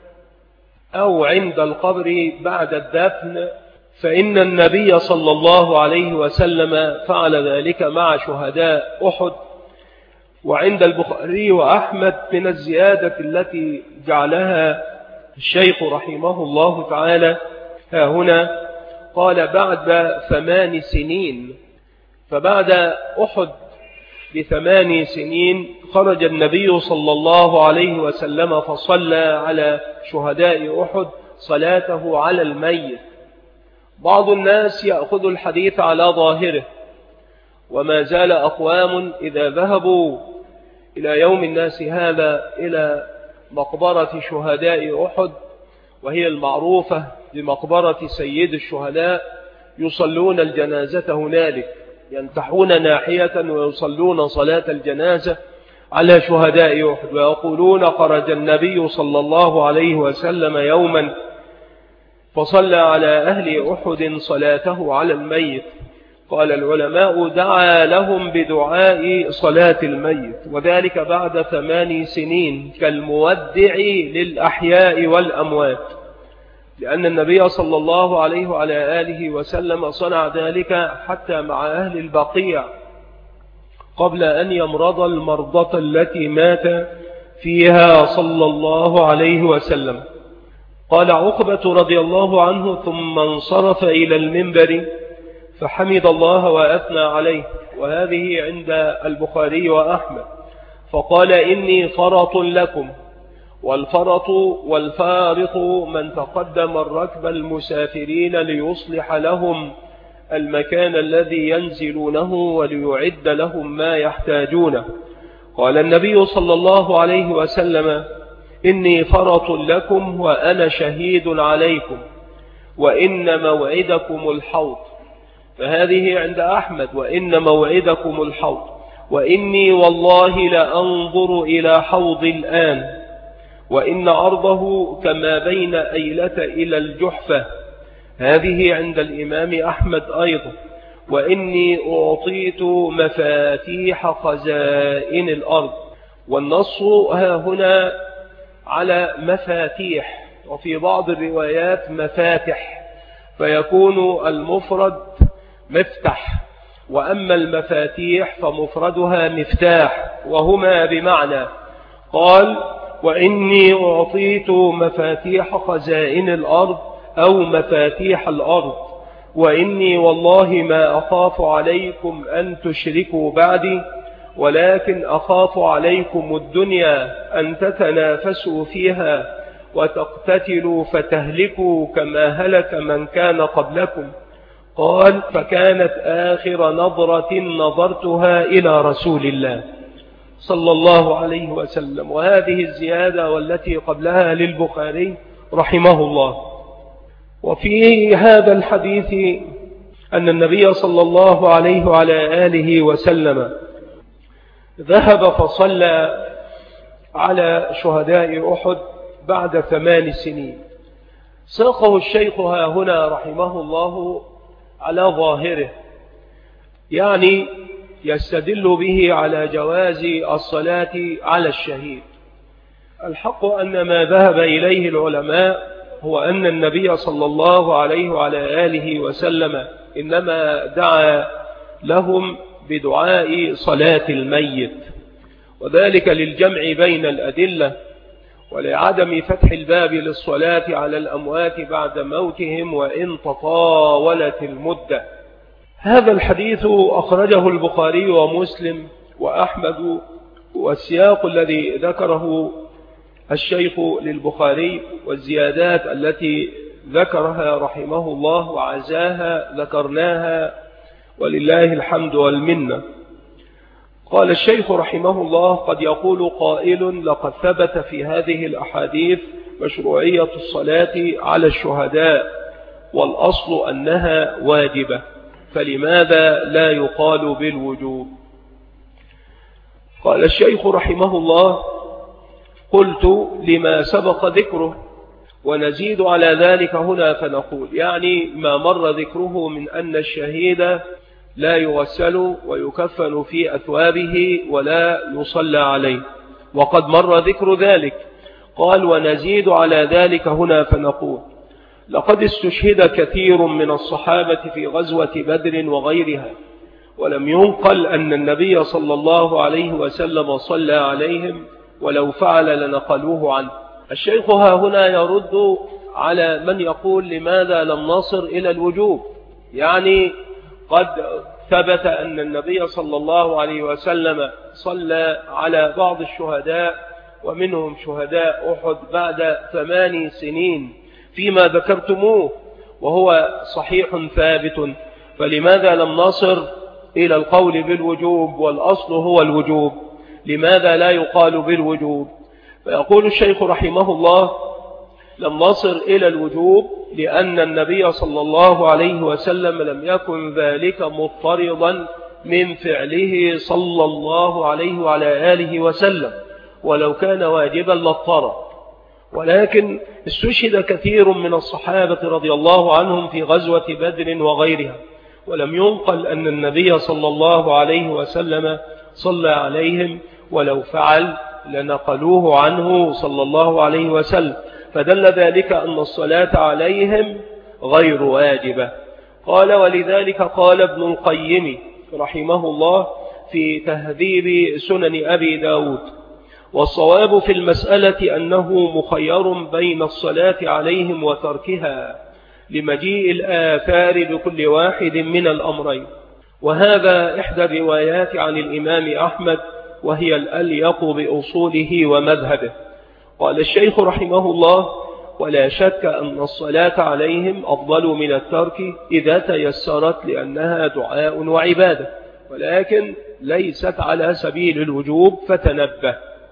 أو عند القبر بعد الدفن، فإن النبي صلى الله عليه وسلم فعل ذلك مع شهداء أحد. وعند البخاري وأحمد من الزيادة التي جعلها الشيخ رحمه الله تعالى ها هنا قال بعد 8 سنين، فبعد أحد ب8 سنين خرج النبي صلى الله عليه وسلم فصلى على شهداء أحد صلاته على الميت. بعض الناس يأخذ الحديث على ظاهره، وما زال أقوام إذا ذهبوا إلى يوم الناس هذا إلى مقبرة شهداء أحد، وهي المعروفة بمقبرة سيد الشهداء، يصلون الجنازة هنالك، ينتحون ناحية ويصلون صلاة الجنازة على شهداء أحد، ويقولون خرج النبي صلى الله عليه وسلم يوما فصلى على أهل أحد صلاته على الميت. قال العلماء دعا لهم بدعاء صلاة الميت، وذلك بعد 8 سنين كالمودع للأحياء والأموات، لأن النبي صلى الله عليه وعلى آله وسلم صنع ذلك حتى مع أهل البقيع قبل أن يمرض المرضة التي مات فيها صلى الله عليه وسلم. قال عقبة رضي الله عنه ثم انصرف إلى المنبر فحمد الله وأثنى عليه، وهذه عند البخاري وأحمد، فقال إني فرط لكم، والفرط والفارط من تقدم الركب المسافرين ليصلح لهم المكان الذي ينزلونه وليعد لهم ما يحتاجونه. قال النبي صلى الله عليه وسلم إني فرط لكم وأنا شهيد عليكم، وإن موعدكم الحوض، فهذه عند أحمد وإن موعدكم الحوض، وإني والله لأنظر إلى حوض الآن، وإن عرضه كما بين أيلة إلى الجحفة، هذه عند الإمام أحمد أيضا. وإني أعطيت مفاتيح خزائن الأرض، والنص ها هنا على مفاتيح، وفي بعض الروايات مفاتح، فيكون المفرد مفتح، وأما المفاتيح فمفردها مفتاح، وهما بمعنى. قال وإني أعطيت مفاتيح خزائن الأرض أو مفاتيح الأرض، وإني والله ما أخاف عليكم أن تشركوا بعدي، ولكن أخاف عليكم الدنيا أن تتنافسوا فيها وتقتتلوا فتهلكوا كما هلك من كان قبلكم. قال فكانت آخر نظرة نظرتها إلى رسول الله صلى الله عليه وسلم. وهذه الزيادة والتي قبلها للبخاري رحمه الله. وفي هذا الحديث أن النبي صلى الله عليه وعلى آله وسلم ذهب فصلى على شهداء أحد بعد 8 سنين. ساقه الشيخ ها هنا رحمه الله على ظاهره، يعني يستدل به على جواز الصلاة على الشهيد. الحق أن ما ذهب إليه العلماء هو أن النبي صلى الله عليه وعلى آله وسلم إنما دعا لهم بدعاء صلاة الميت، وذلك للجمع بين الأدلة ولعدم فتح الباب للصلاة على الأموات بعد موتهم وإن تطاولت المدة. هذا الحديث أخرجه البخاري ومسلم وأحمد، والسياق الذي ذكره الشيخ للبخاري، والزيادات التي ذكرها رحمه الله وعزاها ذكرناها ولله الحمد والمنة. قال الشيخ رحمه الله: قد يقول قائل: لقد ثبت في هذه الأحاديث مشروعية الصلاة على الشهداء، والأصل أنها واجبة، فلماذا لا يقال بالوجوب؟ قال الشيخ رحمه الله: قلت لما سبق ذكره، ونزيد على ذلك هنا فنقول، يعني ما مر ذكره من أن الشهيد لا يغسل ويكفن في أثوابه ولا يصلى عليه، وقد مر ذكر ذلك. قال: ونزيد على ذلك هنا فنقول: لقد استشهد كثير من الصحابة في غزوة بدر وغيرها، ولم ينقل أن النبي صلى الله عليه وسلم صلى عليهم، ولو فعل لنقلوه عنه. الشيخ ها هنا يرد على من يقول: لماذا لم نصر إلى الوجوب؟ يعني قد ثبت أن النبي صلى الله عليه وسلم صلى على بعض الشهداء، ومنهم شهداء أحد بعد 8 سنين فيما ذكرتموه، وهو صحيح ثابت، فلماذا لم نصر إلى القول بالوجوب والأصل هو الوجوب؟ لماذا لا يقال بالوجوب؟ فيقول الشيخ رحمه الله: لم نصر إلى الوجوب لأن النبي صلى الله عليه وسلم لم يكن ذلك مضطردا من فعله صلى الله عليه وعلى آله وسلم، ولو كان واجبا لاضطر. ولكن استشهد كثير من الصحابة رضي الله عنهم في غزوة بدر وغيرها، ولم ينقل أن النبي صلى الله عليه وسلم صلى عليهم، ولو فعل لنقلوه عنه صلى الله عليه وسلم، فدل ذلك أن الصلاة عليهم غير واجبة. قال: ولذلك قال ابن القيم رحمه الله في تهذيب سنن أبي داود: والصواب في المسألة أنه مخير بين الصلاة عليهم وتركها، لمجيء الآثار بكل واحد من الأمرين. وهذا إحدى الروايات عن الإمام أحمد، وهي الأليق بأصوله ومذهبه. قال الشيخ رحمه الله: ولا شك أن الصلاة عليهم أفضل من الترك إذا تيسرت، لأنها دعاء وعبادة، ولكن ليست على سبيل الوجوب، فتنبه.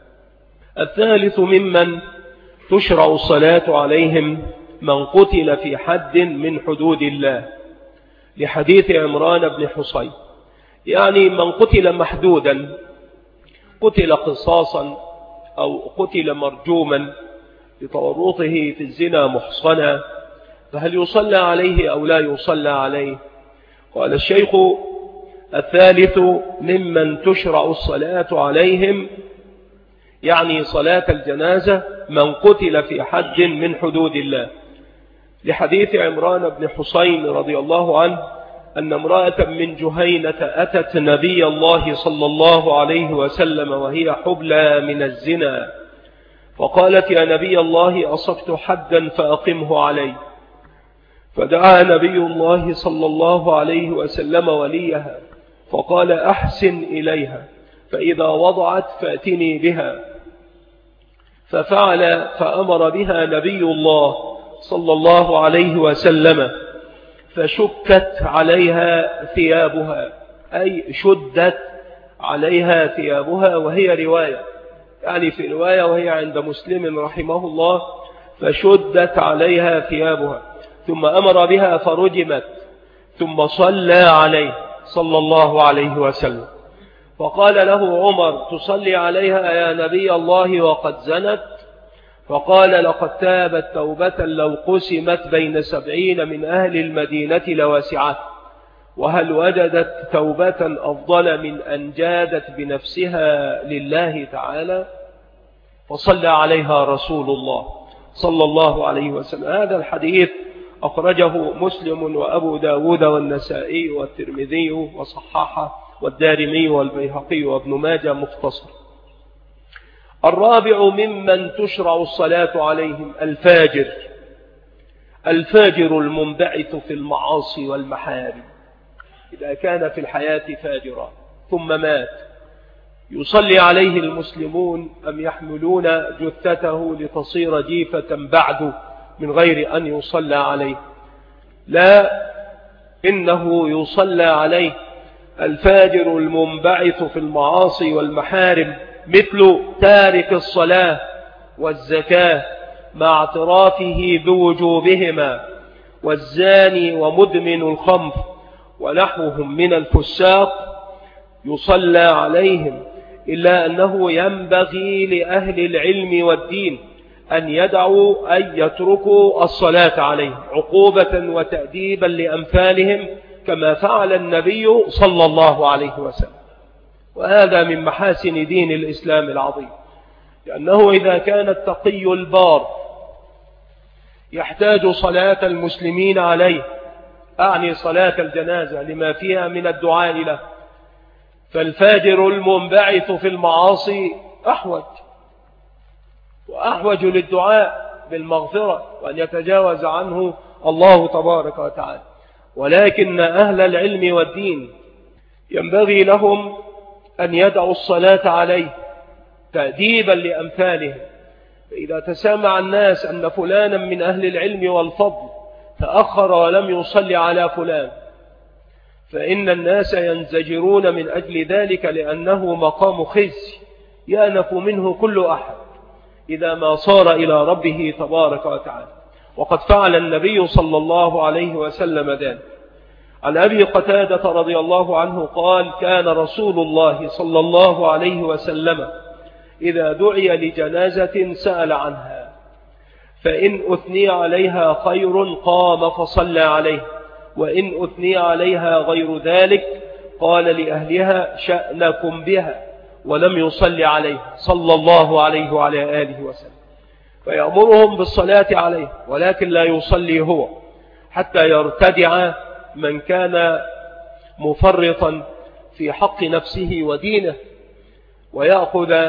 الثالث ممن تشرع الصلاة عليهم من قتل في حد من حدود الله، لحديث عمران بن حصين، يعني من قتل محدودا، قتل قصاصا أو قتل مرجوما لتورطه في الزنا محصنا، فهل يصلى عليه أو لا يصلى عليه؟ قال الشيخ: الثالث ممن تشرع الصلاة عليهم، يعني صلاة الجنازة، من قتل في حد من حدود الله، لحديث عمران بن حصين رضي الله عنه أن امرأة من جهينة أتت نبي الله صلى الله عليه وسلم وهي حبلى من الزنا، فقالت: يا نبي الله، أصبت حدا فأقمه علي. فدعا نبي الله صلى الله عليه وسلم وليها، فقال: أحسن إليها، فإذا وضعت فأتني بها. ففعل، فأمر بها نبي الله صلى الله عليه وسلم، فشكت عليها ثيابها، أي شدت عليها ثيابها، وهي رواية، يعني في رواية وهي عند مسلم رحمه الله: فشدت عليها ثيابها، ثم أمر بها فرجمت، ثم صلى عليه صلى الله عليه وسلم. فقال له عمر: تصلي عليها يا نبي الله وقد زنت؟ فقال: لقد تابت توبة لو قسمت بين 70 من أهل المدينة لواسعت، وهل وجدت توبة أفضل من أن جادت بنفسها لله تعالى؟ فصلى عليها رسول الله صلى الله عليه وسلم. هذا الحديث أخرجه مسلم وأبو داود والنسائي والترمذي وصححه، والدارمي والبيهقي وابن ماجه مختصر. الرابع ممن تشرع الصلاة عليهم الفاجر، الفاجر المنبعث في المعاصي والمحارم، إذا كان في الحياة فاجرا ثم مات، يصلي عليه المسلمون أم يحملون جثته لتصير جيفة بعد من غير أن يصلى عليه؟ لا، إنه يصلى عليه. الفاجر المنبعث في المعاصي والمحارم مثل تارك الصلاة والزكاة مع اعترافه بوجوبهما، والزاني ومدمن الخمر ونحوهم من الفساق يصلى عليهم، إلا أنه ينبغي لأهل العلم والدين أن يدعوا أن يتركوا الصلاة عليهم عقوبة وتأديبا لأمثالهم كما فعل النبي صلى الله عليه وسلم. وهذا من محاسن دين الإسلام العظيم، لأنه إذا كان التقي البار يحتاج صلاة المسلمين عليه، أعني صلاة الجنازة لما فيها من الدعاء له، فالفاجر المنبعث في المعاصي وأحوج للدعاء بالمغفرة وأن يتجاوز عنه الله تبارك وتعالى. ولكن أهل العلم والدين ينبغي لهم أن يدعوا الصلاة عليه تأديبا لأمثالهم. فإذا تسامع الناس أن فلانا من أهل العلم والفضل تأخر ولم يصلي على فلان، فإن الناس ينزجرون من أجل ذلك، لأنه مقام خزي يأنف منه كل أحد إذا ما صار إلى ربه تبارك وتعالى. وقد فعل النبي صلى الله عليه وسلم ذلك. عن أبي قتادة رضي الله عنه قال: كان رسول الله صلى الله عليه وسلم إذا دعي لجنازة سأل عنها، فإن أثني عليها خير قام فصلى عليه، وإن أثني عليها غير ذلك قال لأهلها شأنكم بها، ولم يصلي عليه صلى الله عليه وعلى آله وسلم. فيأمرهم بالصلاة عليه، ولكن لا يصلي هو حتى يرتدع من كان مفرطا في حق نفسه ودينه، ويأخذ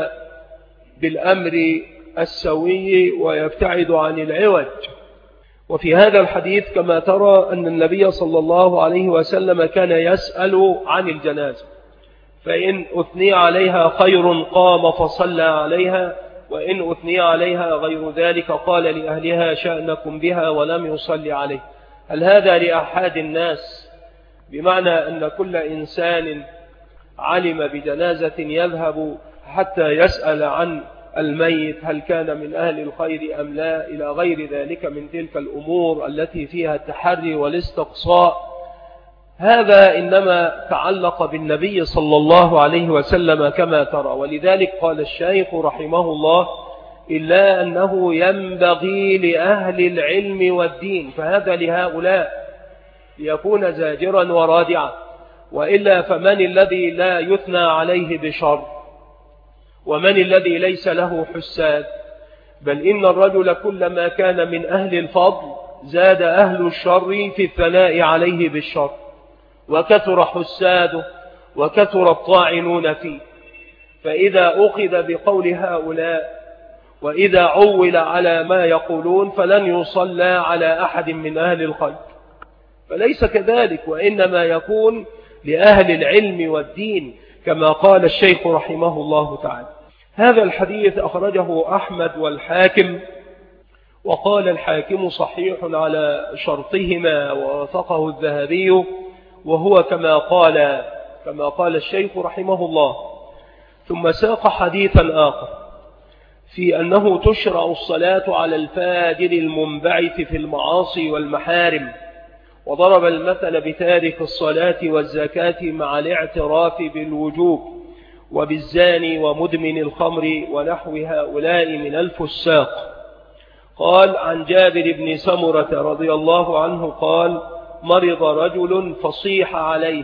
بالأمر السوي ويبتعد عن العوج. وفي هذا الحديث كما ترى أن النبي صلى الله عليه وسلم كان يسأل عن الجنازة، فإن أثني عليها خير قام فصلى عليها، وإن أثني عليها غير ذلك قال لأهلها شأنكم بها، ولم يصلي عليه. هل هذا لأحد الناس؟ بمعنى أن كل إنسان علم بجنازة يذهب حتى يسأل عن الميت هل كان من أهل الخير أم لا، إلى غير ذلك من تلك الأمور التي فيها التحري والاستقصاء. هذا إنما تعلق بالنبي صلى الله عليه وسلم كما ترى. ولذلك قال الشيخ رحمه الله: إلا أنه ينبغي لأهل العلم والدين، فهذا لهؤلاء ليكون زاجرا ورادعا. وإلا فمن الذي لا يثنى عليه بشر، ومن الذي ليس له حساد؟ بل إن الرجل كلما كان من أهل الفضل زاد أهل الشر في الثناء عليه بالشر، وكثر حساده وكثر الطاعنون فيه. فإذا أخذ بقول هؤلاء وإذا عول على ما يقولون فلن يصلى على أحد من أهل الخير، فليس كذلك، وإنما يكون لأهل العلم والدين كما قال الشيخ رحمه الله تعالى. هذا الحديث أخرجه أحمد والحاكم، وقال الحاكم صحيح على شرطهما ووافقه الذهبي، وهو كما قال الشيخ رحمه الله. ثم ساق حديثا آخر في أنه تشرع الصلاة على الفاجر المنبعث في المعاصي والمحارم، وضرب المثل بتارك الصلاة والزكاة مع الاعتراف بالوجوب، وبالزاني ومدمن الخمر ونحو هؤلاء من الفساق. قال: عن جابر بن سمرة رضي الله عنه قال: مرض رجل فصيح عليه.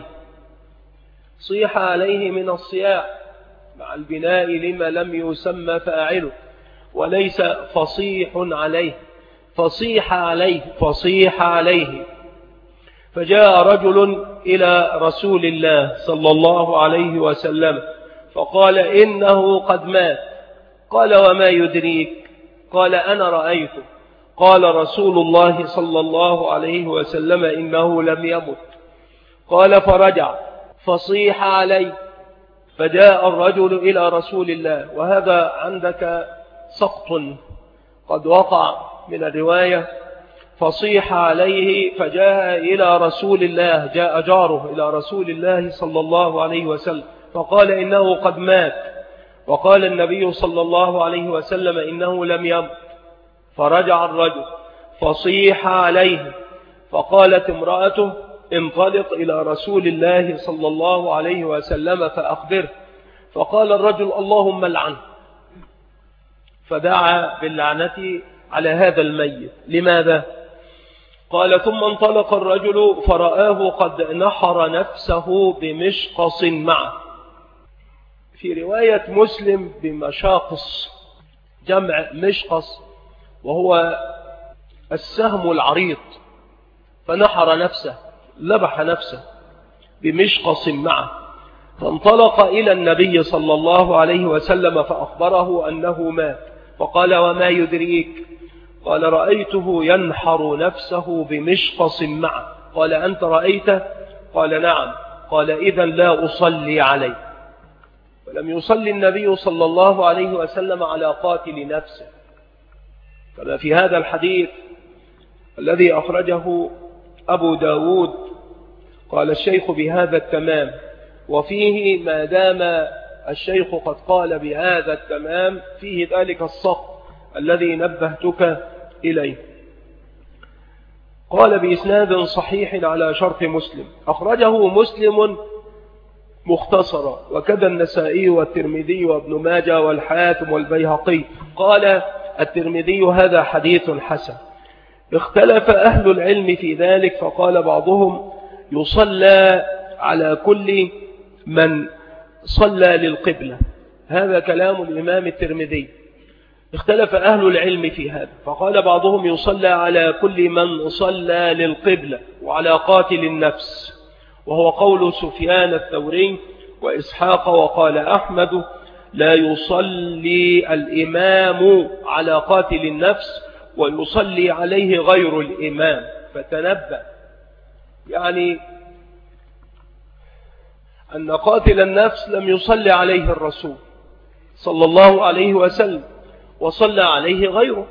صيح عليه من الصياح مع البناء لما لم يسمى فاعله، وليس فصيح عليه، فصيح عليه. فجاء رجل إلى رسول الله صلى الله عليه وسلم فقال: إنه قد مات. قال: وما يدريك؟ قال: أنا رأيته. قال رسول الله صلى الله عليه وسلم: إنه لم يمت. قال: فرجع فصيح عليه فجاء الرجل إلى رسول الله، وهذا عندك سقط قد وقع من الرواية، فصيح عليه فجاء إلى رسول الله، جاء جاره إلى رسول الله صلى الله عليه وسلم فقال إنه قد مات، وقال النبي صلى الله عليه وسلم إنه لم يمت. فرجع الرجل فصيح عليه، فقالت امرأته انطلق إلى رسول الله صلى الله عليه وسلم فأخبره. فقال الرجل اللهم لعنه، فدعا باللعنة على هذا الميت. لماذا؟ قال ثم انطلق الرجل فرآه قد نحر نفسه بمشقص معه، في رواية مسلم بمشاقص، جمع مشقص وهو السهم العريض، فنحر نفسه، لبح نفسه بمشقص معه. فانطلق إلى النبي صلى الله عليه وسلم فأخبره أنه مات. فقال وما يدريك؟ قال رأيته ينحر نفسه بمشقص معه. قال أنت رأيته؟ قال نعم. قال إذن لا أصلي عليه. ولم يصلي النبي صلى الله عليه وسلم على قاتل نفسه، كما في هذا الحديث الذي أخرجه أبو داود. قال الشيخ بهذا التمام، وفيه ما دام الشيخ قد قال بهذا التمام فيه ذلك السقط الذي نبهتك إليه. قال بإسناد صحيح على شرط مسلم، أخرجه مسلم مختصرا، وكذا النسائي والترمذي وابن ماجه والحاكم والبيهقي. قال الترمذي هذا حديث حسن. اختلف أهل العلم في ذلك، فقال بعضهم يصلى على كل من صلى للقبلة، هذا كلام الإمام الترمذي. اختلف أهل العلم في هذا، فقال بعضهم يصلى على كل من صلى للقبلة وعلى قاتل النفس، وهو قول سفيان الثوري وإسحاق. وقال أحمد لا يصلي الإمام على قاتل النفس ويصلي عليه غير الإمام. فتنبأ يعني أن قاتل النفس لم يصلي عليه الرسول صلى الله عليه وسلم، وصلى عليه غيره،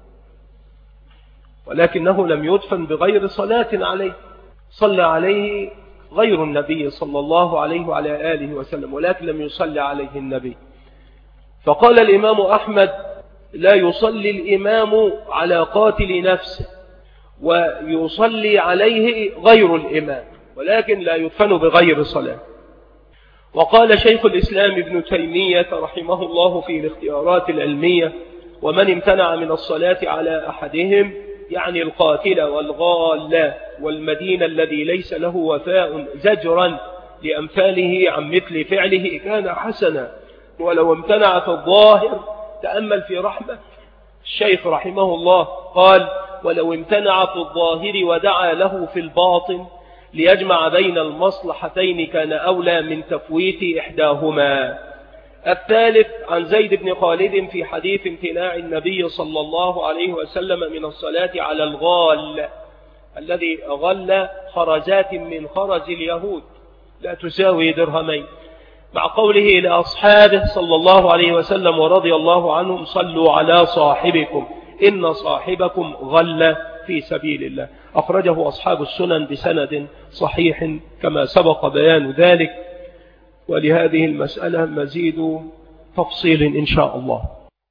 ولكنه لم يدفن بغير صلاة عليه، صلى عليه غير النبي صلى الله عليه وعلى آله وسلم، ولكن لم يصلي عليه النبي. فقال الإمام أحمد لا يصلي الإمام على قاتل نفسه ويصلي عليه غير الإمام، ولكن لا يدفن بغير صلاة. وقال شيخ الإسلام ابن تيمية رحمه الله في الاختيارات العلمية ومن امتنع من الصلاة على أحدهم يعني القاتل والغال والمدين الذي ليس له وفاء زجرا لأمثاله عن مثل فعله كان حسنا، ولو امتنع في الظاهر. تأمل في رحمة الشيخ رحمه الله، قال ولو امتنع في الظاهر ودعا له في الباطن ليجمع بين المصلحتين كان أولى من تفويت إحداهما. الثالث عن زيد بن خالد في حديث امتناع النبي صلى الله عليه وسلم من الصلاة على الغال الذي غل خرزات من خرز اليهود لا تساوي درهمين، مع قوله لأصحابه صلى الله عليه وسلم ورضي الله عنهم صلوا على صاحبكم إن صاحبكم غل في سبيل الله. أخرجه أصحاب السنن بسند صحيح كما سبق بيان ذلك، ولهذه المسألة مزيد تفصيل إن شاء الله.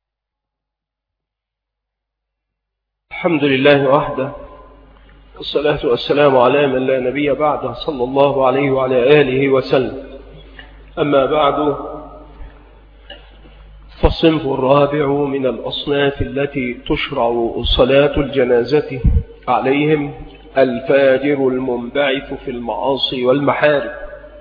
الحمد لله وحده، والصلاة والسلام على من لا نبي بعده صلى الله عليه وعلى آله وسلم. أما بعد، فالصنف الرابع من الأصناف التي تشرع صلاة الجنازة عليهم الفاجر المنبعث في المعاصي والمحارم.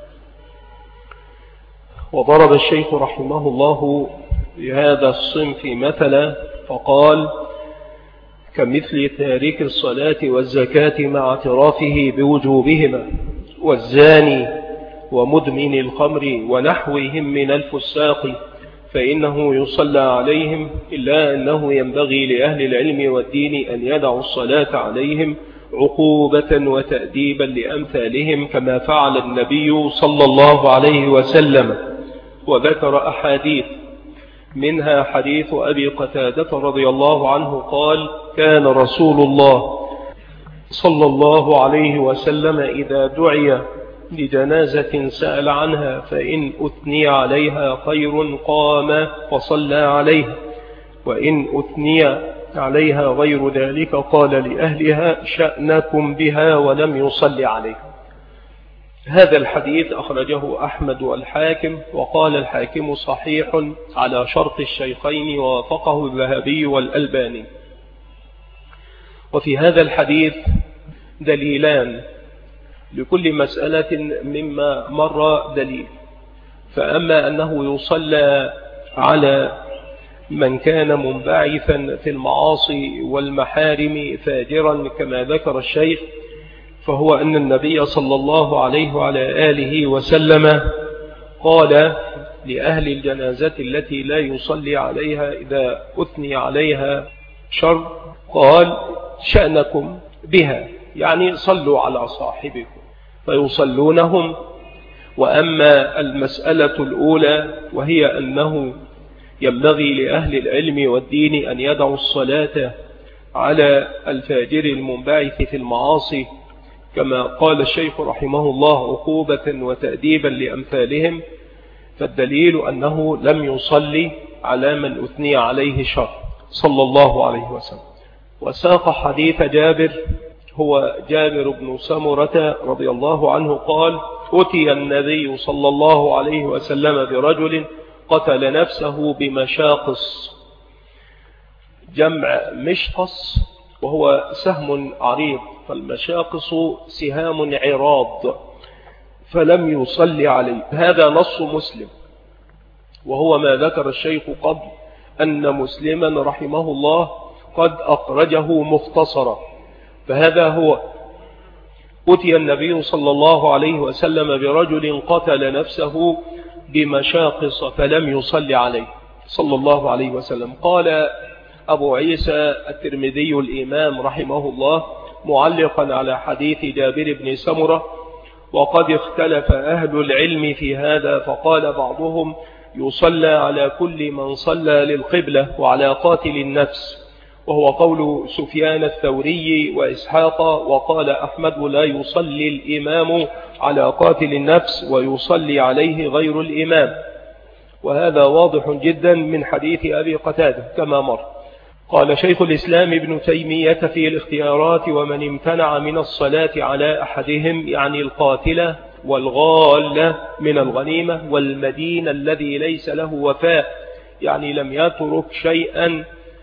وضرب الشيخ رحمه الله بهذا الصنف مثلا فقال كمثل تارك الصلاة والزكاة مع اعترافه بوجوبهما، والزاني ومدمن الخمر ونحوهم من الفساق، فإنه يصلى عليهم، إلا أنه ينبغي لأهل العلم والدين أن يدعوا الصلاة عليهم عقوبة وتأديبا لأمثالهم كما فعل النبي صلى الله عليه وسلم. وذكر أحاديث، منها حديث أبي قتادة رضي الله عنه قال: كان رسول الله صلى الله عليه وسلم إذا دعي لجنازة سأل عنها، فإن أثني عليها خير قام فصلى عليها، وإن أثني عليها غير ذلك قال لأهلها: شأنكم بها، ولم يصلي عليها. هذا الحديث أخرجه أحمد والحاكم، وقال الحاكم صحيح على شرط الشيخين، ووافقه الذهبي والألباني. وفي هذا الحديث دليلان، لكل مسألة مما مر دليل. فأما أنه يصلى على من كان منبعثا في المعاصي والمحارم فاجرا كما ذكر الشيخ، فهو أن النبي صلى الله عليه وعلى آله وسلم قال لأهل الجنازة التي لا يصلي عليها إذا أثني عليها شر، قال: شأنكم بها، يعني صلوا على صاحبكم، فيصلونهم. وأما المسألة الأولى وهي أنه ينبغي لأهل العلم والدين أن يدعوا الصلاة على الفاجر المنبعث في المعاصي كما قال الشيخ رحمه الله عقوبة وتأديبا لأمثالهم، فالدليل أنه لم يصلي على من أثني عليه شر صلى الله عليه وسلم. وساق حديث جابر، هو جابر بن سمرة رضي الله عنه قال: أتي النبي صلى الله عليه وسلم برجل قتل نفسه بمشاقص، جمع مشقص وهو سهم عريض، فالمشاقص سهام عراض، فلم يصلي عليه. هذا نص مسلم، وهو ما ذكر الشيخ قبل أن مسلما رحمه الله قد أخرجه مختصرا. فهذا هو: أتي النبي صلى الله عليه وسلم برجل قتل نفسه بمشاقص فلم يصلي عليه صلى الله عليه وسلم. قال أبو عيسى الترمذي الإمام رحمه الله معلقا على حديث جابر بن سمرة: وقد اختلف أهل العلم في هذا، فقال بعضهم: يصلى على كل من صلى للقبلة وعلى قاتل النفس، وهو قول سفيان الثوري وإسحاق. وقال أحمد: لا يصلي الإمام على قاتل النفس ويصلي عليه غير الإمام. وهذا واضح جدا من حديث أبي قتادة كما مر. قال شيخ الإسلام ابن تيمية في الاختيارات: ومن امتنع من الصلاة على أحدهم، يعني القاتلة والغالة من الغنيمة والمدين الذي ليس له وفاء، يعني لم يترك شيئا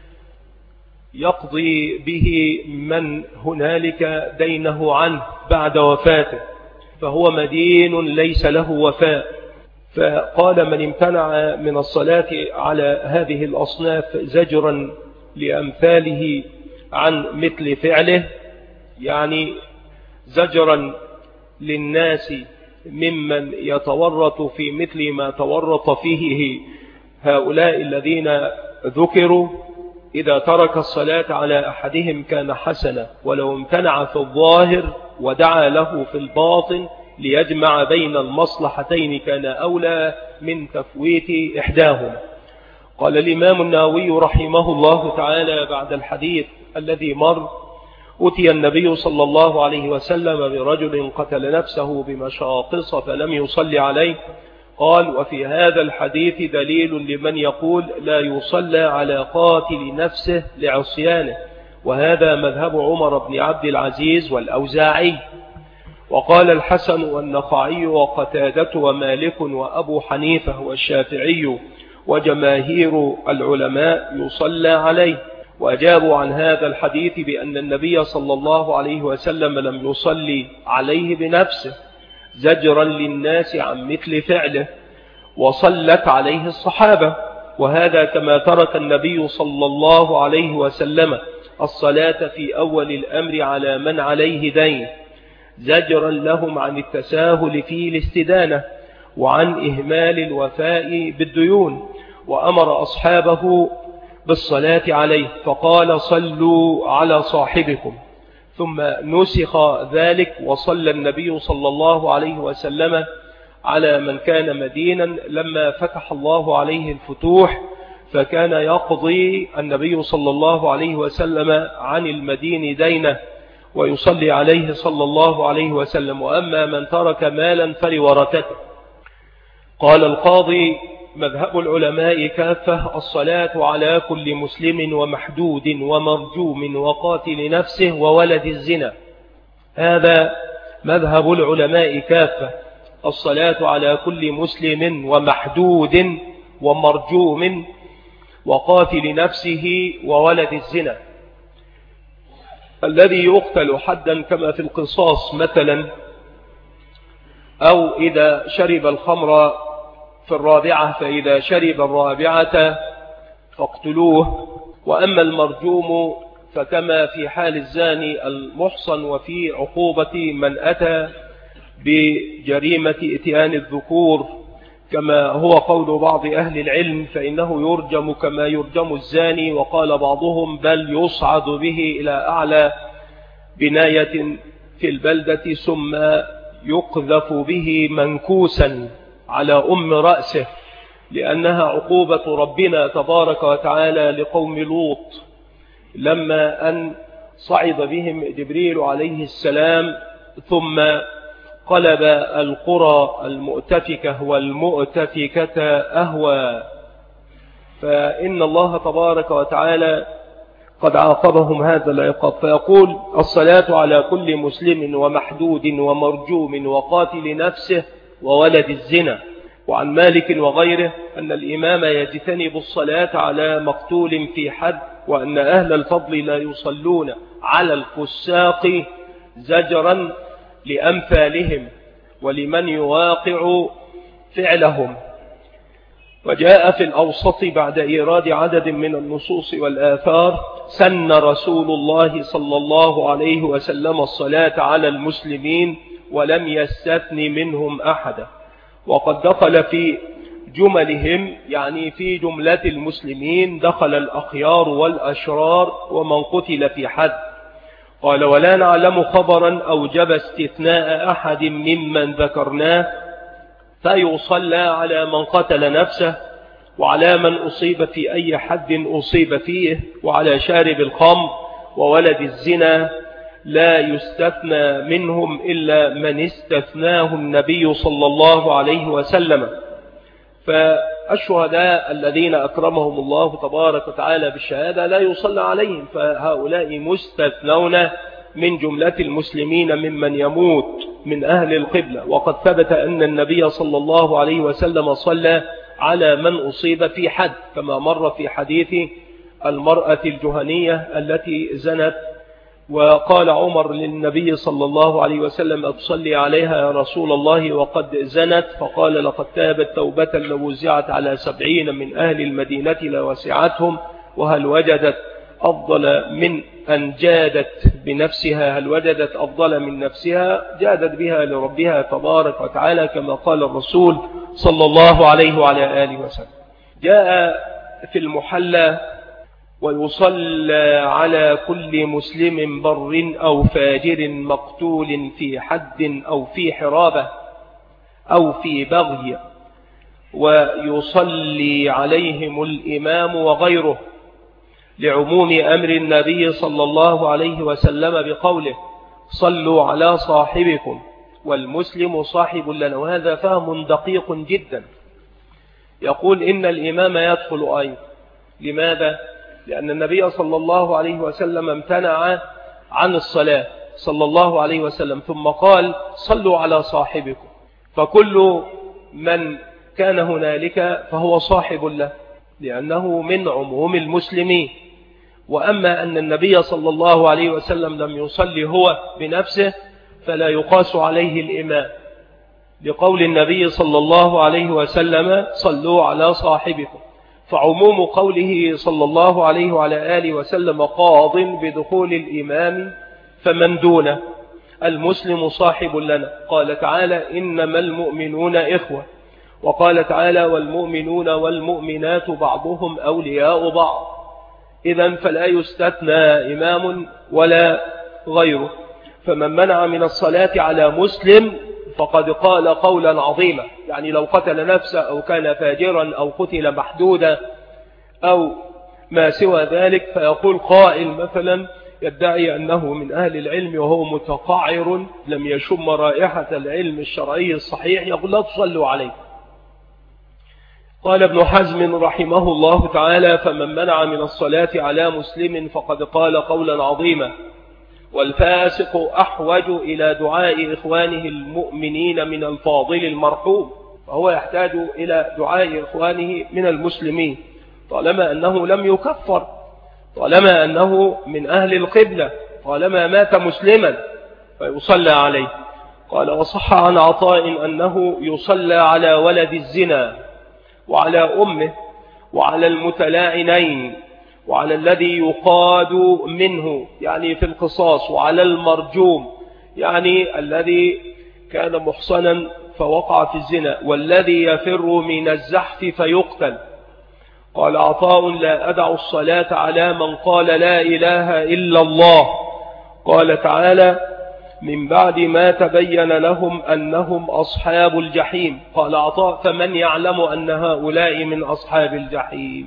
يقضي به من هنالك دينه عنه بعد وفاته، فهو مدين ليس له وفاء. فقال: من امتنع من الصلاة على هذه الأصناف زجرا لأمثاله عن مثل فعله، يعني زجرا للناس ممن يتورط في مثل ما تورط فيه هؤلاء الذين ذكروا. إذا ترك الصلاة على أحدهم كان حسنا، ولو امتنع في الظاهر ودعا له في الباطن ليجمع بين المصلحتين كان أولى من تفويت إحداهما. قال الإمام النووي رحمه الله تعالى بعد الحديث الذي مر: أتي النبي صلى الله عليه وسلم برجل قتل نفسه بمشاقص فلم يصلي عليه. قال: وفي هذا الحديث دليل لمن يقول لا يصلى على قاتل نفسه لعصيانه، وهذا مذهب عمر بن عبد العزيز والأوزاعي. وقال الحسن والنخعي وقتادة ومالك وأبو حنيفة والشافعي وجماهير العلماء يصلى عليه. وأجابوا عن هذا الحديث بأن النبي صلى الله عليه وسلم لم يصلي عليه بنفسه زجرا للناس عن مثل فعله، وصلت عليه الصحابة. وهذا كما ترك النبي صلى الله عليه وسلم الصلاة في أول الأمر على من عليه دين زجرا لهم عن التساهل في الاستدانة وعن إهمال الوفاء بالديون، وأمر أصحابه بالصلاة عليه فقال: صلوا على صاحبكم. ثم نسخ ذلك وصلى النبي صلى الله عليه وسلم على من كان مدينا لما فتح الله عليه الفتوح، فكان يقضي النبي صلى الله عليه وسلم عن المدين دينه ويصلي عليه صلى الله عليه وسلم. وأما من ترك مالا فلورثته. قال القاضي: مذهب العلماء كافة الصلاة على كل مسلم ومحدود ومرجوم وقاتل نفسه وولد الزنا. هذا مذهب العلماء كافة، الصلاة على كل مسلم ومحدود ومرجوم وقاتل نفسه وولد الزنا. الذي يقتل حدا كما في القصاص مثلا، أو إذا شرب الخمر في الرابعة فإذا شرب الرابعة فاقتلوه. وأما المرجوم فكما في حال الزاني المحصن، وفي عقوبة من أتى بجريمة إتيان الذكور كما هو قول بعض أهل العلم، فإنه يرجم كما يرجم الزاني. وقال بعضهم بل يصعد به إلى أعلى بناية في البلدة ثم يقذف به منكوسا على رأسه، لأنها عقوبة ربنا تبارك وتعالى لقوم لوط لما أن صعد بهم جبريل عليه السلام ثم قلب القرى المؤتفكة والمؤتفكة أهوى. فإن الله تبارك وتعالى قد عاقبهم هذا العقاب. فيقول: الصلاة على كل مسلم ومحدود ومرجوم وقاتل نفسه وولد الزنا. وعن مالك وغيره أن الإمام يجتنب الصلاة على مقتول في حد، وأن أهل الفضل لا يصلون على الفساق زجرا لأمثالهم ولمن يواقع فعلهم. وجاء في الأوسط بعد إيراد عدد من النصوص والآثار: سن رسول الله صلى الله عليه وسلم الصلاة على المسلمين ولم يستثن منهم أحدا. وقد دخل في جملهم، يعني في جملة المسلمين، دخل الأخيار والأشرار ومن قتل في حد. قال: ولا نعلم خبرا أوجب استثناء أحد ممن ذكرناه، فيصلى على من قتل نفسه، وعلى من أصيب في أي حد أصيب فيه، وعلى شارب الخمر وولد الزنا لا يستثنى منهم إلا من استثناه النبي صلى الله عليه وسلم. فالشهداء الذين أكرمهم الله تبارك وتعالى بالشهادة لا يصلى عليهم، فهؤلاء مستثنون من جملة المسلمين ممن يموت من أهل القبلة. وقد ثبت أن النبي صلى الله عليه وسلم صلى على من أصيب في حد، كما مر في حديث المرأة الجهنية التي زنت، وقال عمر للنبي صلى الله عليه وسلم: أتصلي عليها يا رسول الله وقد زنت؟ فقال: لقد تابت توبة لو وزعت على 70 من أهل المدينة لوسعتهم، وهل وجدت أفضل من أن جادت بنفسها؟ هل وجدت أفضل من نفسها؟ جادت بها لربها تبارك وتعالى، كما قال الرسول صلى الله عليه وعلى آله وسلم. جاء في المحلى: ويصلى على كل مسلم بر أو فاجر مقتول في حد أو في حرابة أو في بغي، ويصلي عليهم الإمام وغيره، لعموم أمر النبي صلى الله عليه وسلم بقوله: صلوا على صاحبكم والمسلم صاحب لنا. وهذا فهم دقيق جدا. يقول إن الإمام يدخل أيضا. لماذا؟ لأن النبي صلى الله عليه وسلم امتنع عن الصلاة صلى الله عليه وسلم، ثم قال: صلوا على صاحبكم، فكل من كان هنالك فهو صاحب له، لأنه من عموم المسلمين. وأما أن النبي صلى الله عليه وسلم لم يصلي هو بنفسه فلا يقاس عليه الإمام، لقول النبي صلى الله عليه وسلم: صلوا على صاحبكم. فعموم قوله صلى الله عليه وعلى آله وسلم قاض بدخول الإمام، فمن دونه المسلم صاحب لنا. قال تعالى: إنما المؤمنون إخوة. وقال تعالى: والمؤمنون والمؤمنات بعضهم أولياء بعض. إذن فلا يستثنى إمام ولا غيره. فمن منع من الصلاة على مسلم فقد قال قولا عظيما. يعني لو قتل نفسه أو كان فاجرا أو قتل محدودا أو ما سوى ذلك، فيقول قائل مثلا يدعي أنه من أهل العلم وهو متقعر لم يشم رائحة العلم الشرعي الصحيح، يقول لا تصلوا عليه. قال ابن حزم رحمه الله تعالى: فمن منع من الصلاة على مسلم فقد قال قولا عظيما، والفاسق أحوج إلى دعاء إخوانه المؤمنين من الفاضل المرحوم، فهو يحتاج إلى دعاء إخوانه من المسلمين طالما أنه لم يكفر، طالما أنه من أهل القبلة، طالما مات مسلما فيصلى عليه. قال: وصح عن عطاء أنه يصلى على ولد الزنا وعلى أمه وعلى المتلاعنين وعلى الذي يقاد منه يعني في القصاص، وعلى المرجوم يعني الذي كان محصنا فوقع في الزنا، والذي يفر من الزحف فيقتل. قال عطاء: لا أدع الصلاة على من قال لا إله إلا الله. قال تعالى: من بعد ما تبين لهم أنهم أصحاب الجحيم. قال عطاء: فمن يعلم أن هؤلاء من أصحاب الجحيم؟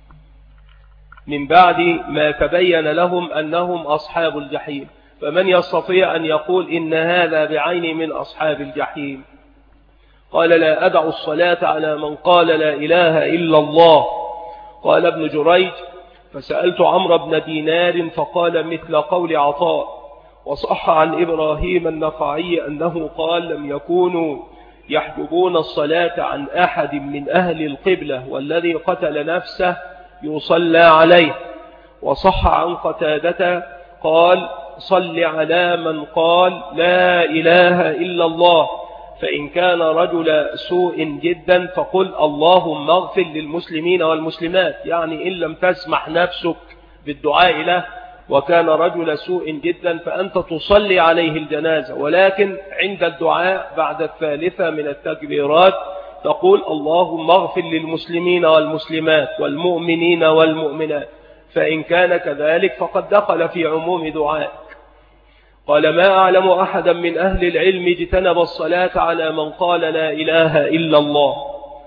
من بعد ما تبين لهم أنهم أصحاب الجحيم، فمن يستطيع أن يقول إن هذا بعين من أصحاب الجحيم؟ قال: لا أدع الصلاة على من قال لا إله إلا الله. قال ابن جريج: فسألت عمرو بن دينار فقال مثل قول عطاء. وصح عن إبراهيم النخعي أنه قال: لم يكونوا يحجبون الصلاة عن أحد من أهل القبلة، والذي قتل نفسه يصلى عليه. وصح عن قتادة قال: صل على من قال لا إله إلا الله، فإن كان رجل سوء جدا فقل اللهم اغفر للمسلمين والمسلمات، يعني إن لم تسمح نفسك بالدعاء له وكان رجل سوء جدا فأنت تصلي عليه الجنازة، ولكن عند الدعاء بعد الثالثة من التكبيرات تقول اللهم اغفر للمسلمين والمسلمات والمؤمنين والمؤمنات، فإن كان كذلك فقد دخل في عموم دعائك. قال: ما أعلم أحدا من أهل العلم اجتنب الصلاة على من قال لا إله إلا الله،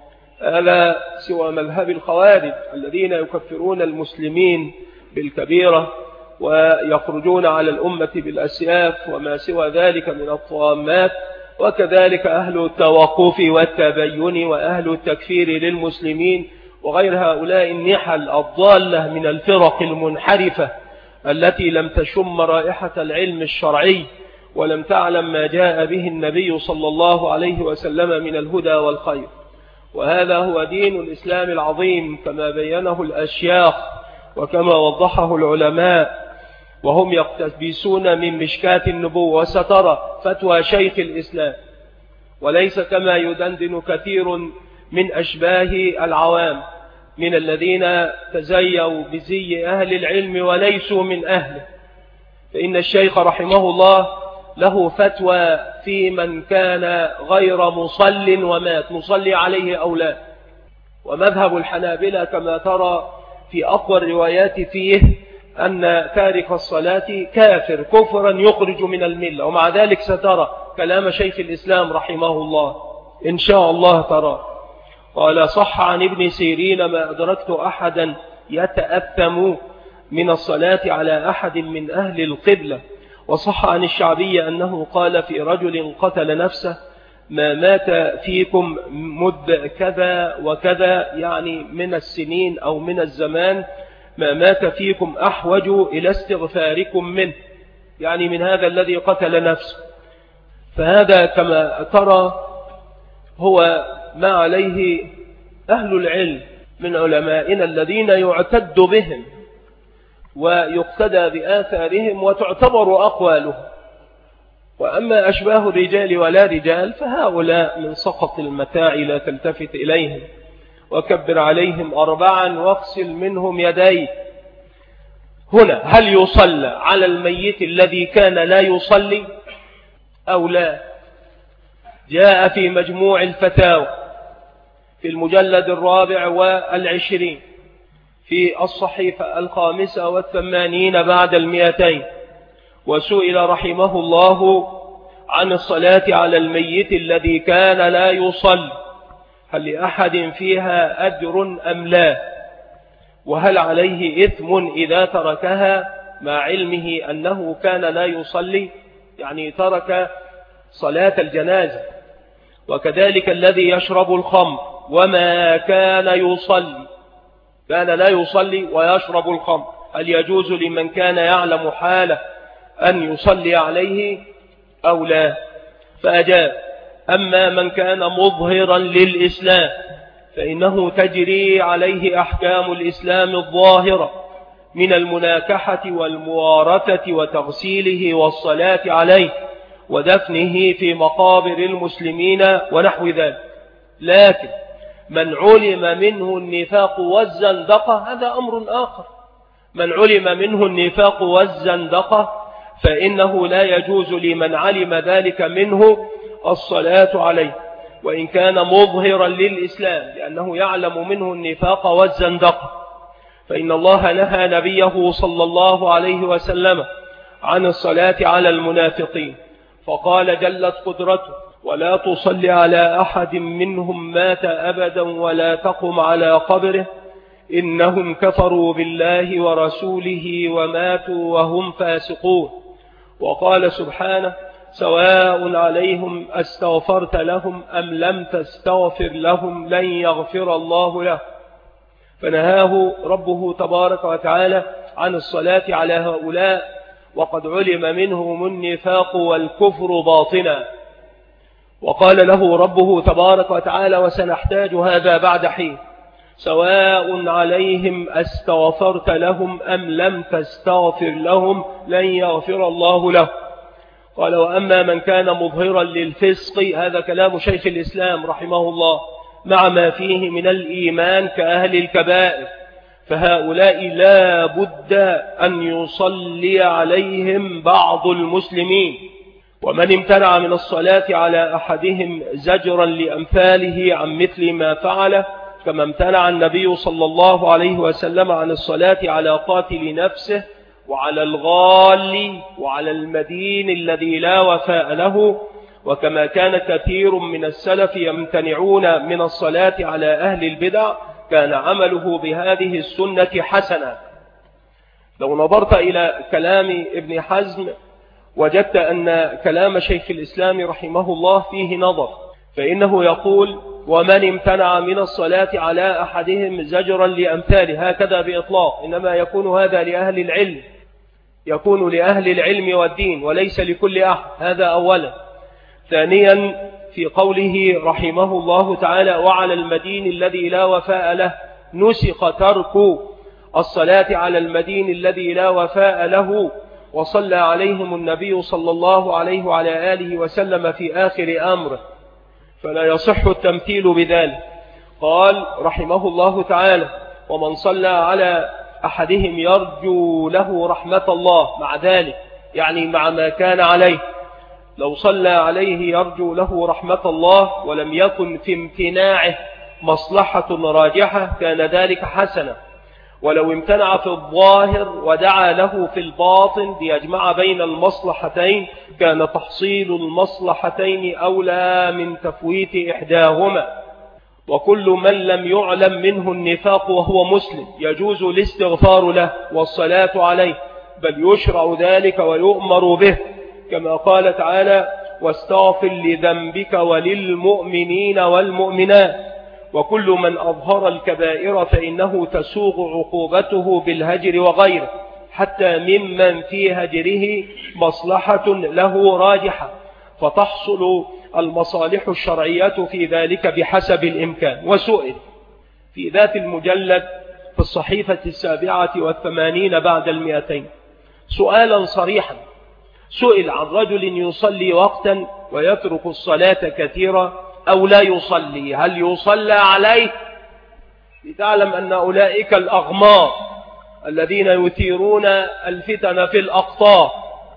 هذا سوى مذهب الخوارج الذين يكفرون المسلمين بالكبيرة ويخرجون على الأمة بالأسياف وما سوى ذلك من الطامات، وكذلك أهل التوقف والتبين وأهل التكفير للمسلمين وغير هؤلاء النحل الضالة من الفرق المنحرفة التي لم تشم رائحة العلم الشرعي ولم تعلم ما جاء به النبي صلى الله عليه وسلم من الهدى والخير. وهذا هو دين الإسلام العظيم كما بينه الأشياخ وكما وضحه العلماء، وهم يقتبسون من مشكاة النبوة. وسترى فتوى شيخ الإسلام، وليس كما يدندن كثير من أشباه العوام من الذين تزيوا بزي أهل العلم وليسوا من أهله. فإن الشيخ رحمه الله له فتوى في من كان غير مصل ومات، مصلي عليه أو لا. ومذهب الحنابلة كما ترى في أقوى الروايات فيه أن تارك الصلاة كافر كفرا يخرج من الملة، ومع ذلك سترى كلام شيخ الإسلام رحمه الله إن شاء الله ترى. قال: صح عن ابن سيرين: ما أدركت أحدا يتأثم من الصلاة على أحد من أهل القبلة. وصح عن الشعبي أنه قال في رجل قتل نفسه: ما مات فيكم مد كذا وكذا، يعني من السنين أو من الزمان، ما مات فيكم أحوج إلى استغفاركم منه، يعني من هذا الذي قتل نفسه. فهذا كما ترى هو ما عليه أهل العلم من علمائنا الذين يعتد بهم ويقتدى بآثارهم وتعتبر أقوالهم. وأما أشباه الرجال ولا رجال فهؤلاء من سقط المتاع لا تلتفت إليهم، وكبر عليهم 4 واغسل منهم يديه. هنا هل يصلى على الميت الذي كان لا يصلي أو لا؟ جاء في مجموع الفتاوى في المجلد 24 في الصحيفة 85 بعد 200، وسئل رحمه الله عن الصلاة على الميت الذي كان لا يصلي، هل لأحد فيها أجر أم لا؟ وهل عليه إثم إذا تركها مع علمه أنه كان لا يصلي، يعني ترك صلاة الجنازة؟ وكذلك الذي يشرب الخمر وما كان يصلي، كان لا يصلي ويشرب الخمر، هل يجوز لمن كان يعلم حاله أن يصلي عليه أو لا؟ فأجاب: أما من كان مظهرا للإسلام فإنه تجري عليه أحكام الإسلام الظاهرة من المناكحة والموارثة وتغسيله والصلاة عليه ودفنه في مقابر المسلمين ونحو ذلك. لكن من علم منه النفاق والزندقة هذا أمر آخر. من علم منه النفاق والزندقة فإنه لا يجوز لمن علم ذلك منه الصلاة عليه وإن كان مظهرا للإسلام، لأنه يعلم منه النفاق والزندقة. فإن الله نهى نبيه صلى الله عليه وسلم عن الصلاة على المنافقين، فقال جلت قدرته: ولا تصل على أحد منهم مات أبدا ولا تقم على قبره إنهم كفروا بالله ورسوله وماتوا وهم فاسقون. وقال سبحانه: سواء عليهم أستغفرت لهم أم لم تستغفر لهم لن يغفر الله له. فنهاه ربه تبارك وتعالى عن الصلاة على هؤلاء وقد علم منهم النفاق والكفر باطنا. وقال له ربه تبارك وتعالى: وسنحتاج هذا بعد حين: سواء عليهم أستغفرت لهم أم لم تستغفر لهم لن يغفر الله له. قال: وأما من كان مظهرا للفسق، هذا كلام شيخ الإسلام رحمه الله، مع ما فيه من الإيمان كأهل الكبائر، فهؤلاء لا بد أن يصلي عليهم بعض المسلمين. ومن امتنع من الصلاة على أحدهم زجرا لأمثاله عن مثل ما فعله، كما امتنع النبي صلى الله عليه وسلم عن الصلاة على قاتل نفسه وعلى الغال وعلى المدين الذي لا وفاء له، وكما كان كثير من السلف يمتنعون من الصلاة على أهل البدع، كان عمله بهذه السنة حسنا. لو نظرت إلى كلام ابن حزم وجدت أن كلام شيخ الإسلام رحمه الله فيه نظر، فإنه يقول: ومن امتنع من الصلاة على أحدهم زجرا لأمثاله، هكذا بإطلاق، إنما يكون هذا لأهل العلم، يكون لأهل العلم والدين وليس لكل أحد، هذا أولا. ثانيا، في قوله رحمه الله تعالى: وعلى المدين الذي لا وفاء له، نسخ ترك الصلاة على المدين الذي لا وفاء له، وصلى عليهم النبي صلى الله عليه وعلى آله وسلم في آخر أمره، فلا يصح التمثيل بذلك. قال رحمه الله تعالى: ومن صلى على أحدهم يرجو له رحمة الله، مع ذلك يعني مع ما كان عليه، لو صلى عليه يرجو له رحمة الله ولم يكن في امتناعه مصلحة راجحة كان ذلك حسنا، ولو امتنع في الظاهر ودعا له في الباطن ليجمع بين المصلحتين كان تحصيل المصلحتين أولى من تفويت إحداهما. وكل من لم يعلم منه النفاق وهو مسلم يجوز الاستغفار له والصلاة عليه، بل يشرع ذلك ويؤمر به، كما قال تعالى: واستغفر لذنبك وللمؤمنين والمؤمنات. وكل من أظهر الكبائر فإنه تسوغ عقوبته بالهجر وغيره، حتى ممن في هجره مصلحة له راجحة، فتحصل المصالح الشرعية في ذلك بحسب الإمكان. وسئل في ذات المجلد في الصحيفة 87 بعد 200 سؤالا صريحا، سئل عن رجل يصلي وقتا ويترك الصلاة كثيرا أو لا يصلي، هل يصلى عليه؟ لتعلم أن أولئك الأغمار الذين يثيرون الفتن في الأقطار،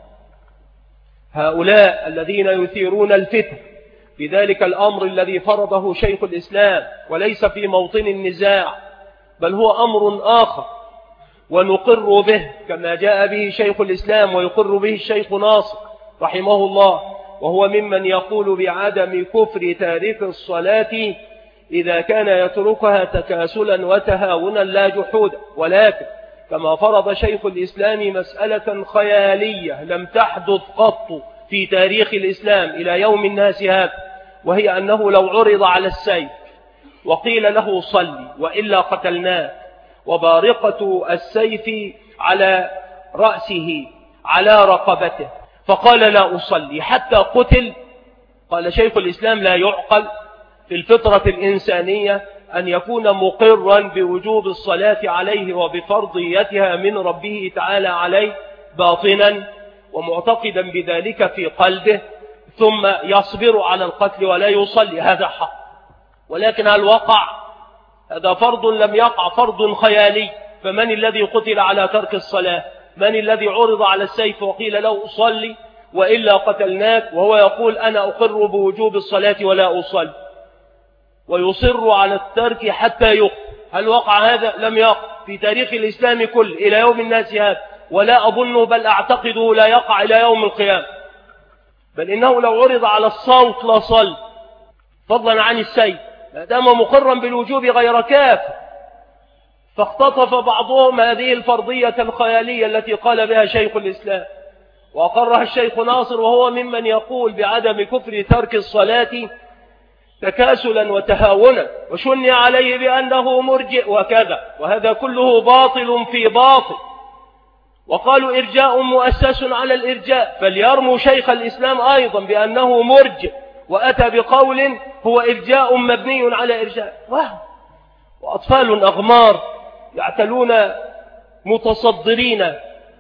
هؤلاء الذين يثيرون الفتن في ذلك الأمر الذي فرضه شيخ الإسلام وليس في موطن النزاع، بل هو أمر آخر ونقر به كما جاء به شيخ الإسلام ويقر به الشيخ ناصر رحمه الله، وهو ممن يقول بعدم كفر تارك الصلاة إذا كان يتركها تكاسلا وتهاونا لا جحودا، ولكن كما فرض شيخ الإسلام مسألة خيالية لم تحدث قط في تاريخ الإسلام إلى يوم الناس هذا، وهي أنه لو عرض على السيف وقيل له صلي وإلا قتلناه، وبارقة السيف على رأسه على رقبته، فقال لا أصلي حتى قتل، قال شيخ الإسلام لا يعقل في الفطرة الإنسانية أن يكون مقرا بوجوب الصلاة عليه وبفرضيتها من ربه تعالى عليه باطنا ومعتقدا بذلك في قلبه، ثم يصبر على القتل ولا يصلي. هذا حق، ولكن هل وقع؟ هذا فرض لم يقع، فرض خيالي. فمن الذي قتل على ترك الصلاة؟ من الذي عرض على السيف وقيل له أصلي وإلا قتلناك، وهو يقول أنا أقر بوجوب الصلاة ولا أصلي، ويصر على الترك حتى يقتل؟ هل وقع هذا؟ لم يقع في تاريخ الإسلام كله إلى يوم الناس هذا، ولا أظنه بل أعتقده لا يقع إلى يوم القيامة، بل إنه لو عرض على الصوت لصل، فضلا عن السيف، ما دام مقرا بالوجوب غير كافر. فاختطف بعضهم هذه الفرضية الخيالية التي قال بها شيخ الإسلام وأقرها الشيخ ناصر، وهو ممن يقول بعدم كفر ترك الصلاة تكاسلا وتهاونا، وشني عليه بأنه مرجئ وكذا، وهذا كله باطل في باطل. وقالوا إرجاء مؤسس على الإرجاء، فليرموا شيخ الإسلام أيضا بأنه مرجئ، وأتى بقول هو إرجاء مبني على إرجاء. وأطفال أغمار يعتلون متصدرين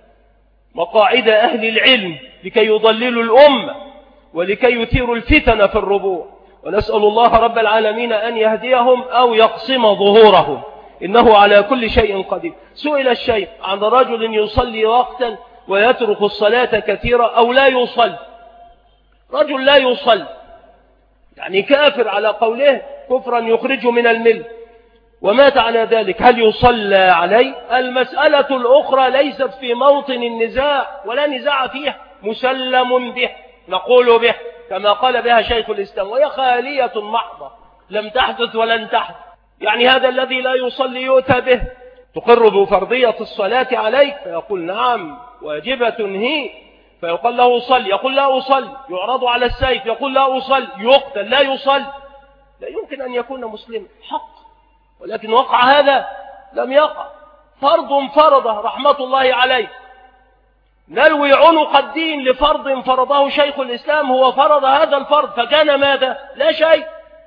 مقاعد أهل العلم لكي يضللوا الأمة ولكي يثيروا الفتن في الربوع، ونسأل الله رب العالمين أن يهديهم أو يقسم ظهورهم، إنه على كل شيء قدير. سئل الشيخ عن رجل يصلي وقتا ويترك الصلاة كثيرا أو لا يصلي. رجل لا يصلي يعني كافر على قوله كفرا يخرجه من الملة، ومات على ذلك، هل يصلى عليه؟ المسألة الأخرى ليست في موطن النزاع ولا نزاع فيها، مسلم به، نقول به كما قال بها شيخ الإسلام، وهي خالية محضة لم تحدث ولن تحدث. يعني هذا الذي لا يصلي يؤتى به، تقر بفرضية الصلاة عليك فيقول نعم واجبة هي، فيقول له صل، يقول لا أصلي، يعرض على السيف يقول لا أصلي، يقتل لا يصلي. لا يمكن أن يكون مسلما حق، ولكن وقع هذا؟ لم يقع. فرض فرضه رحمة الله عليه، نلوي عنق الدين لفرض فرضه شيخ الإسلام، هو فرض هذا الفرض فكان ماذا؟ لا شيء.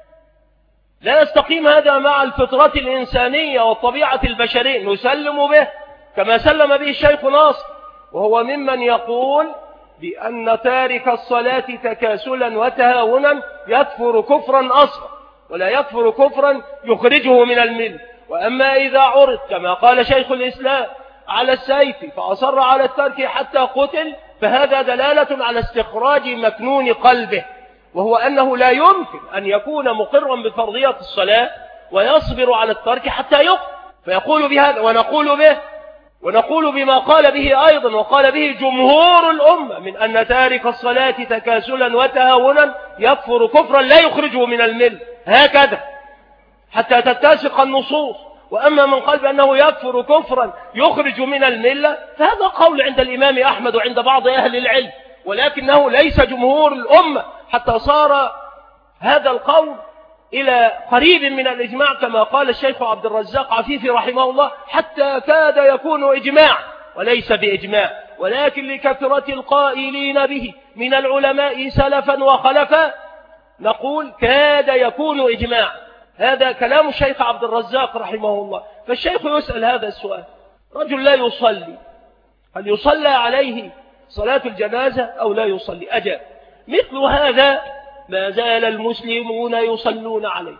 لا يستقيم هذا مع الفطرة الإنسانية والطبيعة البشرية، نسلم به كما سلم به الشيخ ناصر، وهو ممن يقول بأن تارك الصلاة تكاسلا وتهاونا يكفر كفرا أصغر ولا يكفر كفرا يخرجه من الملة. وأما إذا عرض كما قال شيخ الإسلام على السيف فأصر على الترك حتى قتل، فهذا دلالة على استخراج مكنون قلبه، وهو أنه لا يمكن أن يكون مقرا بفرضية الصلاة ويصبر على الترك حتى يقتل. فيقول بهذا ونقول به، ونقول بما قال به أيضا وقال به جمهور الأمة من أن تارك الصلاة تكاسلا وتهاونا يكفر كفرا لا يخرجه من الملة، هكذا حتى تتسق النصوص. وأما من قال بأنه يكفر كفرا يخرج من الملة فهذا قول عند الإمام أحمد وعند بعض أهل العلم، ولكنه ليس جمهور الأمة، حتى صار هذا القول إلى قريب من الإجماع كما قال الشيخ عبد الرزاق عفيفي رحمه الله، حتى كاد يكون إجماع وليس بإجماع، ولكن لكثرة القائلين به من العلماء سلفا وخلفا نقول كاد يكون إجماع. هذا كلام الشيخ عبد الرزاق رحمه الله. فالشيخ يسأل هذا السؤال: رجل لا يصلي، هل يصلى عليه صلاة الجنازة أو لا يصلي؟ أجاب: مثل هذا ما زال المسلمون يصلون عليه،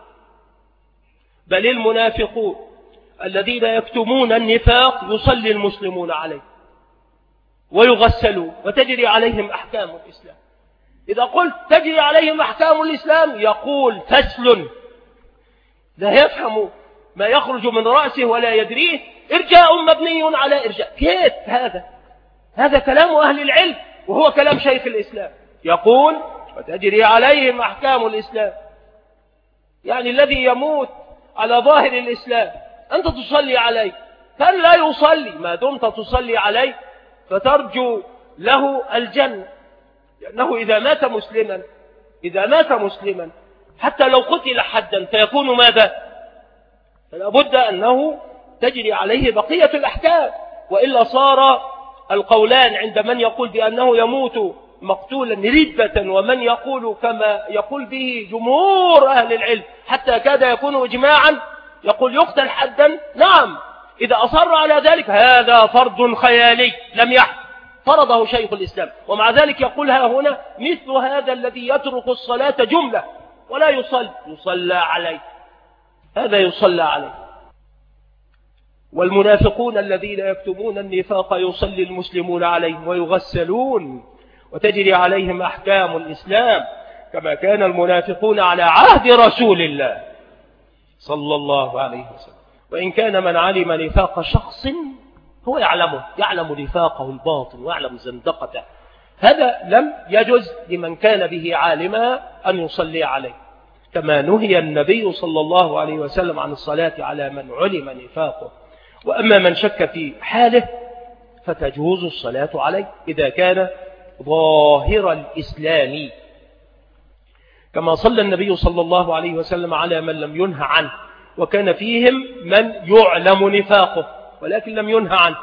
بل المنافقون الذين يكتمون النفاق يصلي المسلمون عليه ويغسلون وتجري عليهم أحكام الإسلام. إذا قلت تجري عليهم أحكام الإسلام يقول فسل لا يفهم ما يخرج من رأسه ولا يدريه، إرجاء مبني على إرجاء. كيف هذا؟ هذا كلام أهل العلم وهو كلام شيخ الإسلام. يقول وتجري عليهم أحكام الإسلام. يعني الذي يموت على ظاهر الإسلام أنت تصلي عليه، كان لا يصلي ما دمت تصلي عليه فترجو له الجنة، لأنه إذا مات مسلما حتى لو قتل حدا فيكون ماذا؟ فلا بد أنه تجري عليه بقية الأحكام، وإلا صار القولان عند من يقول بأنه يموت مقتولا ردة، ومن يقول كما يقول به جمهور أهل العلم حتى كاد يكون إجماعا يقول يقتل حدا. نعم، إذا أصر على ذلك هذا فرض خيالي لم يحدث، فرضه شيخ الإسلام. ومع ذلك يقولها هنا مثل هذا الذي يترك الصلاة جملة ولا يصلى عليه، هذا يصلى عليه. والمنافقون الذين يكتمون النفاق يصلي المسلمون عليهم ويغسلون وتجري عليهم أحكام الإسلام، كما كان المنافقون على عهد رسول الله صلى الله عليه وسلم. وإن كان من علم نفاق شخص هو يعلم نفاقه الباطن ويعلم زندقته، هذا لم يجوز لمن كان به عالما أن يصلي عليه، كما نهي النبي صلى الله عليه وسلم عن الصلاة على من علم نفاقه. وأما من شك في حاله فتجوز الصلاة عليه إذا كان ظاهر الإسلام، كما صلى النبي صلى الله عليه وسلم على من لم ينهى عنه، وكان فيهم من يعلم نفاقه ولكن لم ينهى عنه،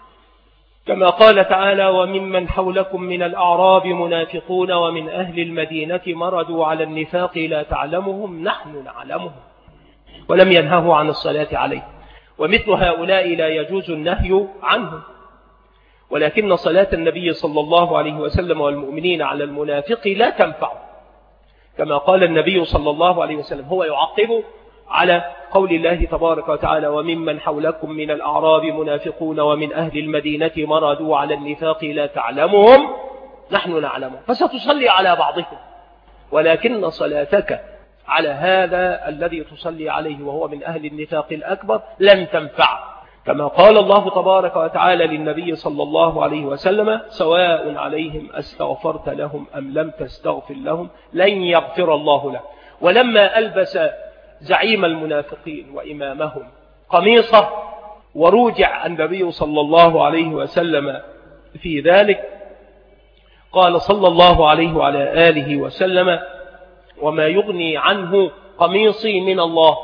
كما قال تعالى: وممن حولكم من الأعراب منافقون ومن أهل المدينة مردوا على النفاق لا تعلمهم نحن نعلمهم، ولم ينهه عن الصلاة عليه. ومثل هؤلاء لا يجوز النهي عنهم، ولكن صلاة النبي صلى الله عليه وسلم والمؤمنين على المنافق لا تنفع، كما قال النبي صلى الله عليه وسلم هو يعقب على قول الله تبارك وتعالى: وممن حولكم من الأعراب منافقون ومن أهل المدينة مردوا على النفاق لا تعلمهم نحن نعلمهم، فستصلي على بعضهم، ولكن صلاتك على هذا الذي تصلي عليه وهو من أهل النفاق الأكبر لن تنفع، كما قال الله تبارك وتعالى للنبي صلى الله عليه وسلم: سواء عليهم أستغفرت لهم أم لم تستغفر لهم لن يغفر الله لهم. ولما ألبس زعيم المنافقين وإمامهم قميصه وروجع النبي صلى الله عليه وسلم في ذلك، قال صلى الله عليه وعلى آله وسلم: وما يغني عنه قميصي من الله،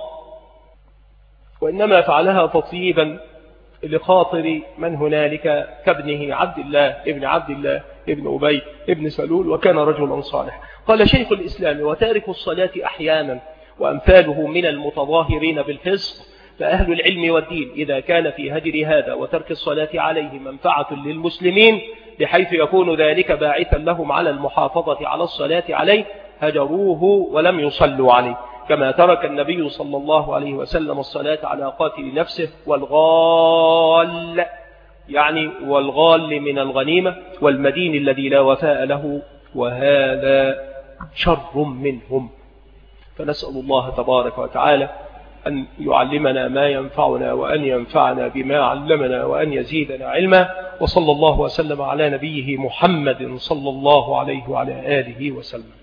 وإنما فعلها تطيبا لخاطر من هنالك كابنه عبد الله ابن أبي ابن سلول، وكان رجلا صالح. قال شيخ الإسلام: وتارك الصلاة أحيانا وأمثاله من المتظاهرين بالفسق، فأهل العلم والدين إذا كان في هجر هذا وترك الصلاة عليه منفعة للمسلمين بحيث يكون ذلك باعثا لهم على المحافظة على الصلاة عليه هجروه ولم يصلوا عليه، كما ترك النبي صلى الله عليه وسلم الصلاة على قاتل نفسه والغال، يعني والغال من الغنيمة والمدين الذي لا وفاء له، وهذا شر منهم. فنسأل الله تبارك وتعالى أن يعلمنا ما ينفعنا وأن ينفعنا بما علمنا وأن يزيدنا علما، وصلى الله وسلم على نبيه محمد صلى الله عليه وعلى آله وسلم.